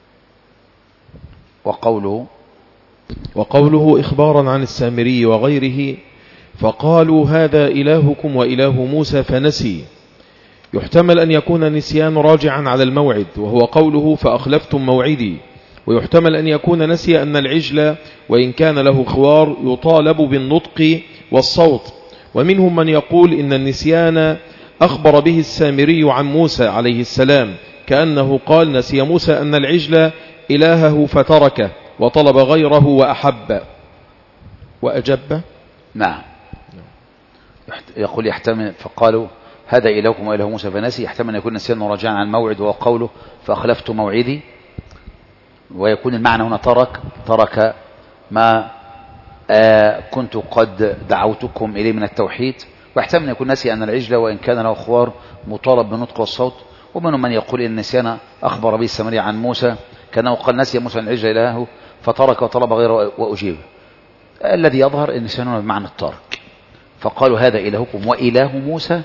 وقوله إخبارا عن السامري وغيره فقالوا هذا إلهكم وإله موسى فنسي يحتمل أن يكون نسيان راجعا على الموعد وهو قوله فأخلفتم موعدي ويحتمل أن يكون نسي أن العجل وإن كان له خوار يطالب بالنطق والصوت ومنهم من يقول إن النسيان أخبر به السامري عن موسى عليه السلام كأنه قال نسي موسى أن العجل إلهه فتركه وطلب غيره وأحب وأجب. نعم. يقول يحتمل فقالوا هذا إلهكم وإله موسى فنسي يحتمل أن يكون نسيان راجعا عن الموعد وهو قوله فأخلفت موعدي ويكون المعنى هنا ترك ما كنت قد دعوتكم إليه من التوحيد ويحتمل أن يكون نسي أن العجل وإن كان له خوار مطالب بالنطق والصوت ومنهم من يقول إن النسيان أخبر به السامري عن موسى كأنه قال نسي موسى أن العجل إلهه فترك وطلب غيره وأجيب. الذي يظهر النسيان بمعنى الترك فقالوا هذا إلهكم وإله موسى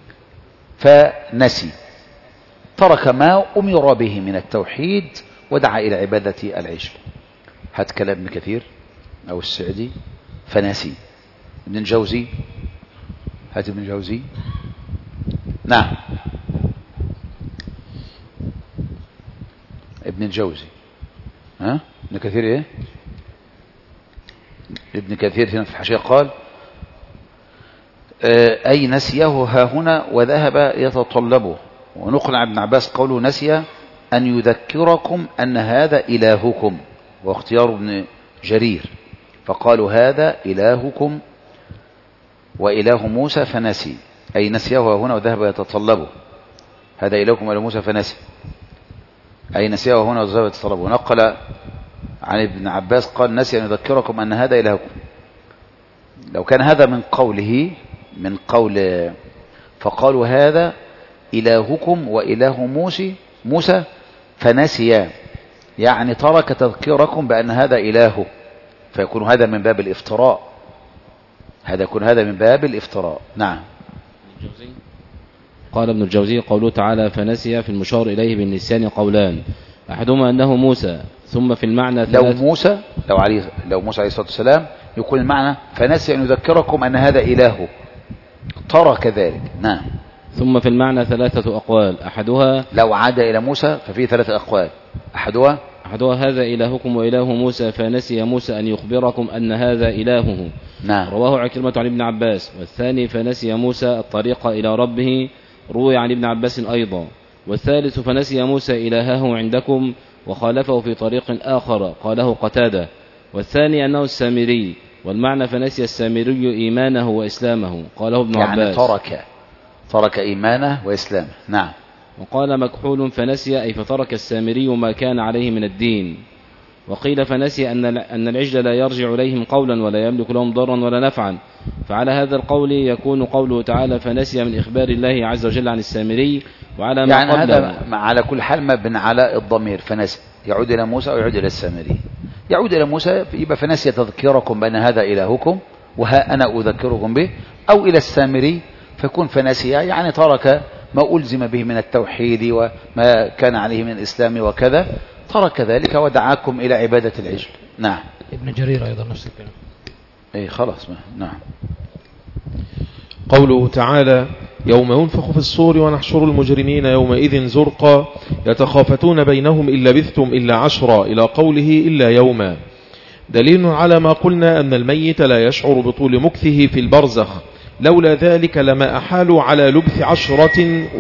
فنسي ترك ما أمر به من التوحيد ودعا إلى عبادة العجل. هذا كلام ابن كثير أو السعدي فنسي. ابن الجوزي هات ابن الجوزي. نعم. ابن الجوزي ابن كثير ايه ابن كثير هنا في الحاشية قال أي نسيه ها هنا وذهب يتطلبه ونقل عن ابن عباس قوله نسي أن يذكركم أن هذا إلهكم واختيار ابن جرير فقالوا هذا إلهكم وإله موسى فنسي أي نسيه ها هنا وذهب يتطلبه هذا إلهكم وإله موسى فنسي أي نسيه هنا وذهب يتطلبه. ونقل عن ابن عباس قال نسي أن يذكركم أن هذا إلهكم. لو كان هذا من قول فقالوا هذا إلهكم وإله موسى فنسي يعني ترك تذكيركم بأن هذا إلهه فيكون هذا من باب الافتراء يكون هذا من باب الافتراء. نعم. قال ابن الجوزي قوله تعالى فنسي في المشار إليه بالنسيان قولان أحدهما أنه موسى ثم في المعنى لو موسى عليه الصلاة والسلام يكون المعنى فنسي أن يذكركم أن هذا إلهه ترك ذلك. نعم. ثم في المعنى ثلاثة أقوال أحدها لو عاد إلى موسى ففيه ثلاثة أقوال أحدها هذا إلهكم وإله موسى فنسي موسى أن يخبركم أن هذا إلهه. نعم. رواه عكرمة عن ابن عباس. والثاني فنسي موسى الطريق إلى ربه روي عن ابن عباس أيضا. والثالث فنسي موسى إلهه عندكم وخالفه في طريق آخر قاله قتادة. والثاني أنه السامري والمعنى فنسي السامري إيمانه وإسلامه قاله ابن عباس يعني ترك إيمانه وإسلامه. نعم. وقال مكحول فنسي أي فترك السامري ما كان عليه من الدين. وقيل فنسي أن العجل لا يرجع إليهم قولا ولا يملك لهم ضرا ولا نفعا فعلى هذا القول يكون قوله تعالى فنسي من إخبار الله عز وجل عن السامري وعلى ما يعني قبله. هذا على كل حال مبني على الضمير فنسي يعود إلى موسى أو يعود إلى السامري. يعود إلى موسى يبقى فنسي تذكيركم بأن هذا إلهكم وها أنا أذكركم به أو إلى السامري فيكون فنسي يعني ترك ما ألزم به من التوحيد وما كان عليه من الإسلام وكذا ترك ذلك ودعاكم إلى عبادة العجل. نعم. ابن جرير أيضا نفس الكلام. إيه خلاص. نعم. قوله تعالى يوم ينفخ في الصور ونحشر المجرمين يومئذ زرقا يتخافتون بينهم إن لبثتم إلا 10 إلى قوله إلا يوما دليل على ما قلنا أن الميت لا يشعر بطول مكثه في البرزخ، لولا ذلك لما أحالوا على لبث 10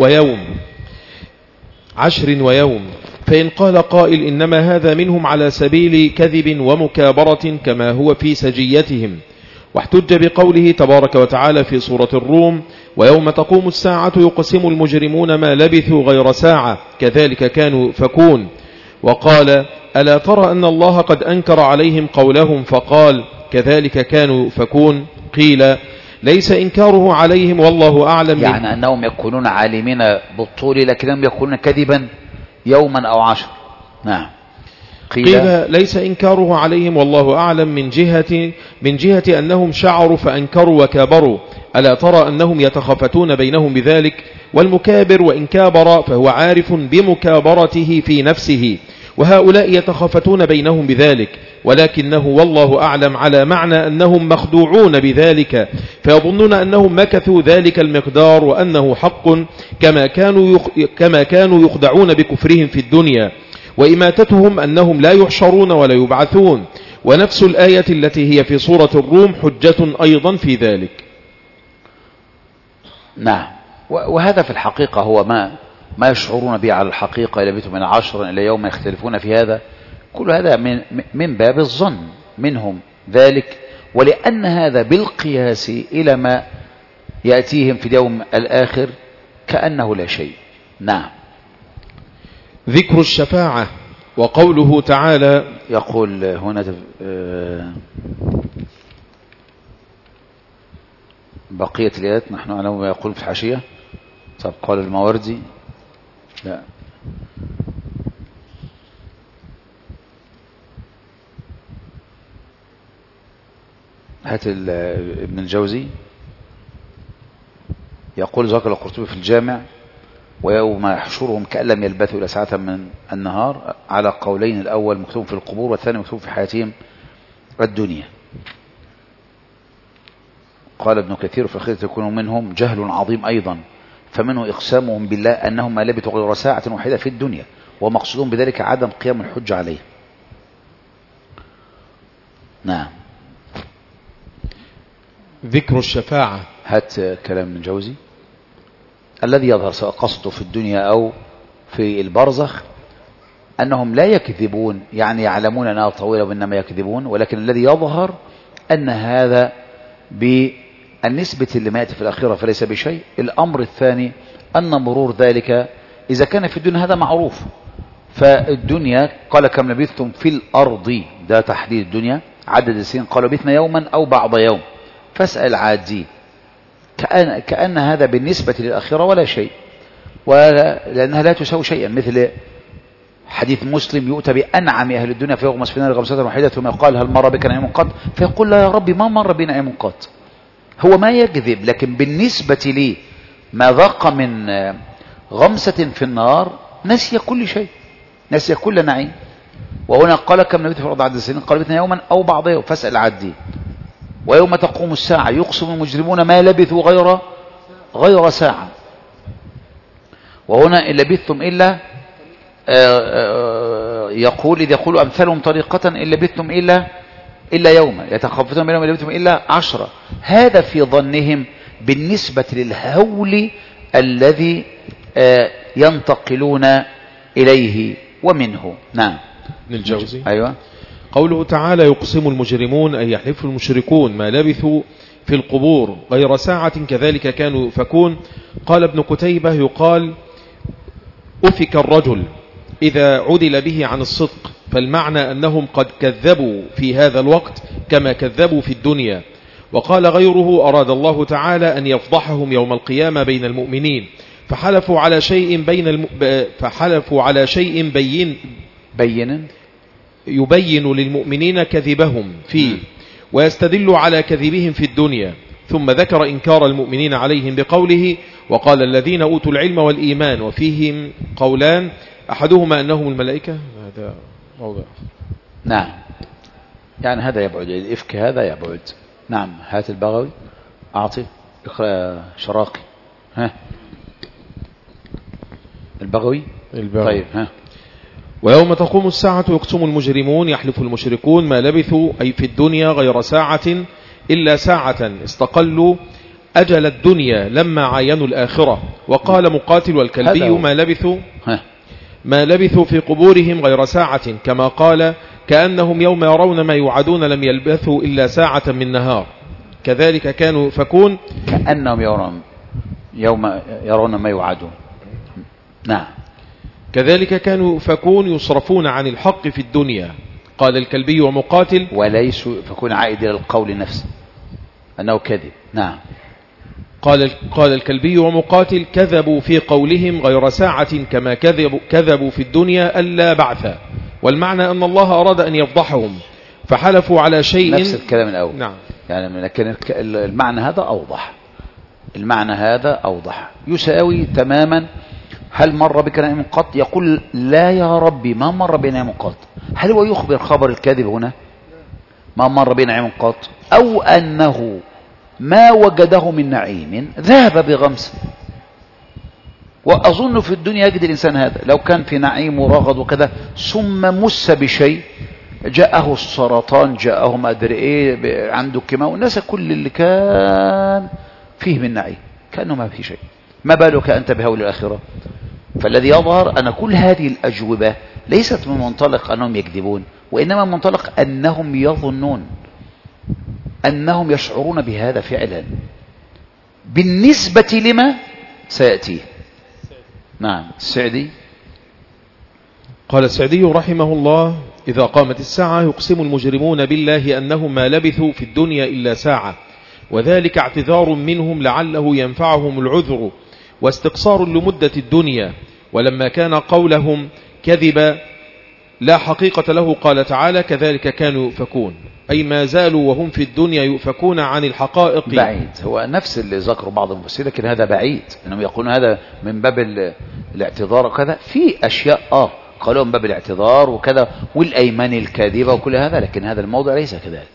ويوم. فإن قال قائل إنما هذا منهم على سبيل كذب ومكابرة كما هو في سجيتهم، واحتج بقوله تبارك وتعالى في سورة الروم: ويوم تقوم الساعة يقسم المجرمون ما لبثوا غير ساعة كذلك كانوا يؤفكون. وقال: ألا ترى أن الله قد أنكر عليهم قولهم فقال كذلك كانوا يؤفكون. قيل: ليس إنكاره عليهم والله أعلم، يعني أنهم يكونون عالمين بالطول لكنهم يكونون كذبا يوما أو 10. نعم. قيل: ليس إنكاره عليهم والله أعلم من جهة أنهم شعروا فأنكروا وكابروا. ألا ترى أنهم يتخافتون بينهم بذلك، والمكابر وإن كابر فهو عارف بمكابرته في نفسه، وهؤلاء يتخافتون بينهم بذلك، ولكنه والله أعلم على معنى أنهم مخدوعون بذلك، فيظنون أنهم مكثوا ذلك المقدار وأنه حق، كما كانوا يخدعون بكفرهم في الدنيا وإماتتهم أنهم لا يحشرون ولا يبعثون. ونفس الآية التي هي في سورة الروم حجة أيضا في ذلك. نعم. وهذا في الحقيقة هو ما يشعرون به على الحقيقة، لبثوا من 10 إلى يوم يختلفون في هذا. كل هذا من باب الظن منهم ذلك، ولأن هذا بالقياس إلى ما يأتيهم في اليوم الآخر كأنه لا شيء. نعم. ذكر الشفاعة. وقوله تعالى، يقول هنا بقية الآيات نحن نعلم ما يقول في الحاشية. طب قال الماوردي لا، هات ابن الجوزي يقول ذكر القرطبي في الجامع: ويوم يحشرهم كأن لم يلبثوا إلى ساعة من النهار، على قولين: الأول مكتوب في القبور والثاني مكتوب في حياتهم الدنيا. قال ابن كثير: في الآخرة يكون منهم جهل عظيم أيضا، فمنه إقسامهم بالله أنهم ما لبثوا غير ساعة واحدة في الدنيا، ومقصودهم بذلك عدم قيام الحج عليه. نعم. ذكر الشفاعة. هات كلام ابن جوزي: الذي يظهر سواء قصده في الدنيا أو في البرزخ أنهم لا يكذبون، يعني يعلمون أنها طويلة وإنما يكذبون، ولكن الذي يظهر أن هذا بالنسبة لما يأتي في الآخرة فليس بشيء. الأمر الثاني أن مرور ذلك إذا كان في الدنيا هذا معروف، فالدنيا قال كم لبثتم في الأرض، ده تحديد الدنيا، عدد السنين قالوا لبثنا يوما أو بعض يوم، فاسأل عادين، كأن هذا بالنسبة للآخرة ولا شيء، لأنها لا تساوي شيئا. مثل حديث مسلم: يؤتى بأنعم أهل الدنيا فيغمس في النار غمسة واحدة ثم يقال: هل مر بك نعيم قط؟ فيقول: لا يا ربي ما مر بي نعيم قط. هو ما يكذب، لكن بالنسبة لي ما ذاق من غمسة في النار نسي كل شيء، نسي كل نعيم. وهنا قال كم لبثت في الأرض عدد السنين قال لبثنا يوما أو بعض يوم، فاسأل عادين. ويوم تقوم الساعة يقسم المجرمون ما لبثوا غير ساعة. وهنا إن لبثتم إلا يقول إذ يقول أمثالهم طريقة إن لبثتم إلا يوما يتخافتون بينهم إن لبثتم إلا 10. هذا في ظنهم بالنسبة للهول الذي ينتقلون إليه ومنه. نعم. ابن الجوزي. أيوة. قوله تعالى: يقسم المجرمون أي يحلف المشركون ما لبثوا في القبور غير ساعة كذلك كانوا يؤفكون. قال ابن قتيبة: يقال أفك الرجل إذا عدل به عن الصدق، فالمعنى أنهم قد كذبوا في هذا الوقت كما كذبوا في الدنيا. وقال غيره: أراد الله تعالى أن يفضحهم يوم القيامة بين المؤمنين، فحلفوا على شيء يبين للمؤمنين كذبهم فيه، ويستدل على كذبهم في الدنيا. ثم ذكر إنكار المؤمنين عليهم بقوله: وقال الذين أوتوا العلم والإيمان، وفيهم قولان أحدهما أنهم الملائكة. هذا موضع. نعم، يعني هذا يبعد الإفك، هذا يبعد. نعم. هات البغوي، أعطي اقرأ شراقي. ها البغوي. طيب. ها ويوم تقوم الساعة يقسم المجرمون يحلف المشركون ما لبثوا أي في الدنيا غير ساعة إلا ساعة استقلوا أجل الدنيا لما عاينوا الآخرة. وقال مقاتل والكلبي ما لبثوا في قبورهم غير ساعة كما قال كأنهم يوم يرون ما يوعدون لم يلبثوا إلا ساعة من نهار. كذلك كانوا يؤفكون كأنهم يوم يرون ما يوعدون. نعم. كذلك كانوا يؤفكون يصرفون عن الحق في الدنيا. قال الكلبي ومقاتل وليسوا يؤفكون عائد إلى القول نفسه أنه كذب. نعم. قال الكلبي ومقاتل كذبوا في قولهم غير ساعة كما كذبوا في الدنيا ألا بعثا. والمعنى أن الله أراد أن يفضحهم فحلفوا على شيء. نفس الكلام الأول. نعم. يعني لكن المعنى هذا أوضح. المعنى هذا أوضح يساوي تماما. هل مر بك نعيم قط؟ يقول لا يا ربي ما مر بنا نعيم قط. هل هو يخبر خبر الكاذب هنا ما مر بنا نعيم قط، أو أنه ما وجده من نعيم ذهب بغمس؟ وأظن في الدنيا يجد الإنسان هذا لو كان في نعيم ورغد وكذا ثم مس بشيء جاءه السرطان جاءه ما أدري إيه عنده كيماوي والناس كل اللي كان فيه من نعيم كأنه ما في شيء. ما بالك أنت بهول الآخرة؟ فالذي يظهر أن كل هذه الأجوبة ليست من منطلق أنهم يكذبون، وإنما من منطلق أنهم يظنون أنهم يشعرون بهذا فعلا بالنسبة لما سيأتيه. نعم. السعدي قال السعدي رحمه الله إذا قامت الساعة يقسم المجرمون بالله أنهم ما لبثوا في الدنيا إلا ساعة، وذلك اعتذار منهم لعله ينفعهم العذر واستقصار لمدة الدنيا. ولما كان قولهم كذب لا حقيقة له قال تعالى كذلك كانوا يؤفكون، أي ما زالوا وهم في الدنيا يؤفكون عن الحقائق. بعيد هو نفس اللي ذكره بعض المفسرين، لكن هذا بعيد انهم يقولون هذا من باب الاعتذار وكذا. في أشياء قالوا من باب الاعتذار وكذا والأيمان الكاذبة وكل هذا، لكن هذا الموضع ليس كذلك.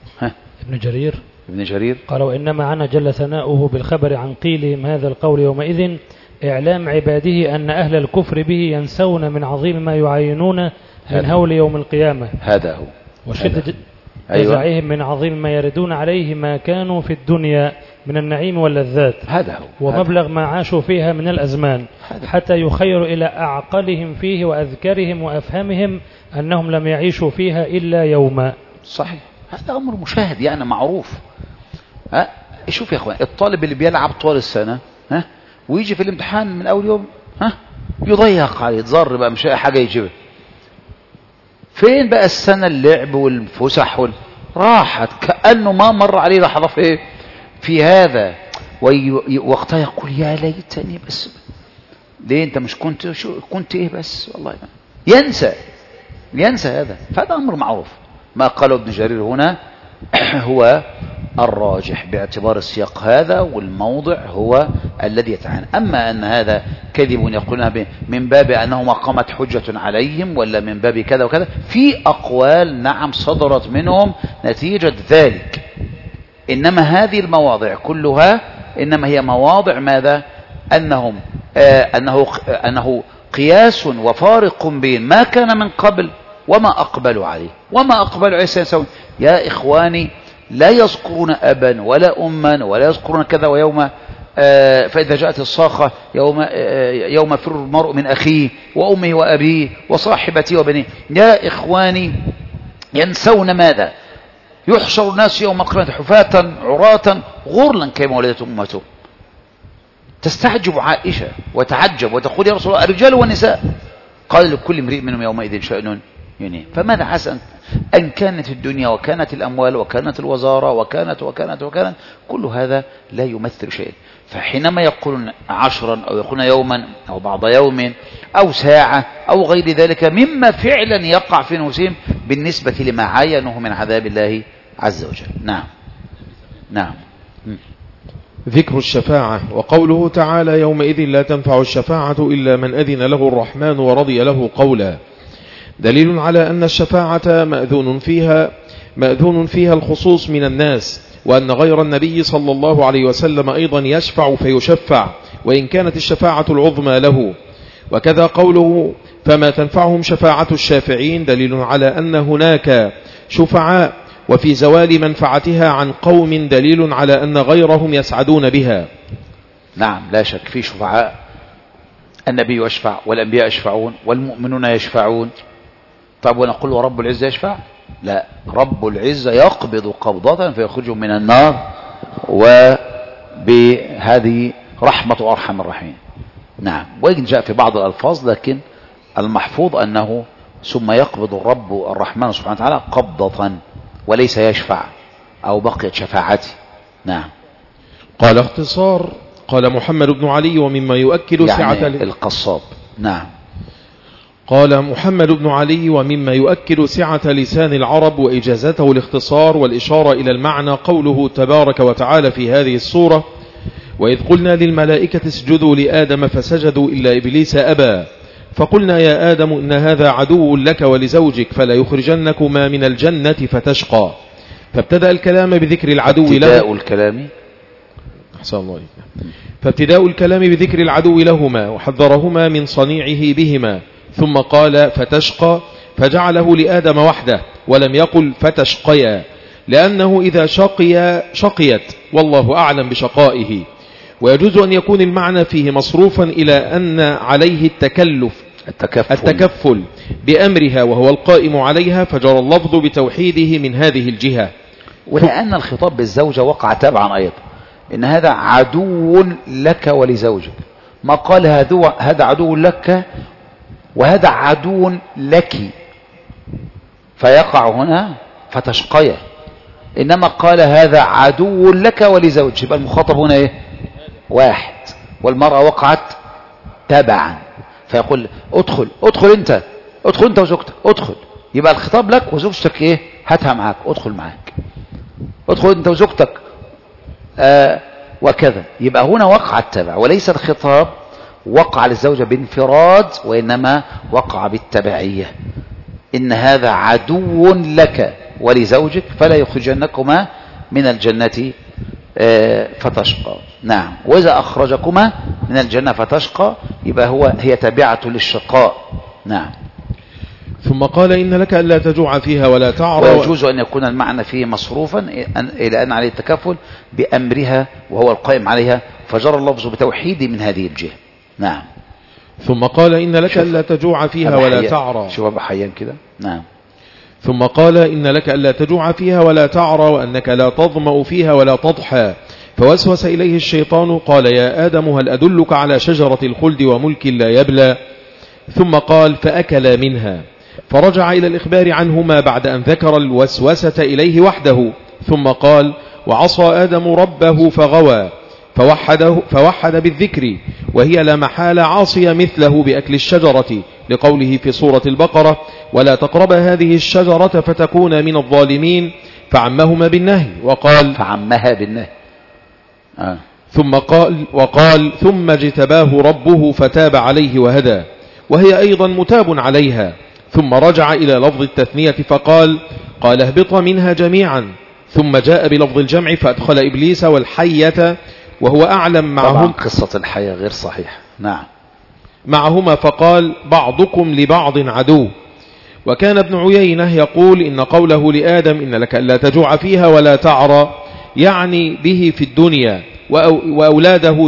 ابن جرير قال وإنما عنا جل ثناؤه بالخبر عن قيلهم هذا القول يومئذ إعلام عباده أن أهل الكفر به ينسون من عظيم ما يعينون من هول يوم القيامة. هذا هو وشدة جزعهم من عظيم ما يردون عليه ما كانوا في الدنيا من النعيم واللذات. هذا هو ومبلغ ما عاشوا فيها من الأزمان حتى يخير إلى أعقلهم فيه وأذكرهم وأفهمهم أنهم لم يعيشوا فيها إلا يوما. صحيح. هذا أمر مشاهد يعني معروف. شوف يا أخوان الطالب اللي بيلعب طول السنة ويجي في الامتحان من أول يوم يضيق عليه يتضر بقى مش حاجة يجيبها. فين بقى السنة اللعب والفسح راحت كأنه ما مر عليه لحظة في هذا. وقتها يقول يا ليتني بس ليه انت مش كنت ايه بس والله ينسى هذا. فهذا أمر معروف. ما قاله ابن جرير هنا هو الراجح باعتبار السياق هذا والموضع هو الذي يتعين. أما أن هذا كذب يقولون من باب أنه ما قامت حجة عليهم ولا من باب كذا وكذا، في أقوال نعم صدرت منهم نتيجة ذلك. إنما هذه المواضع كلها إنما هي مواضع ماذا؟ أنه قياس وفارق بين ما كان من قبل وما أقبلوا عليه. وما أقبلوا عليه سيسوي يا إخواني لا يذكرون أبا ولا أما ولا يذكرون كذا. ويوم فإذا جاءت الصاخة يوم فر المرء من أخيه وأمه وأبيه وصاحبته وبنيه. يا إخواني ينسون ماذا؟ يحشر الناس يوم القيامة حفاة عراة غرلا كما ولدت أمته. تستعجب عائشة وتعجب وتقول يا رسول الله الرجال والنساء؟ قال لكل امرئ منهم يومئذ شأن ينيه. فماذا حسن أن كانت الدنيا وكانت الأموال وكانت الوزارة وكانت كل هذا لا يمثل شيء. فحينما يقولون 10 أو يقولون يوما أو بعض يوم أو ساعة أو غير ذلك مما فعلا يقع في نفسهم بالنسبة لما عاينوه من عذاب الله عز وجل. نعم. ذكر الشفاعة. وقوله تعالى يومئذ لا تنفع الشفاعة إلا من أذن له الرحمن ورضي له قولا، دليل على أن الشفاعة مأذون فيها الخصوص من الناس، وأن غير النبي صلى الله عليه وسلم أيضا يشفع فيشفع وإن كانت الشفاعة العظمى له. وكذا قوله فما تنفعهم شفاعة الشافعين دليل على أن هناك شفعاء، وفي زوال منفعتها عن قوم دليل على أن غيرهم يسعدون بها. نعم لا شك في شفعاء، النبي يشفع والأنبياء يشفعون والمؤمنون يشفعون. طب ونقول ورب العزة يشفع؟ لا، رب العزة يقبض قبضة فيخرجهم من النار، وبهذه رحمة أرحم الراحمين. نعم، وإن جاء في بعض الألفاظ، لكن المحفوظ أنه ثم يقبض الرب الرحمن سبحانه وتعالى قبضة وليس يشفع أو بقيت شفاعته. نعم. قال اختصار، قال محمد بن علي ومما يؤكد سعة يعني القصاب. نعم. قال محمد بن علي ومما يؤكد سعة لسان العرب وإجازته الاختصار والإشارة إلى المعنى قوله تبارك وتعالى في هذه السورة وإذ قلنا للملائكة اسجدوا لآدم فسجدوا إلا إبليس أبى فقلنا يا آدم إن هذا عدو لك ولزوجك فلا يخرجنكما من الجنة فتشقى. فابتدأ الكلام بذكر العدو له. فابتداء الكلام بذكر العدو لهما وحذرهما من صنيعه بهما، ثم قال فتشقى فجعله لآدم وحده ولم يقل فتشقيا، لأنه إذا شقيت والله أعلم بشقائه. ويجوز أن يكون المعنى فيه مصروفا إلى أن عليه التكفل بأمرها وهو القائم عليها، فجرى اللفظ بتوحيده من هذه الجهة. ولأن الخطاب بالزوجة وقع تبعا أيضا، إن هذا عدو لك ولزوجك، ما قال هذا عدو لك وهذا عدو لك فيقع هنا فتشقيا، إنما قال هذا عدو لك ولزوجك، يبقى المخاطب هنا إيه؟ واحد، والمرأة وقعت تبعا، فيقول ادخل انت وزوجتك ادخل، يبقى الخطاب لك وزوجتك ايه؟ هاتها معاك، ادخل انت وزوجتك وكذا، يبقى هنا وقع التبع، وليس الخطاب وقع للزوجة بانفراد، وإنما وقع بالتبعية. إن هذا عدو لك ولزوجك فلا يخرجنكما من الجنة فتشقى. نعم، وإذا أخرجكما من الجنة فتشقى يبقى هي تابعة للشقاء. نعم. ثم قال إن لك ألا تجوع فيها ولا تعرى. ويجوز أن يكون المعنى فيه مصروفا إلى أن عليه التكفل بأمرها وهو القائم عليها، فجرى اللفظ بتوحيد من هذه الجهة. نعم. ثم قال إن لك ألا تجوع فيها ولا تعرى. شوف أبا حيان كده. نعم. ثم قال إن لك ألا تجوع فيها ولا تعرى وأنك لا تظمأ فيها ولا تضحى، فوسوس إليه الشيطان قال يا آدم هل أدلك على شجرة الخلد وملك لا يبلى؟ ثم قال فأكلا منها، فرجع إلى الإخبار عنهما بعد أن ذكر الوسوسة إليه وحده، ثم قال وعصى آدم ربه فغوى، فوحد بالذكر، وهي لا محال عاصية مثله بأكل الشجرة، لقوله في سورة البقرة ولا تقرب هذه الشجرة فتكون من الظالمين، فعمهما بالنهي وقال فعمها بالنهي وقال ثم اجتباه ربه فتاب عليه وهدى، وهي أيضا متاب عليها. ثم رجع إلى لفظ التثنية فقال اهبط منها جميعا، ثم جاء بلفظ الجمع فأدخل إبليس والحية وهو أعلم معهم. طبعا قصة الحية غير صحيح. نعم. معهما فقال بعضكم لبعض عدو. وكان ابن عيينة يقول إن قوله لآدم إن لك ألا تجوع فيها ولا تعرى يعني به في الدنيا، وأولاده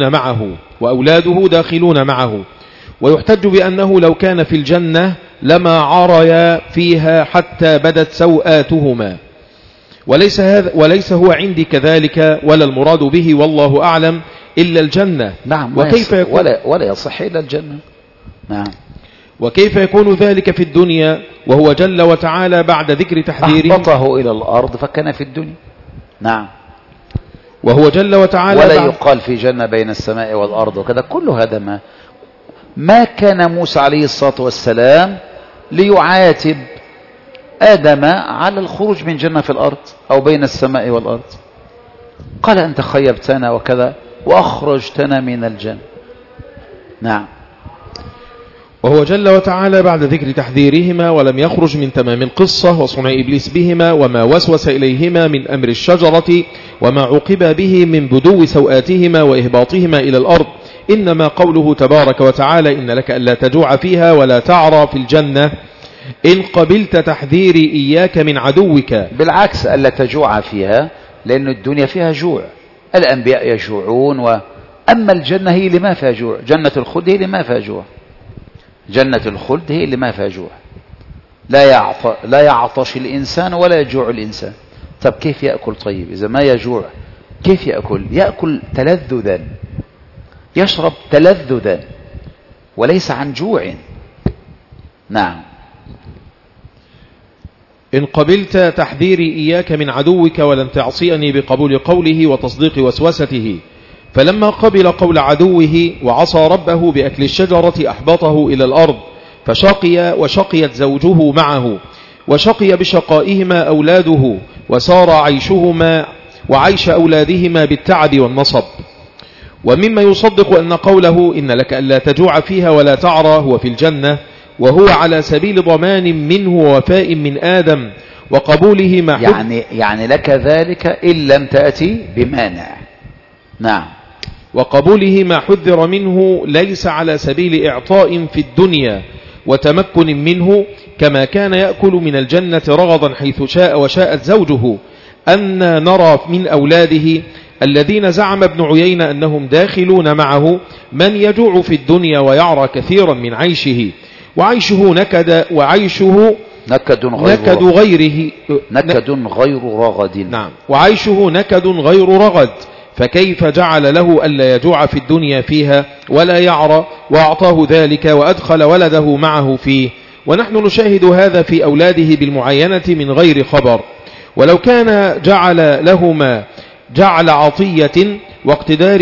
داخلون معه، ويحتج بأنه لو كان في الجنة لما عريا فيها حتى بدت سوآتهما، وليس هو عندي كذلك ولا المراد به والله أعلم إلا الجنة. نعم. وكيف يكون ولا يصح إلا الجنة. نعم. وكيف يكون ذلك في الدنيا وهو جل وتعالى بعد ذكر تحذيره أهبطه إلى الأرض فكان في الدنيا. نعم. وهو جل وتعالى ولا يقال في جنة بين السماء والأرض وكذا، كل هذا ما كان موسى عليه الصلاة والسلام ليعاتب آدم على الخروج من جنة في الأرض أو بين السماء والأرض، قال أنت خيبتنا وكذا وأخرجتنا من الجنة. نعم. وهو جل وتعالى بعد ذكر تحذيرهما ولم يخرج من تمام القصة وصنع إبليس بهما وما وسوس إليهما من أمر الشجرة وما عقب به من بدو سوآتهما وإهباطهما إلى الأرض، إنما قوله تبارك وتعالى إن لك ألا تجوع فيها ولا تعرى في الجنة إن قبلت تحذيري إياك من عدوك. بالعكس ألا تجوع فيها، لأن الدنيا فيها جوع، الأنبياء يجوعون، أما الجنة هي اللي ما فيها جوع، جنة الخلد هي اللي ما فيها جوع، جنة الخلد هي اللي ما فيها جوع، لا يعطش الإنسان ولا يجوع الإنسان. طب كيف يأكل؟ طيب إذا ما يجوع كيف يأكل؟ يأكل تلذذا، يشرب تلذذا وليس عن جوع. نعم. إن قبلت تحذيري إياك من عدوك ولن تعصيني بقبول قوله وتصديق وسوسته. فلما قبل قول عدوه وعصى ربه بأكل الشجرة أحبطه إلى الأرض، فشقي وشقيت زوجه معه، وشقي بشقائهما أولاده، وصار عيشهما وعيش أولادهما بالتعب والنصب. ومما يصدق أن قوله إن لك ألا تجوع فيها ولا تعرى هو في الجنة، وهو على سبيل ضمان منه ووفاء من آدم وقبوله ما يعني لك ذلك إن لم تأتي بمانع. نعم. وقبوله ما حذر منه ليس على سبيل إعطاء في الدنيا وتمكن منه، كما كان يأكل من الجنة رغضا حيث شاء وشاءت زوجه، أن نرى من أولاده الذين زعم ابن عيينة أنهم داخلون معه من يجوع في الدنيا ويعرى كثيرا من عيشه، وعيشه نكد، وعيشه نكد غير رغد. نعم. وعيشه نكد غير رغد، فكيف جعل له ألا يجوع في الدنيا فيها ولا يعرى، وأعطاه ذلك وأدخل ولده معه فيه. ونحن نشاهد هذا في أولاده بالمعاينة من غير خبر. ولو كان جعل لهما جعل عطية واقتدار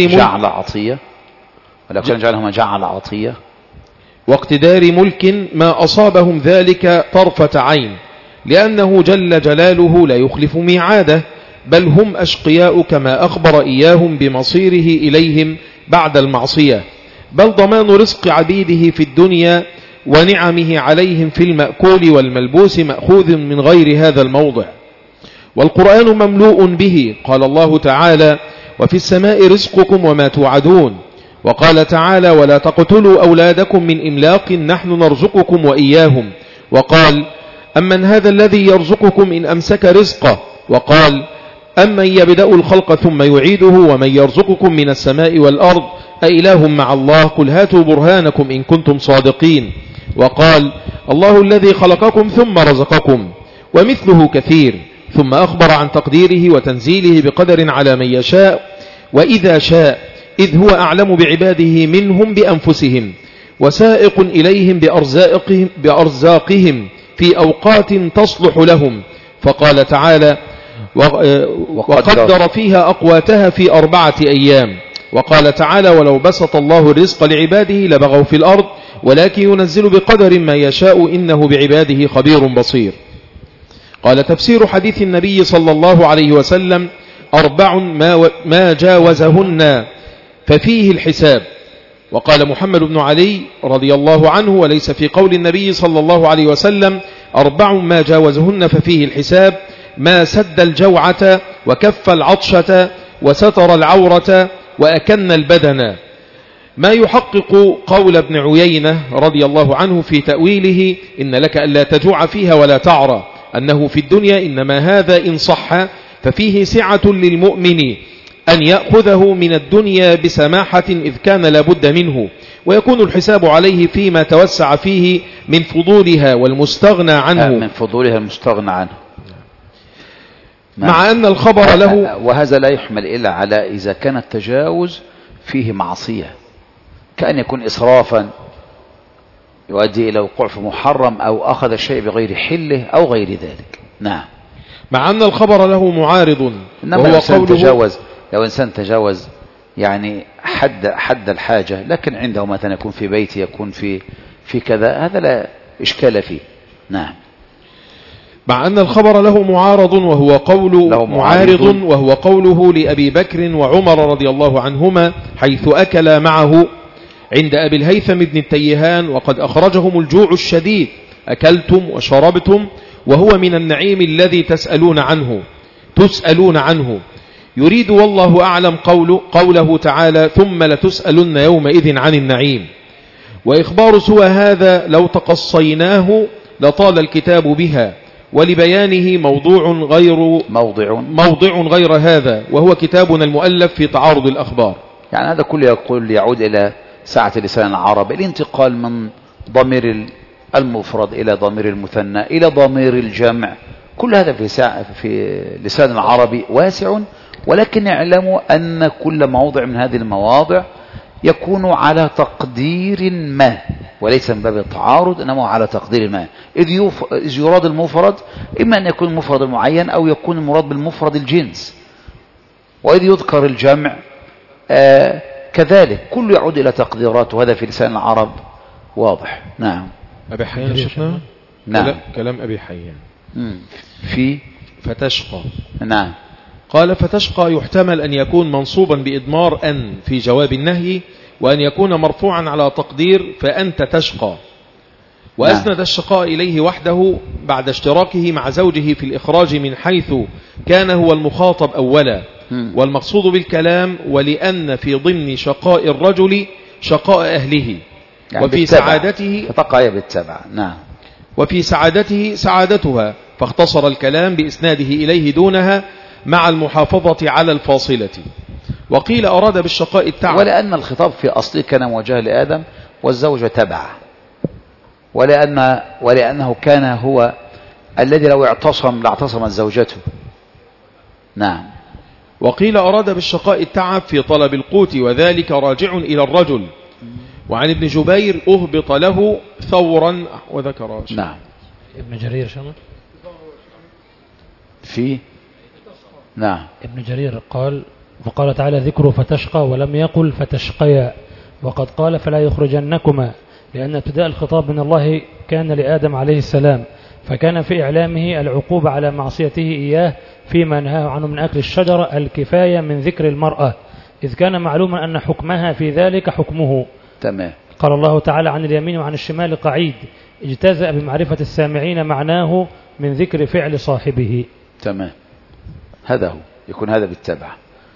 واقتدار ملك ما أصابهم ذلك طرفة عين، لأنه جل جلاله لا يخلف ميعاده، بل هم أشقياء كما أخبر إياهم بمصيره إليهم بعد المعصية، بل ضمان رزق عبيده في الدنيا ونعمه عليهم في المأكول والملبوس مأخوذ من غير هذا الموضع. والقرآن مملوء به. قال الله تعالى وفي السماء رزقكم وما توعدون. وقال تعالى ولا تقتلوا أولادكم من إملاق نحن نرزقكم وإياهم. وقال أمن هذا الذي يرزقكم إن أمسك رزقه. وقال أمن يبدأ الخلق ثم يعيده ومن يرزقكم من السماء والأرض أإله مع الله قل هاتوا برهانكم إن كنتم صادقين. وقال الله الذي خلقكم ثم رزقكم، ومثله كثير. ثم أخبر عن تقديره وتنزيله بقدر على من يشاء وإذا شاء، إذ هو أعلم بعباده منهم بأنفسهم، وسائق إليهم بأرزاقهم في أوقات تصلح لهم. فقال تعالى وقدر فيها أقواتها في 4 أيام. وقال تعالى ولو بسط الله الرزق لعباده لبغوا في الأرض ولكن ينزل بقدر ما يشاء إنه بعباده خبير بصير. قال تفسير حديث النبي صلى الله عليه وسلم 4 ما جاوزهن ففيه الحساب. وقال محمد بن علي رضي الله عنه وليس في قول النبي صلى الله عليه وسلم 4 ما جاوزهن ففيه الحساب: ما سد الجوعة وكف العطشة وستر العورة وأكن البدن. ما يحقق قول ابن عيينة رضي الله عنه في تأويله إن لك ألا تجوع فيها ولا تعرى، أنه في الدنيا إنما هذا إن صح ففيه سعة للمؤمن أن يأخذه من الدنيا بسماحة إذ كان لابد منه، ويكون الحساب عليه فيما توسع فيه من فضولها والمستغنى عنه مع أن الخبر له. وهذا لا يحمل إلا على إذا كان التجاوز فيه معصية، كأن يكون إسرافا يؤدي إلى وقوع في محرم أو أخذ الشيء بغير حله أو غير ذلك. نعم. مع أن الخبر له معارض، وهو قوله لو إنسان تجاوز يعني حد الحاجة، لكن عنده مثلا يكون في بيته يكون في كذا، هذا لا إشكال فيه. نعم. مع أن الخبر له معارض وهو قوله لأبي بكر وعمر رضي الله عنهما حيث أكلا معه عند أبي الهيثم بن التيهان وقد أخرجهم الجوع الشديد: أكلتم وشربتم وهو من النعيم الذي تسألون عنه. يريد والله أعلم قوله تعالى ثم لتسألن يومئذ عن النعيم. وإخبار سوى هذا لو تقصيناه لطال الكتاب بها، ولبيانه موضع غير هذا، وهو كتابنا المؤلف في تعارض الأخبار. يعني هذا كله يعود إلى سعة لسان العرب، الانتقال من ضمير المفرد إلى ضمير المثنى إلى ضمير الجمع، كل هذا في لسان العربي واسع، ولكن اعلموا أن كل موضع من هذه المواضع يكون على تقدير ما، وليس من باب التعارض، إنما على تقدير ما، إذ يراد المفرد إما أن يكون المفرد المعين أو يكون المراد بالمفرد الجنس، وإذ يذكر الجمع كذلك، كل يعود إلى تقديرات، وهذا في لسان العرب واضح. نعم. أبي حيان شفنا. نعم. كلام أبي حيان في فتشقى. نعم. قال فتشقى يحتمل أن يكون منصوبا بإضمار أن في جواب النهي، وأن يكون مرفوعا على تقدير فأنت تشقى، وأسند الشقاء إليه وحده بعد اشتراكه مع زوجه في الإخراج من حيث كان هو المخاطب أولا، والمقصود بالكلام ولأن في ضمن شقاء الرجل شقاء أهله، يعني وفي سعادته تقع بالتبع. نعم. وفي سعادته سعادتها، فاختصر الكلام بإسناده إليه دونها مع المحافظة على الفاصلة. وقيل أراد بالشقاء التعب، ولأن الخطاب في أصله كان موجه لآدم والزوجة تبع، ولأنه كان هو الذي لو اعتصم لاعتصمت زوجته. نعم. وقيل أراد بالشقاء التعب في طلب القوت، وذلك راجع إلى الرجل. وعن ابن جبير أهبط له ثورا وذكر. نعم. ابن جرير شنو في. نعم. ابن جرير قال وقال تعالى ذكره فتشقى، ولم يقل فتشقيا، وقد قال فلا يخرجنكما، لأن ابتداء الخطاب من الله كان لآدم عليه السلام، فكان في إعلامه العقوبة على معصيته إياه فيما نهاه عنه من أكل الشجرة الكفاية من ذكر المرأة، إذ كان معلوما أن حكمها في ذلك حكمه. تمام. قال الله تعالى عن اليمين وعن الشمال قعيد، اجتزأ بمعرفة السامعين معناه من ذكر فعل صاحبه. تمام. هذا هو يكون هذا بالتبع.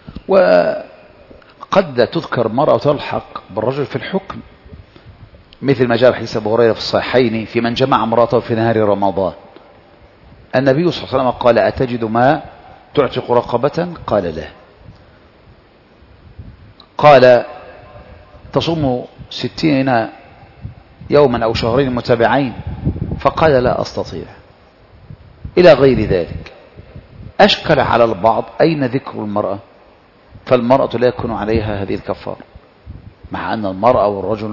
وقد تذكر مرأة تلحق بالرجل في الحكم، مثل ما جاء حديث أبو هريرة في الصحيحين في من جمع امرأته في نهار رمضان. النبي صلى الله عليه وسلم قال أتجد ما تعتق رقبة؟ قال لا. قال تصوم 60 يوما أو شهرين متابعين؟ فقال لا أستطيع، إلى غير ذلك. أشكل على البعض أين ذكر المرأة؟ فالمرأة لا يكون عليها هذه الكفارة، مع أن المرأة والرجل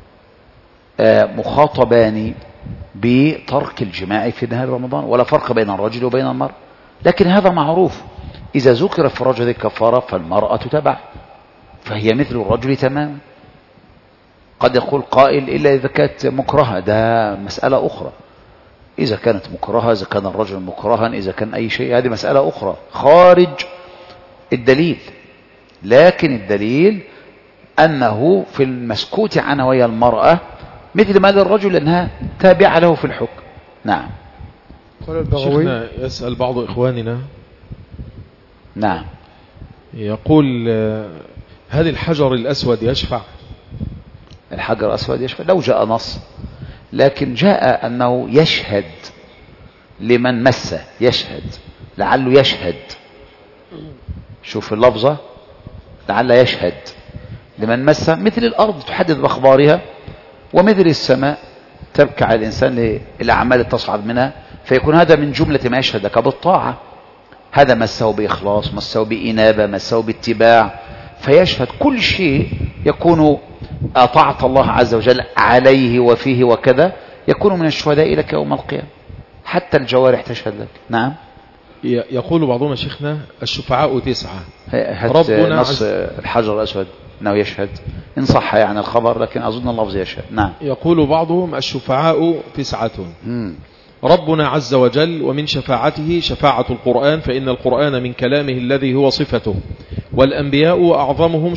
مخاطبان بترك الجماع في نهار رمضان، ولا فرق بين الرجل وبين المرأة، لكن هذا معروف، إذا ذكر في الرجل هذه الكفارة فالمرأة تبع، فهي مثل الرجل تماما. قد يقول قائل إلا إذا كانت مكرهة، ده مسألة أخرى، إذا كانت مكرهة، إذا كان الرجل مكرها، إذا كان أي شيء، هذه مسألة أخرى خارج الدليل. لكن الدليل أنه في المسكوت عنها وهي المرأة مثل ما للرجل أنها تابعة له في الحكم. نعم. قال البغوي يسأل بعض إخواننا. نعم. يقول هل الحجر الأسود يشفع؟ الحجر الأسود يشفع لو جاء نص، لكن جاء أنه يشهد لمن مسه، يشهد لعله يشهد، شوف اللفظة، لعل يشهد لمن مسه، مثل الأرض تحدث بأخبارها، ومثل السماء تبكى على الإنسان للأعمال تصعد منها، فيكون هذا من جملة ما يشهد لك بالطاعة، هذا مسه بإخلاص، مسه بإنابة، مسه باتباع، فيشهد كل شيء يكون أطاعت الله عز وجل عليه وفيه وكذا، يكون من الشهداء لك يوم القيامة، حتى الجوارح تشهد لك. نعم. يقول بعضهم شيخنا الشفعاء 9. ربنا نص الحجر الأسود أنه يشهد إن صح يعني الخبر، لكن أظن اللفظ يشهد. نعم. يقول بعضهم الشفعاء 9. ربنا عز وجل، ومن شفاعته شفاعة القرآن، فإن القرآن من كلامه الذي هو صفته، والأنبياء وأعظمهم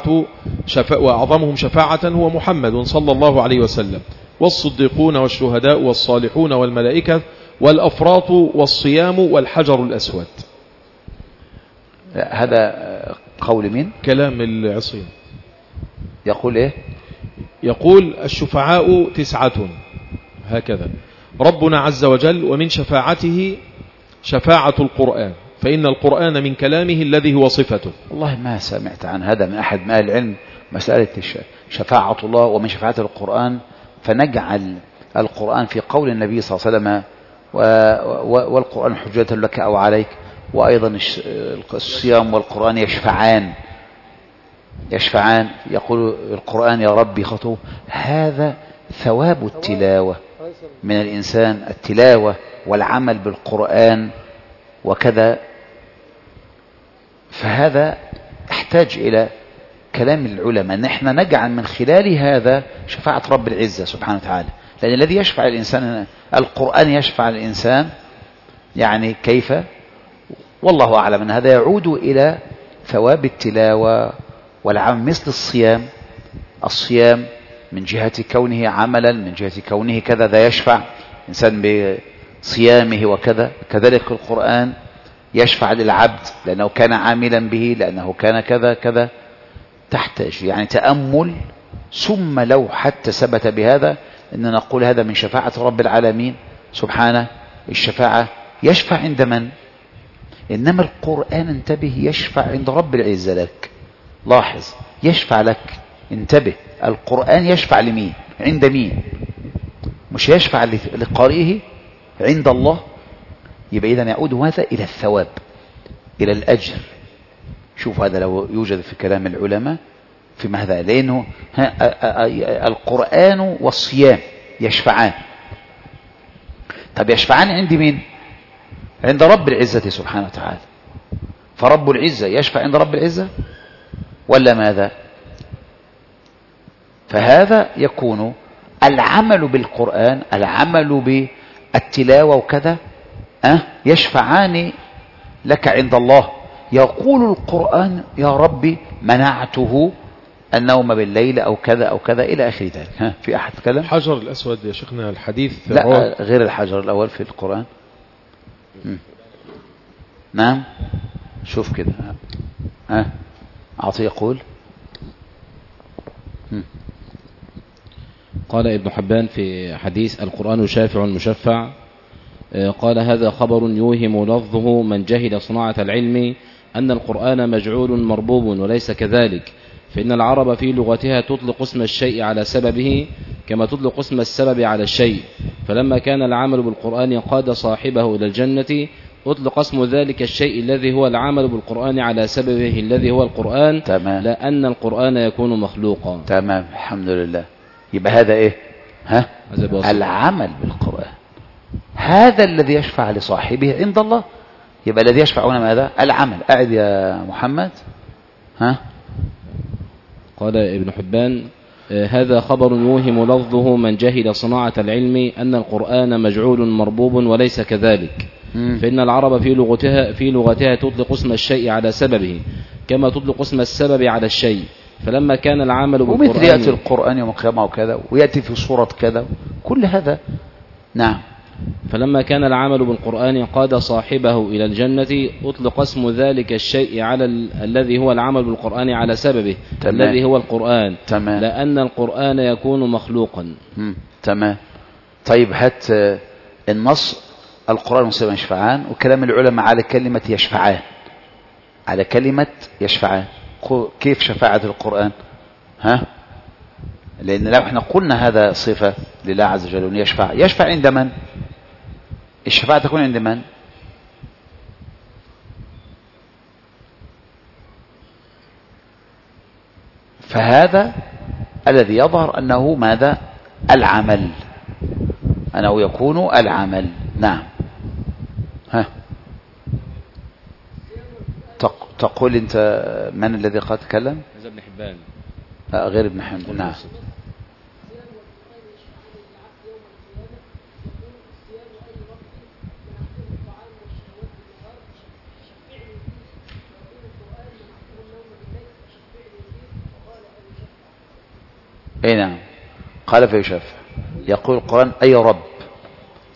شفاعة هو محمد صلى الله عليه وسلم، والصديقون والشهداء والصالحون والملائكة والأفراط والصيام والحجر الأسود. هذا قول مين؟ كلام العصيم. يقول ايه؟ يقول الشفعاء 9 هكذا: ربنا عز وجل ومن شفاعته شفاعة القرآن، فإن القرآن من كلامه الذي هو صفته. والله ما سمعت عن هذا من أحد من أهل العلم، مسألة شفاعة الله ومن شفاعة القرآن، فنجعل القرآن في قول النبي صلى الله عليه وسلم والقرآن حجة لك أو عليك، وأيضا الصيام والقرآن يشفعان، يقول القرآن يا ربي خطوه. هذا ثواب التلاوة من الإنسان، التلاوة والعمل بالقرآن وكذا، فهذا احتاج إلى كلام العلماء، نحن نجعل من خلال هذا شفاعة رب العزة سبحانه وتعالى، لأن الذي يشفع الإنسان القرآن يشفع الإنسان، يعني كيف؟ والله أعلم أن هذا يعود إلى ثواب التلاوة والعمل، مثل الصيام من جهة كونه عملا، من جهة كونه كذا، ذا يشفع إنسان بصيامه وكذا. كذلك القرآن يشفع للعبد لأنه كان عاملا به، لأنه كان كذا كذا. تحتاج يعني تأمل، ثم لو حتى ثبت بهذا أن نقول هذا من شفاعة رب العالمين سبحانه. الشفاعة يشفع عند من؟ إنما القرآن انتبه يشفع عند رب العزة لك. لاحظ، يشفع لك، انتبه، القرآن يشفع لمين؟ عند مين؟ مش يشفع لقارئه، عند الله. يبقى إذن يعود هذا إلى الثواب، إلى الأجر. شوف هذا لو يوجد في كلام العلماء في هذا، لأنه القرآن والصيام يشفعان. طب يشفعان عند مين؟ عند رب العزة سبحانه وتعالى. فرب العزة يشفع عند رب العزة ولا ماذا؟ فهذا يكون العمل بالقرآن، العمل بالتلاوة وكذا يشفعان لك عند الله. يقول القرآن يا ربي منعته النوم بالليل أو كذا أو كذا إلى آخر ذلك. في أحد تكلم؟ حجر الأسود يا شيخنا الحديث، لا غير الحجر الأول في القرآن. نعم، شوف كده. أعطي يقول قال ابن حبان في حديث القرآن شافع مشفع، قال هذا خبر يوهم لفظه من جهل صناعة العلم أن القرآن مجعول مربوب، وليس كذلك، فإن العرب في لغتها تطلق اسم الشيء على سببه كما تطلق اسم السبب على الشيء. فلما كان العمل بالقرآن قاد صاحبه إلى الجنة أطلق اسم ذلك الشيء الذي هو العمل بالقرآن على سببه الذي هو القرآن. تمام. لأن القرآن يكون مخلوقا. تمام، الحمد لله. يبقى هذا إيه؟ العمل بالقرآن، هذا الذي يشفع لصاحبه عند الله. يبقى الذي يشفع هنا ماذا؟ العمل. أعد يا محمد. قال ابن حبان هذا خبر يوهم لفظه من جهل صناعة العلم أن القرآن مجعول مربوب، وليس كذلك، فإن العرب في لغتها تطلق اسم الشيء على سببه كما تطلق اسم السبب على الشيء. فلما كان العمل بالقرآن، ومثل يأتي القرآن يوم القيامة وكذا، ويأتي في صورة كذا، كل هذا. نعم. فلما كان العمل بالقرآن قاد صاحبه إلى الجنة أطلق اسم ذلك الشيء على الذي هو العمل بالقرآن على سببه. تمام. الذي هو القرآن. تمام. لأن القرآن يكون مخلوقا. تمام. طيب هات النص القرآن والسنة يشفعان، وكلام العلماء على كلمة يشفعان، على كلمة يشفعان. كيف شفاعة القرآن؟ لأن لو احنا قلنا هذا صفة لله عز وجل يشفع عند من؟ الشفاعة تكون عند من؟ فهذا الذي يظهر أنه ماذا؟ العمل، أنه يكون العمل. نعم. تقول أنت من الذي قد تكلم؟ ابن حبان. غير ابن حبان. نعم. اي نعم، قال فيشفع. يقول القرآن أي رب،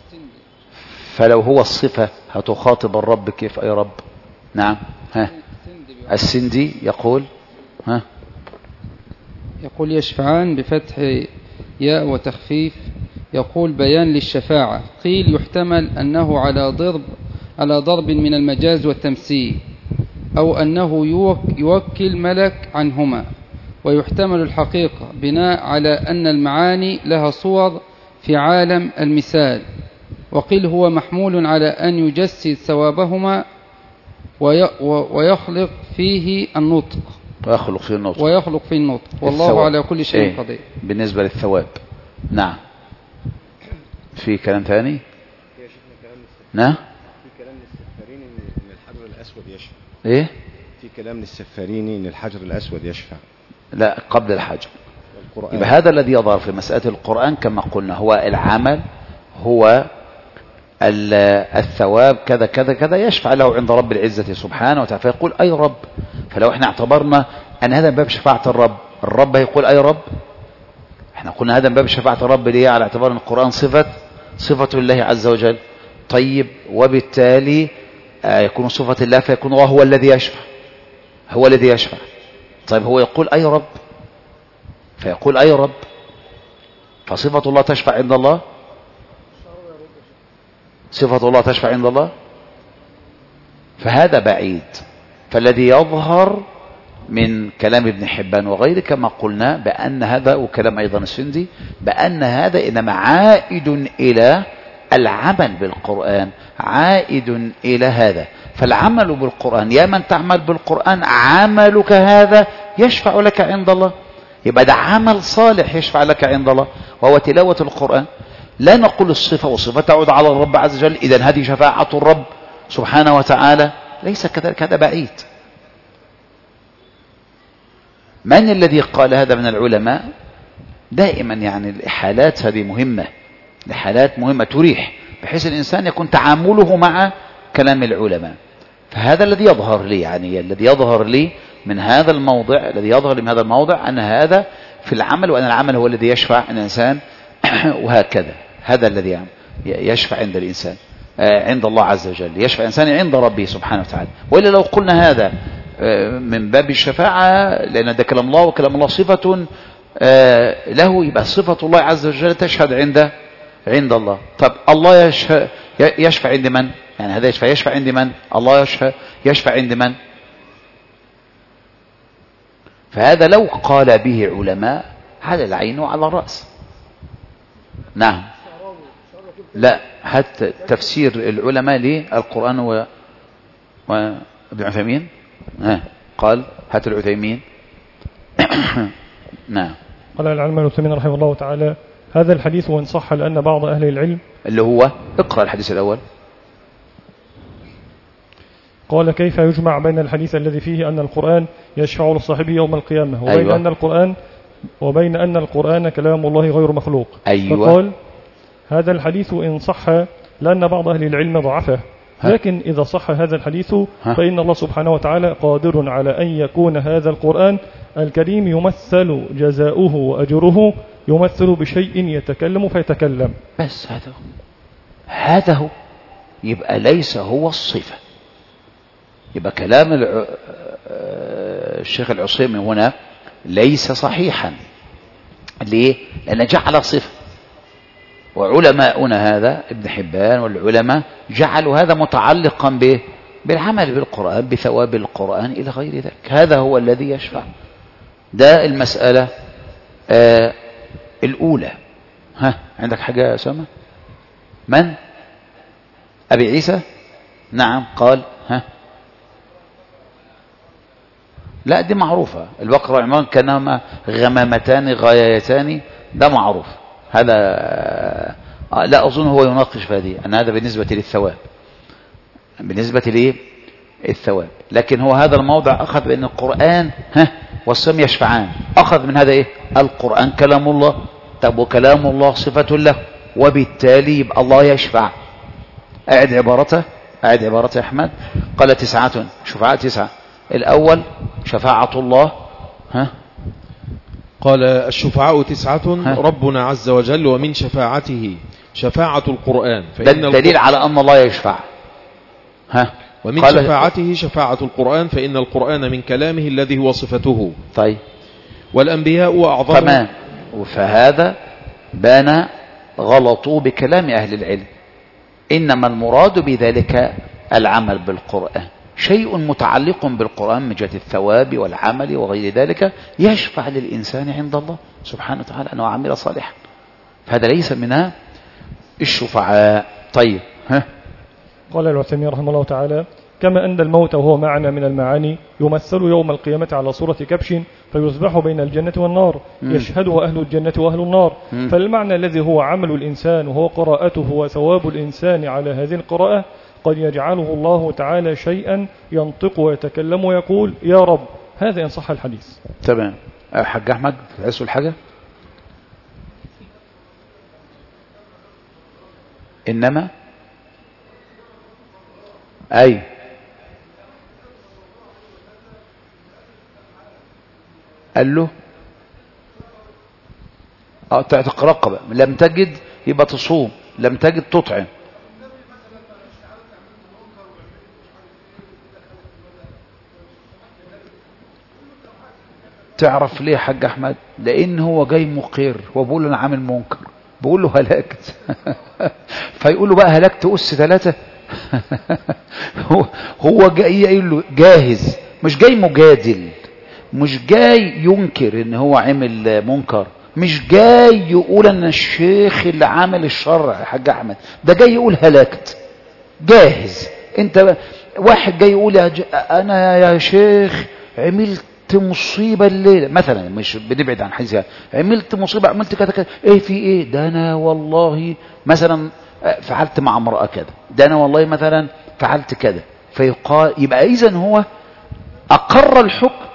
فلو هو الصفة هتخاطب الرب كيف أي رب؟ نعم. السندي يقول يقول يشفعان بفتح ياء وتخفيف. يقول بيان للشفاعة. قيل يحتمل أنه على ضرب من المجاز والتمثيل، أو أنه يوكل ملك عنهما، ويحتمل الحقيقة بناء على أن المعاني لها صور في عالم المثال. وقيل هو محمول على أن يجسد ثوابهما ويخلق فيه النطق. ويخلق فيه النطق والله على كل شيء قدير. بالنسبة للثواب نعم. في كلام ثاني؟ نعم. في كلام للسفارين ان الحجر الاسود يشفع. ايه؟ في كلام للسفارين ان الحجر الاسود يشفع. لا، قبل الحجر. يبقى هذا الذي يظهر في مسألة القرآن كما قلنا هو العمل، هو الثواب كذا كذا كذا يشفع له عند رب العزة سبحانه وتعالى، فيقول أي رب. فلو احنا اعتبرنا أن هذا باب شفاعة الرب هيقول أي رب. احنا قلنا هذا باب شفاعة الرب ليه؟ على اعتبار أن القرآن صفة الله عز وجل. طيب، وبالتالي يكون صفة الله، فيكون الله هو الذي يشفع، هو الذي يشفع. طيب هو يقول أي رب، فيقول أي رب، فصفة الله تشفع عند الله، صفة الله تشفع عند الله، فهذا بعيد. فالذي يظهر من كلام ابن حبان وغيره كما قلنا بأن هذا، وكلام أيضا السندي، بأن هذا إنما عائد إلى العمل بالقرآن، عائد إلى هذا. فالعمل بالقرآن، يا من تعمل بالقرآن عملك هذا يشفع لك عند الله، يبقى ده عمل صالح يشفع لك عند الله، وهو تلاوة القرآن. لا نقول الصفة، والصفة تعود على الرب عز وجل، إذن هذه شفاعة الرب سبحانه وتعالى، ليس كذلك، هذا بعيد. من الذي قال هذا من العلماء؟ دائما يعني الإحالات هذه مهمة، الإحالات مهمة تريح، بحيث الإنسان يكون تعامله مع كلام العلماء. فهذا الذي يظهر لي، يعني الذي يظهر لي من هذا الموضع، الذي يظهر لي من هذا الموضع أن هذا في العمل، وأن العمل هو الذي يشفع الإنسان وهكذا. هذا الذي يشفع عند الإنسان عند الله عز وجل، يشفع الإنسان عند ربه سبحانه وتعالى. وإلا لو قلنا هذا من باب الشفاعة، لأن ده كلام الله، وكلام الله صفة له، يبقى صفة الله عز وجل تشهد عند الله. طب الله يشفع عند من؟ يعني هذا يشفع عند من؟ الله يشفع عند من؟ فهذا لو قال به علماء على العين وعلى الرأس. نعم. لا، حتى تفسير العلماء للقرآن وابن عثيمين قال هات العثيمين. نعم. قال العلماء ابن عثيمين رحمه الله تعالى: هذا الحديث وإن صح لأن بعض أهل العلم، اللي هو اقرأ الحديث الأول. قال: كيف يجمع بين الحديث الذي فيه أن القرآن يشفع لصاحبه يوم القيامة وبين أن القرآن كلام الله غير مخلوق؟ فقال: هذا الحديث إن صح لأن بعض أهل العلم ضعفه، لكن إذا صح هذا الحديث فإن الله سبحانه وتعالى قادر على أن يكون هذا القرآن الكريم يمثل جزاؤه وأجره يمثل بشيء يتكلم فيتكلم. بس هذا هو، يبقى ليس هو الصفة. يبقى كلام الشيخ العصيمي هنا ليس صحيحا. ليه؟ لأن جعل صفة، وعلماؤنا هذا ابن حبان والعلماء جعلوا هذا متعلقا بالعمل بالقرآن، بثواب القرآن إلى غير ذلك. هذا هو الذي يشفع. ده المسألة الأولى. عندك حاجة يا أسامة؟ من؟ أبي عيسى؟ نعم. قال لا، دي معروفة. البقرة والعمران كانهما غمامتان غايتان، ده معروف. هذا لا أظن هو يناقش في هذه، أن هذا بالنسبة للثواب، بالنسبة للثواب. لكن هو هذا الموضع أخذ بأن القرآن والصم يشفعان، أخذ من هذا إيه؟ القرآن كلام الله. طب وكلام الله صفة له، وبالتالي يبقى الله يشفع. أعد عبارته يا أحمد. قال 9 شفعاء 9. الأول شفاعة الله. قال: الشفعاء 9 ربنا عز وجل، ومن شفاعته شفاعة القرآن، ده الدليل على أن الله يشفع. ومن شفاعته شفاعة القرآن، فإن القرآن من كلامه الذي هو صفته. طيب، والأنبياء وأعظم. تمام. فهذا بان غلطوا بكلام أهل العلم، إنما المراد بذلك العمل بالقرآن، شيء متعلق بالقرآن من جهة الثواب والعمل وغير ذلك يشفع للإنسان عند الله سبحانه وتعالى أنه عمل صالحا، فهذا ليس من الشفعاء. طيب، قال العثيمين رحمه الله تعالى: كما أن الموت وهو معنى من المعاني يمثل يوم القيامة على صورة كبش فيصبح بين الجنة والنار يشهده أهل الجنة وأهل النار، فالمعنى الذي هو عمل الإنسان وهو قراءته وثواب الإنسان على هذه القراءة قد يجعله الله تعالى شيئا ينطق ويتكلم ويقول يا رب، هذا إن صح الحديث. تمام. حاج أحمد تحسوا الحاجة؟ إنما أي قال له تعتق رقبة، لم تجد يبقى تصوم، لم تجد تطعم. تعرف ليه يا حاج أحمد؟ لأن هو جاي مقر وبقول له أنا عامل منكر، بقول له هلكت فيقول له بقى هلكت أس 3 هو جاي يقول له جاهز، مش جاي مجادل، مش جاي ينكر ان هو عمل منكر، مش جاي يقول ان الشيخ اللي عمل الشرع يا حاج احمد، ده جاي يقول هلكت جاهز. انت واحد جاي يقول انا يا شيخ عملت مصيبة الليلة مثلا، مش بنبعد عن حيث عملت مصيبة، عملت كذا كذا، ايه في ايه؟ ده انا والله مثلا فعلت مع امرأة كذا، ده انا والله مثلا فعلت كذا، فيقال يبقى اذا هو اقر الحكم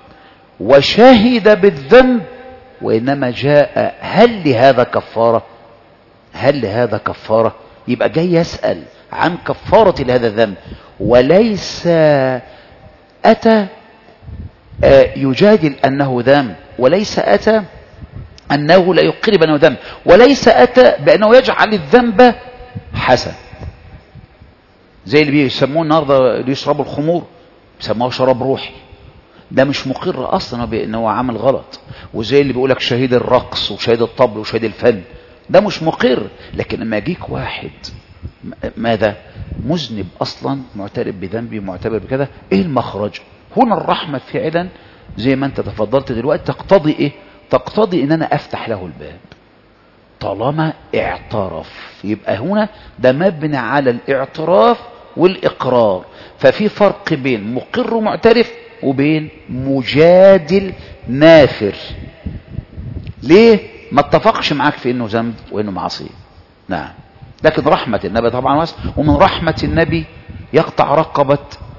وشهد بالذنب، وإنما جاء هل لهذا كفارة؟ هل لهذا كفارة؟ يبقى جاي يسأل عن كفارة لهذا الذنب، وليس أتى يجادل أنه ذنب، وليس أتى أنه لا يقر بأنه ذنب، وليس أتى بأنه يجعل الذنب حسن، زي اللي بيسموه النهارده اللي يشربوا الخمور بيسموه شراب روحي، ده مش مقر اصلا بانه عمل غلط. وزي اللي بيقولك شهيد الرقص وشهيد الطبل وشهيد الفن، ده مش مقر. لكن لما يجيك واحد ماذا مذنب اصلا، معترف بذنبه معتبر بكذا، ايه المخرج هنا؟ الرحمة فعلا زي ما انت تفضلت دلوقتي تقتضي ايه؟ تقتضي ان انا افتح له الباب طالما اعترف. يبقى هنا ده مبني على الاعتراف والاقرار، ففي فرق بين مقر ومعترف وبين مجادل نافر. ليه؟ ما اتفقش معاك في انه ذنب وانه معصية. نعم. لكن رحمة النبي طبعا واسع، ومن رحمة النبي يقطع رقبة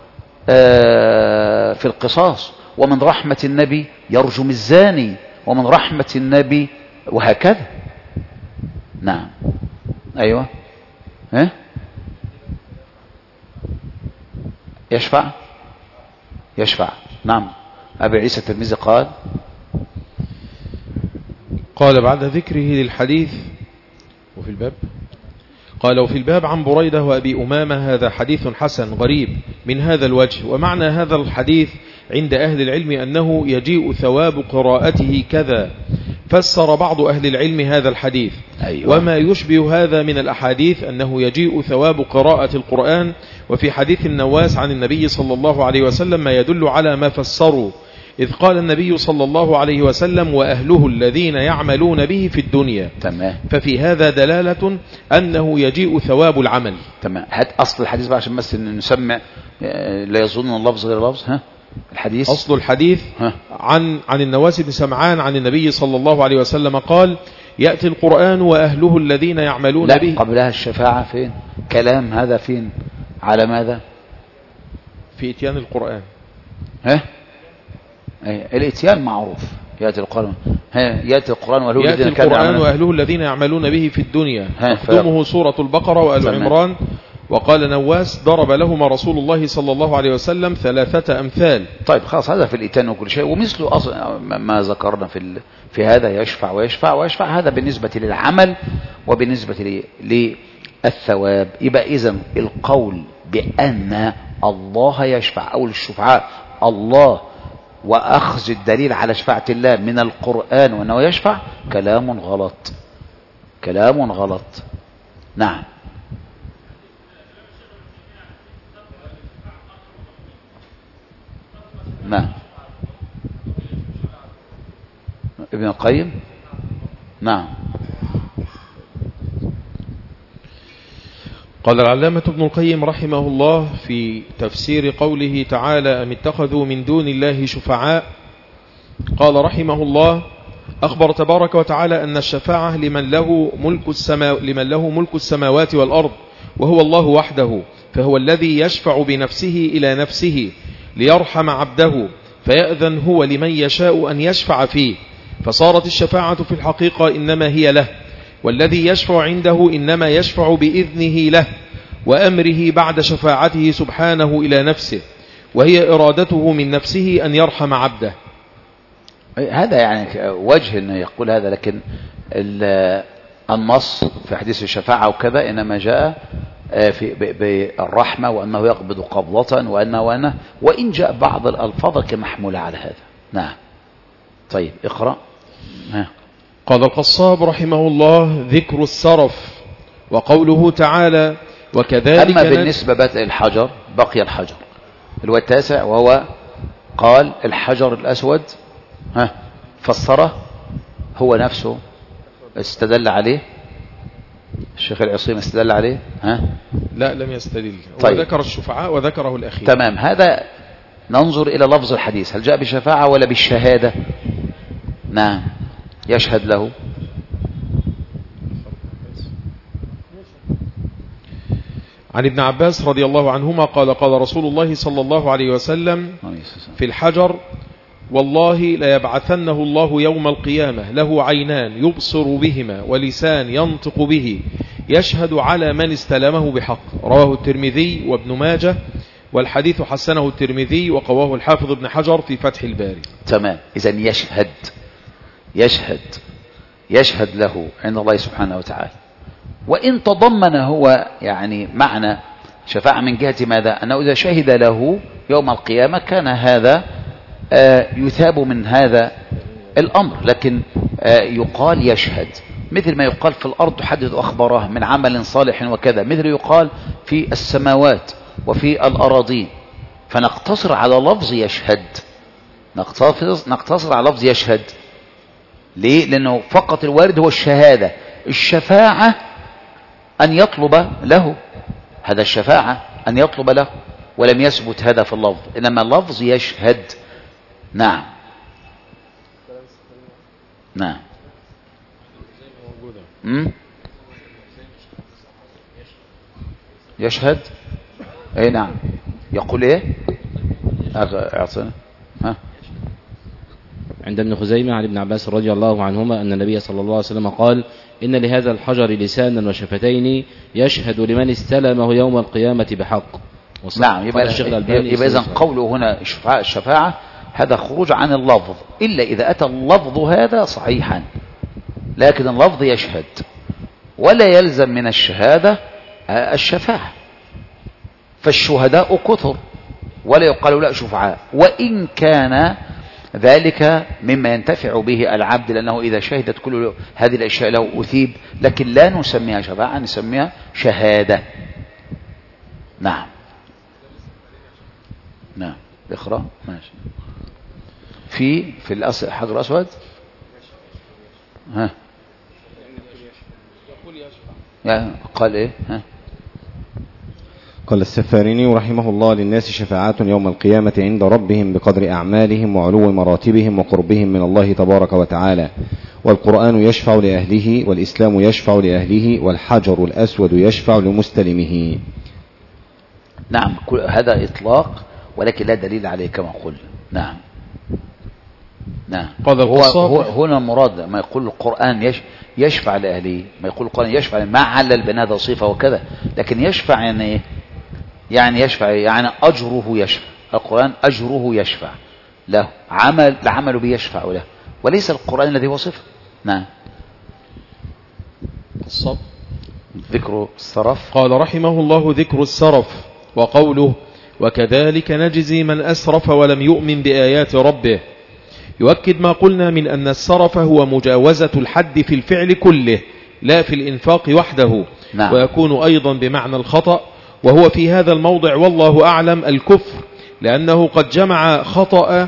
في القصاص، ومن رحمة النبي يرجم الزاني، ومن رحمة النبي وهكذا. نعم. ايوه. يشفع. نعم. أبي عيسى الترمذي قال بعد ذكره للحديث وفي الباب قال وفي الباب عن بريدة وأبي أمامة هذا حديث حسن غريب من هذا الوجه. ومعنى هذا الحديث عند أهل العلم أنه يجيء ثواب قراءته كذا. فسر بعض أهل العلم هذا الحديث. أيوة. وما يشبه هذا من الأحاديث أنه يجيء ثواب قراءة القرآن. وفي حديث النواس عن النبي صلى الله عليه وسلم ما يدل على ما فسروا، إذ قال النبي صلى الله عليه وسلم وأهله الذين يعملون به في الدنيا. تمام. ففي هذا دلالة أنه يجيء ثواب العمل. تمام. هات أصل الحديث بقى عشان بس نسمع لا يظن اللفظ غير لفظ. الحديث أصل الحديث عن النواس بن سمعان عن النبي صلى الله عليه وسلم قال يأتي القرآن وأهله الذين يعملون به. لا، قبلها الشفاعة فين؟ كلام هذا فين؟ على ماذا؟ في إتيان القرآن. الاتيان معروف. يأتي القرآن وأهله الذين يعملون به في الدنيا. تخدمه سورة البقرة وآل عمران. وقال نواس ضرب لهما رسول الله صلى الله عليه وسلم 3 أمثال. طيب خلاص، هذا في الإتيان وكل شيء، ومثله ما ذكرنا في هذا يشفع ويشفع ويشفع. هذا بالنسبة للعمل وبالنسبة للثواب. يبقى إذن القول بأن الله يشفع أو الشفعاء الله، وأخذ الدليل على شفاعة الله من القرآن وأنه يشفع كلام غلط، كلام غلط. نعم. نعم. ابن القيم. نعم. قال العلامة ابن القيم رحمه الله في تفسير قوله تعالى أم اتخذوا من دون الله شفعاء، قال رحمه الله أخبر تبارك وتعالى أن الشفاعة لمن له ملك السماوات والأرض وهو الله وحده، فهو الذي يشفع بنفسه إلى نفسه ليرحم عبده، فيأذن هو لمن يشاء أن يشفع فيه، فصارت الشفاعة في الحقيقة إنما هي له، والذي يشفع عنده إنما يشفع بإذنه له وأمره بعد شفاعته سبحانه إلى نفسه، وهي إرادته من نفسه أن يرحم عبده. هذا يعني وجه أنه يقول هذا، لكن النص في حديث الشفاعة وكذا إنما جاء بالرحمة وأنه يقبض قبضة وأنه وإن جاء بعض الألفاظ كمحمولة على هذا. نعم. طيب اقرأ. قال القصاب رحمه الله ذكر السرف وقوله تعالى وكذلك. أما بالنسبة الحجر بقي الحجر اللي هو التاسع، وهو قال الحجر الأسود فسره هو نفسه استدل عليه الشيخ العصيم استدل عليه. لا لم يستدل. طيب. وذكر الشفعاء وذكره الأخير. تمام. هذا ننظر إلى لفظ الحديث، هل جاء بالشفاعة ولا بالشهادة؟ نعم يشهد له. عن ابن عباس رضي الله عنهما قال قال رسول الله صلى الله عليه وسلم في الحجر والله ليبعثنه الله يوم القيامة له عينان يبصر بهما ولسان ينطق به يشهد على من استلمه بحق، رواه الترمذي وابن ماجه، والحديث حسنه الترمذي وقواه الحافظ ابن حجر في فتح الباري. تمام. إذن يشهد له عند الله سبحانه وتعالى. وإن تضمن هو يعني معنى شفاعة من جهة ماذا؟ أنه إذا شهد له يوم القيامة كان هذا يثاب من هذا الأمر، لكن يقال يشهد مثل ما يقال في الأرض تحدث أخبارها من عمل صالح وكذا، مثل يقال في السماوات وفي الأراضين. فنقتصر على لفظ يشهد، نقتصر على لفظ يشهد. ليه؟ لأنه فقط الوارد هو الشهادة. الشفاعة أن يطلب له، هذا الشفاعة أن يطلب له، ولم يثبت هذا في اللفظ، إنما اللفظ يشهد. نعم. نعم. يشهد. اي نعم. يقول ايه؟ اعطنا. عند ابن خزيمة عن ابن عباس رضي الله عنهما أن النبي صلى الله عليه وسلم قال إن لهذا الحجر لسانا وشفتين يشهد لمن استلمه يوم القيامة بحق. نعم. يبقى إذن قوله هنا الشفاعة هذا خروج عن اللفظ، إلا إذا أتى اللفظ هذا صحيحا، لكن اللفظ يشهد ولا يلزم من الشهادة الشفاعة. فالشهداء كثر ولا يقال لا شفعاء، وإن كان ذلك مما ينتفع به العبد، لأنه إذا شهدت كل هذه الأشياء له أثيب، لكن لا نسميها شفاعة، نسميها شهادة. نعم. نعم. اقرأ. ماشي. في الحجر الأسود قال ايه؟ قال السفاريني رحمه الله للناس شفاعات يوم القيامة عند ربهم بقدر أعمالهم وعلو مراتبهم وقربهم من الله تبارك وتعالى، والقرآن يشفع لأهله، والإسلام يشفع لأهله، والحجر الأسود يشفع لمستلمه. نعم. هذا إطلاق ولكن لا دليل عليه كما قلنا. نعم. نعم. هو هنا المراد ما يقول القرآن يشفع لأهله، ما يقول القرآن يشفع، ما علل بين هذا صفة وكذا، لكن يشفع يعني ايه؟ يعني يشفع يعني أجره يشفع. القرآن أجره يشفع له، العمل به يشفع له، وليس القرآن الذي هو صفة. نعم. الصب. ذكر السرف. قال رحمه الله ذكر السرف وقوله وكذلك نجزي من أسرف ولم يؤمن بآيات ربه. يؤكد ما قلنا من أن السرف هو مجاوزة الحد في الفعل كله لا في الإنفاق وحده. نعم. ويكون أيضا بمعنى الخطأ، وهو في هذا الموضع والله أعلم الكفر، لأنه قد جمع خطأه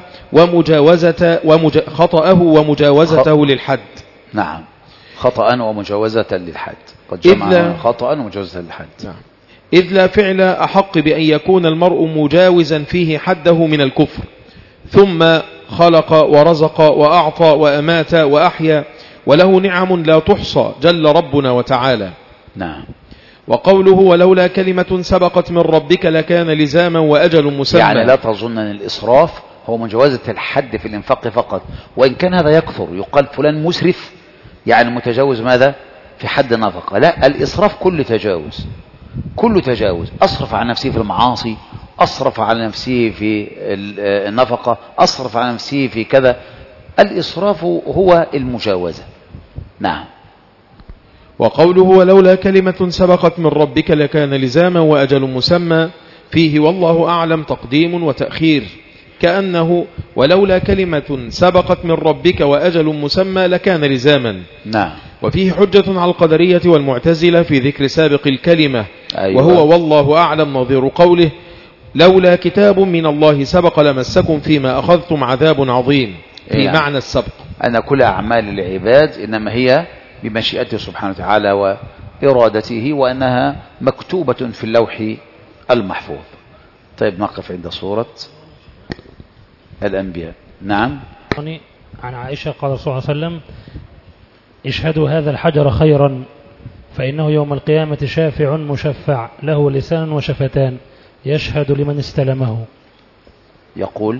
ومجاوزته للحد. نعم، خطأ ومجاوزة للحد، قد جمع خطأ ومجاوزة للحد. نعم. إذ لا فعل أحق بأن يكون المرء مجاوزا فيه حده من الكفر، ثم خلق ورزق وأعطى وأمات وأحيا وله نعم لا تحصى جل ربنا وتعالى. نعم. وقوله ولولا كلمة سبقت من ربك لكان لزاما وأجل مسمى، يعني لا تظن أن الإسراف هو مجاوزة الحد في الإنفاق فقط، وإن كان هذا يكثر يقال فلان مسرف، يعني متجاوز ماذا في حد النفقة. لا، الإسراف كل تجاوز، كل تجاوز. أصرف على نفسه في المعاصي، أصرف على نفسه في النفقة، أصرف على نفسه في كذا. الإسراف هو المجاوزة. نعم. وقوله ولولا كلمة سبقت من ربك لكان لزاما وأجل مسمى فيه والله أعلم تقديم وتأخير، كأنه ولولا كلمة سبقت من ربك وأجل مسمى لكان لزاما. نعم. وفيه حجة على القدرية والمعتزلة في ذكر سابق الكلمة. أيوة. وهو والله أعلم نظير قوله لولا كتاب من الله سبق لمسكم فيما أخذتم عذاب عظيم، في معنى السبق أن كل أعمال العباد إنما هي بمشيئته سبحانه وتعالى وإرادته، وأنها مكتوبة في اللوح المحفوظ. طيب نقف عند سورة الأنبياء. نعم. عن عائشة قال صلى الله عليه وسلم اشهدوا هذا الحجر خيرا فإنه يوم القيامة شافع مشفع له لسان وشفتان يشهد لمن استلمه. يقول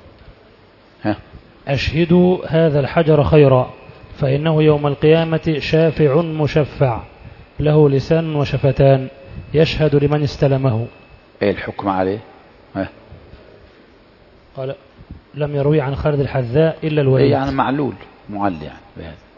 أشهدوا هذا الحجر خيرا فإنه يوم القيامة شافع مشفع له لسان وشفتان يشهد لمن استلمه. ايه الحكم عليه؟ قال لم يروي عن خالد الحذاء إلا الوليد. يعني معلول معل يعني بهذا.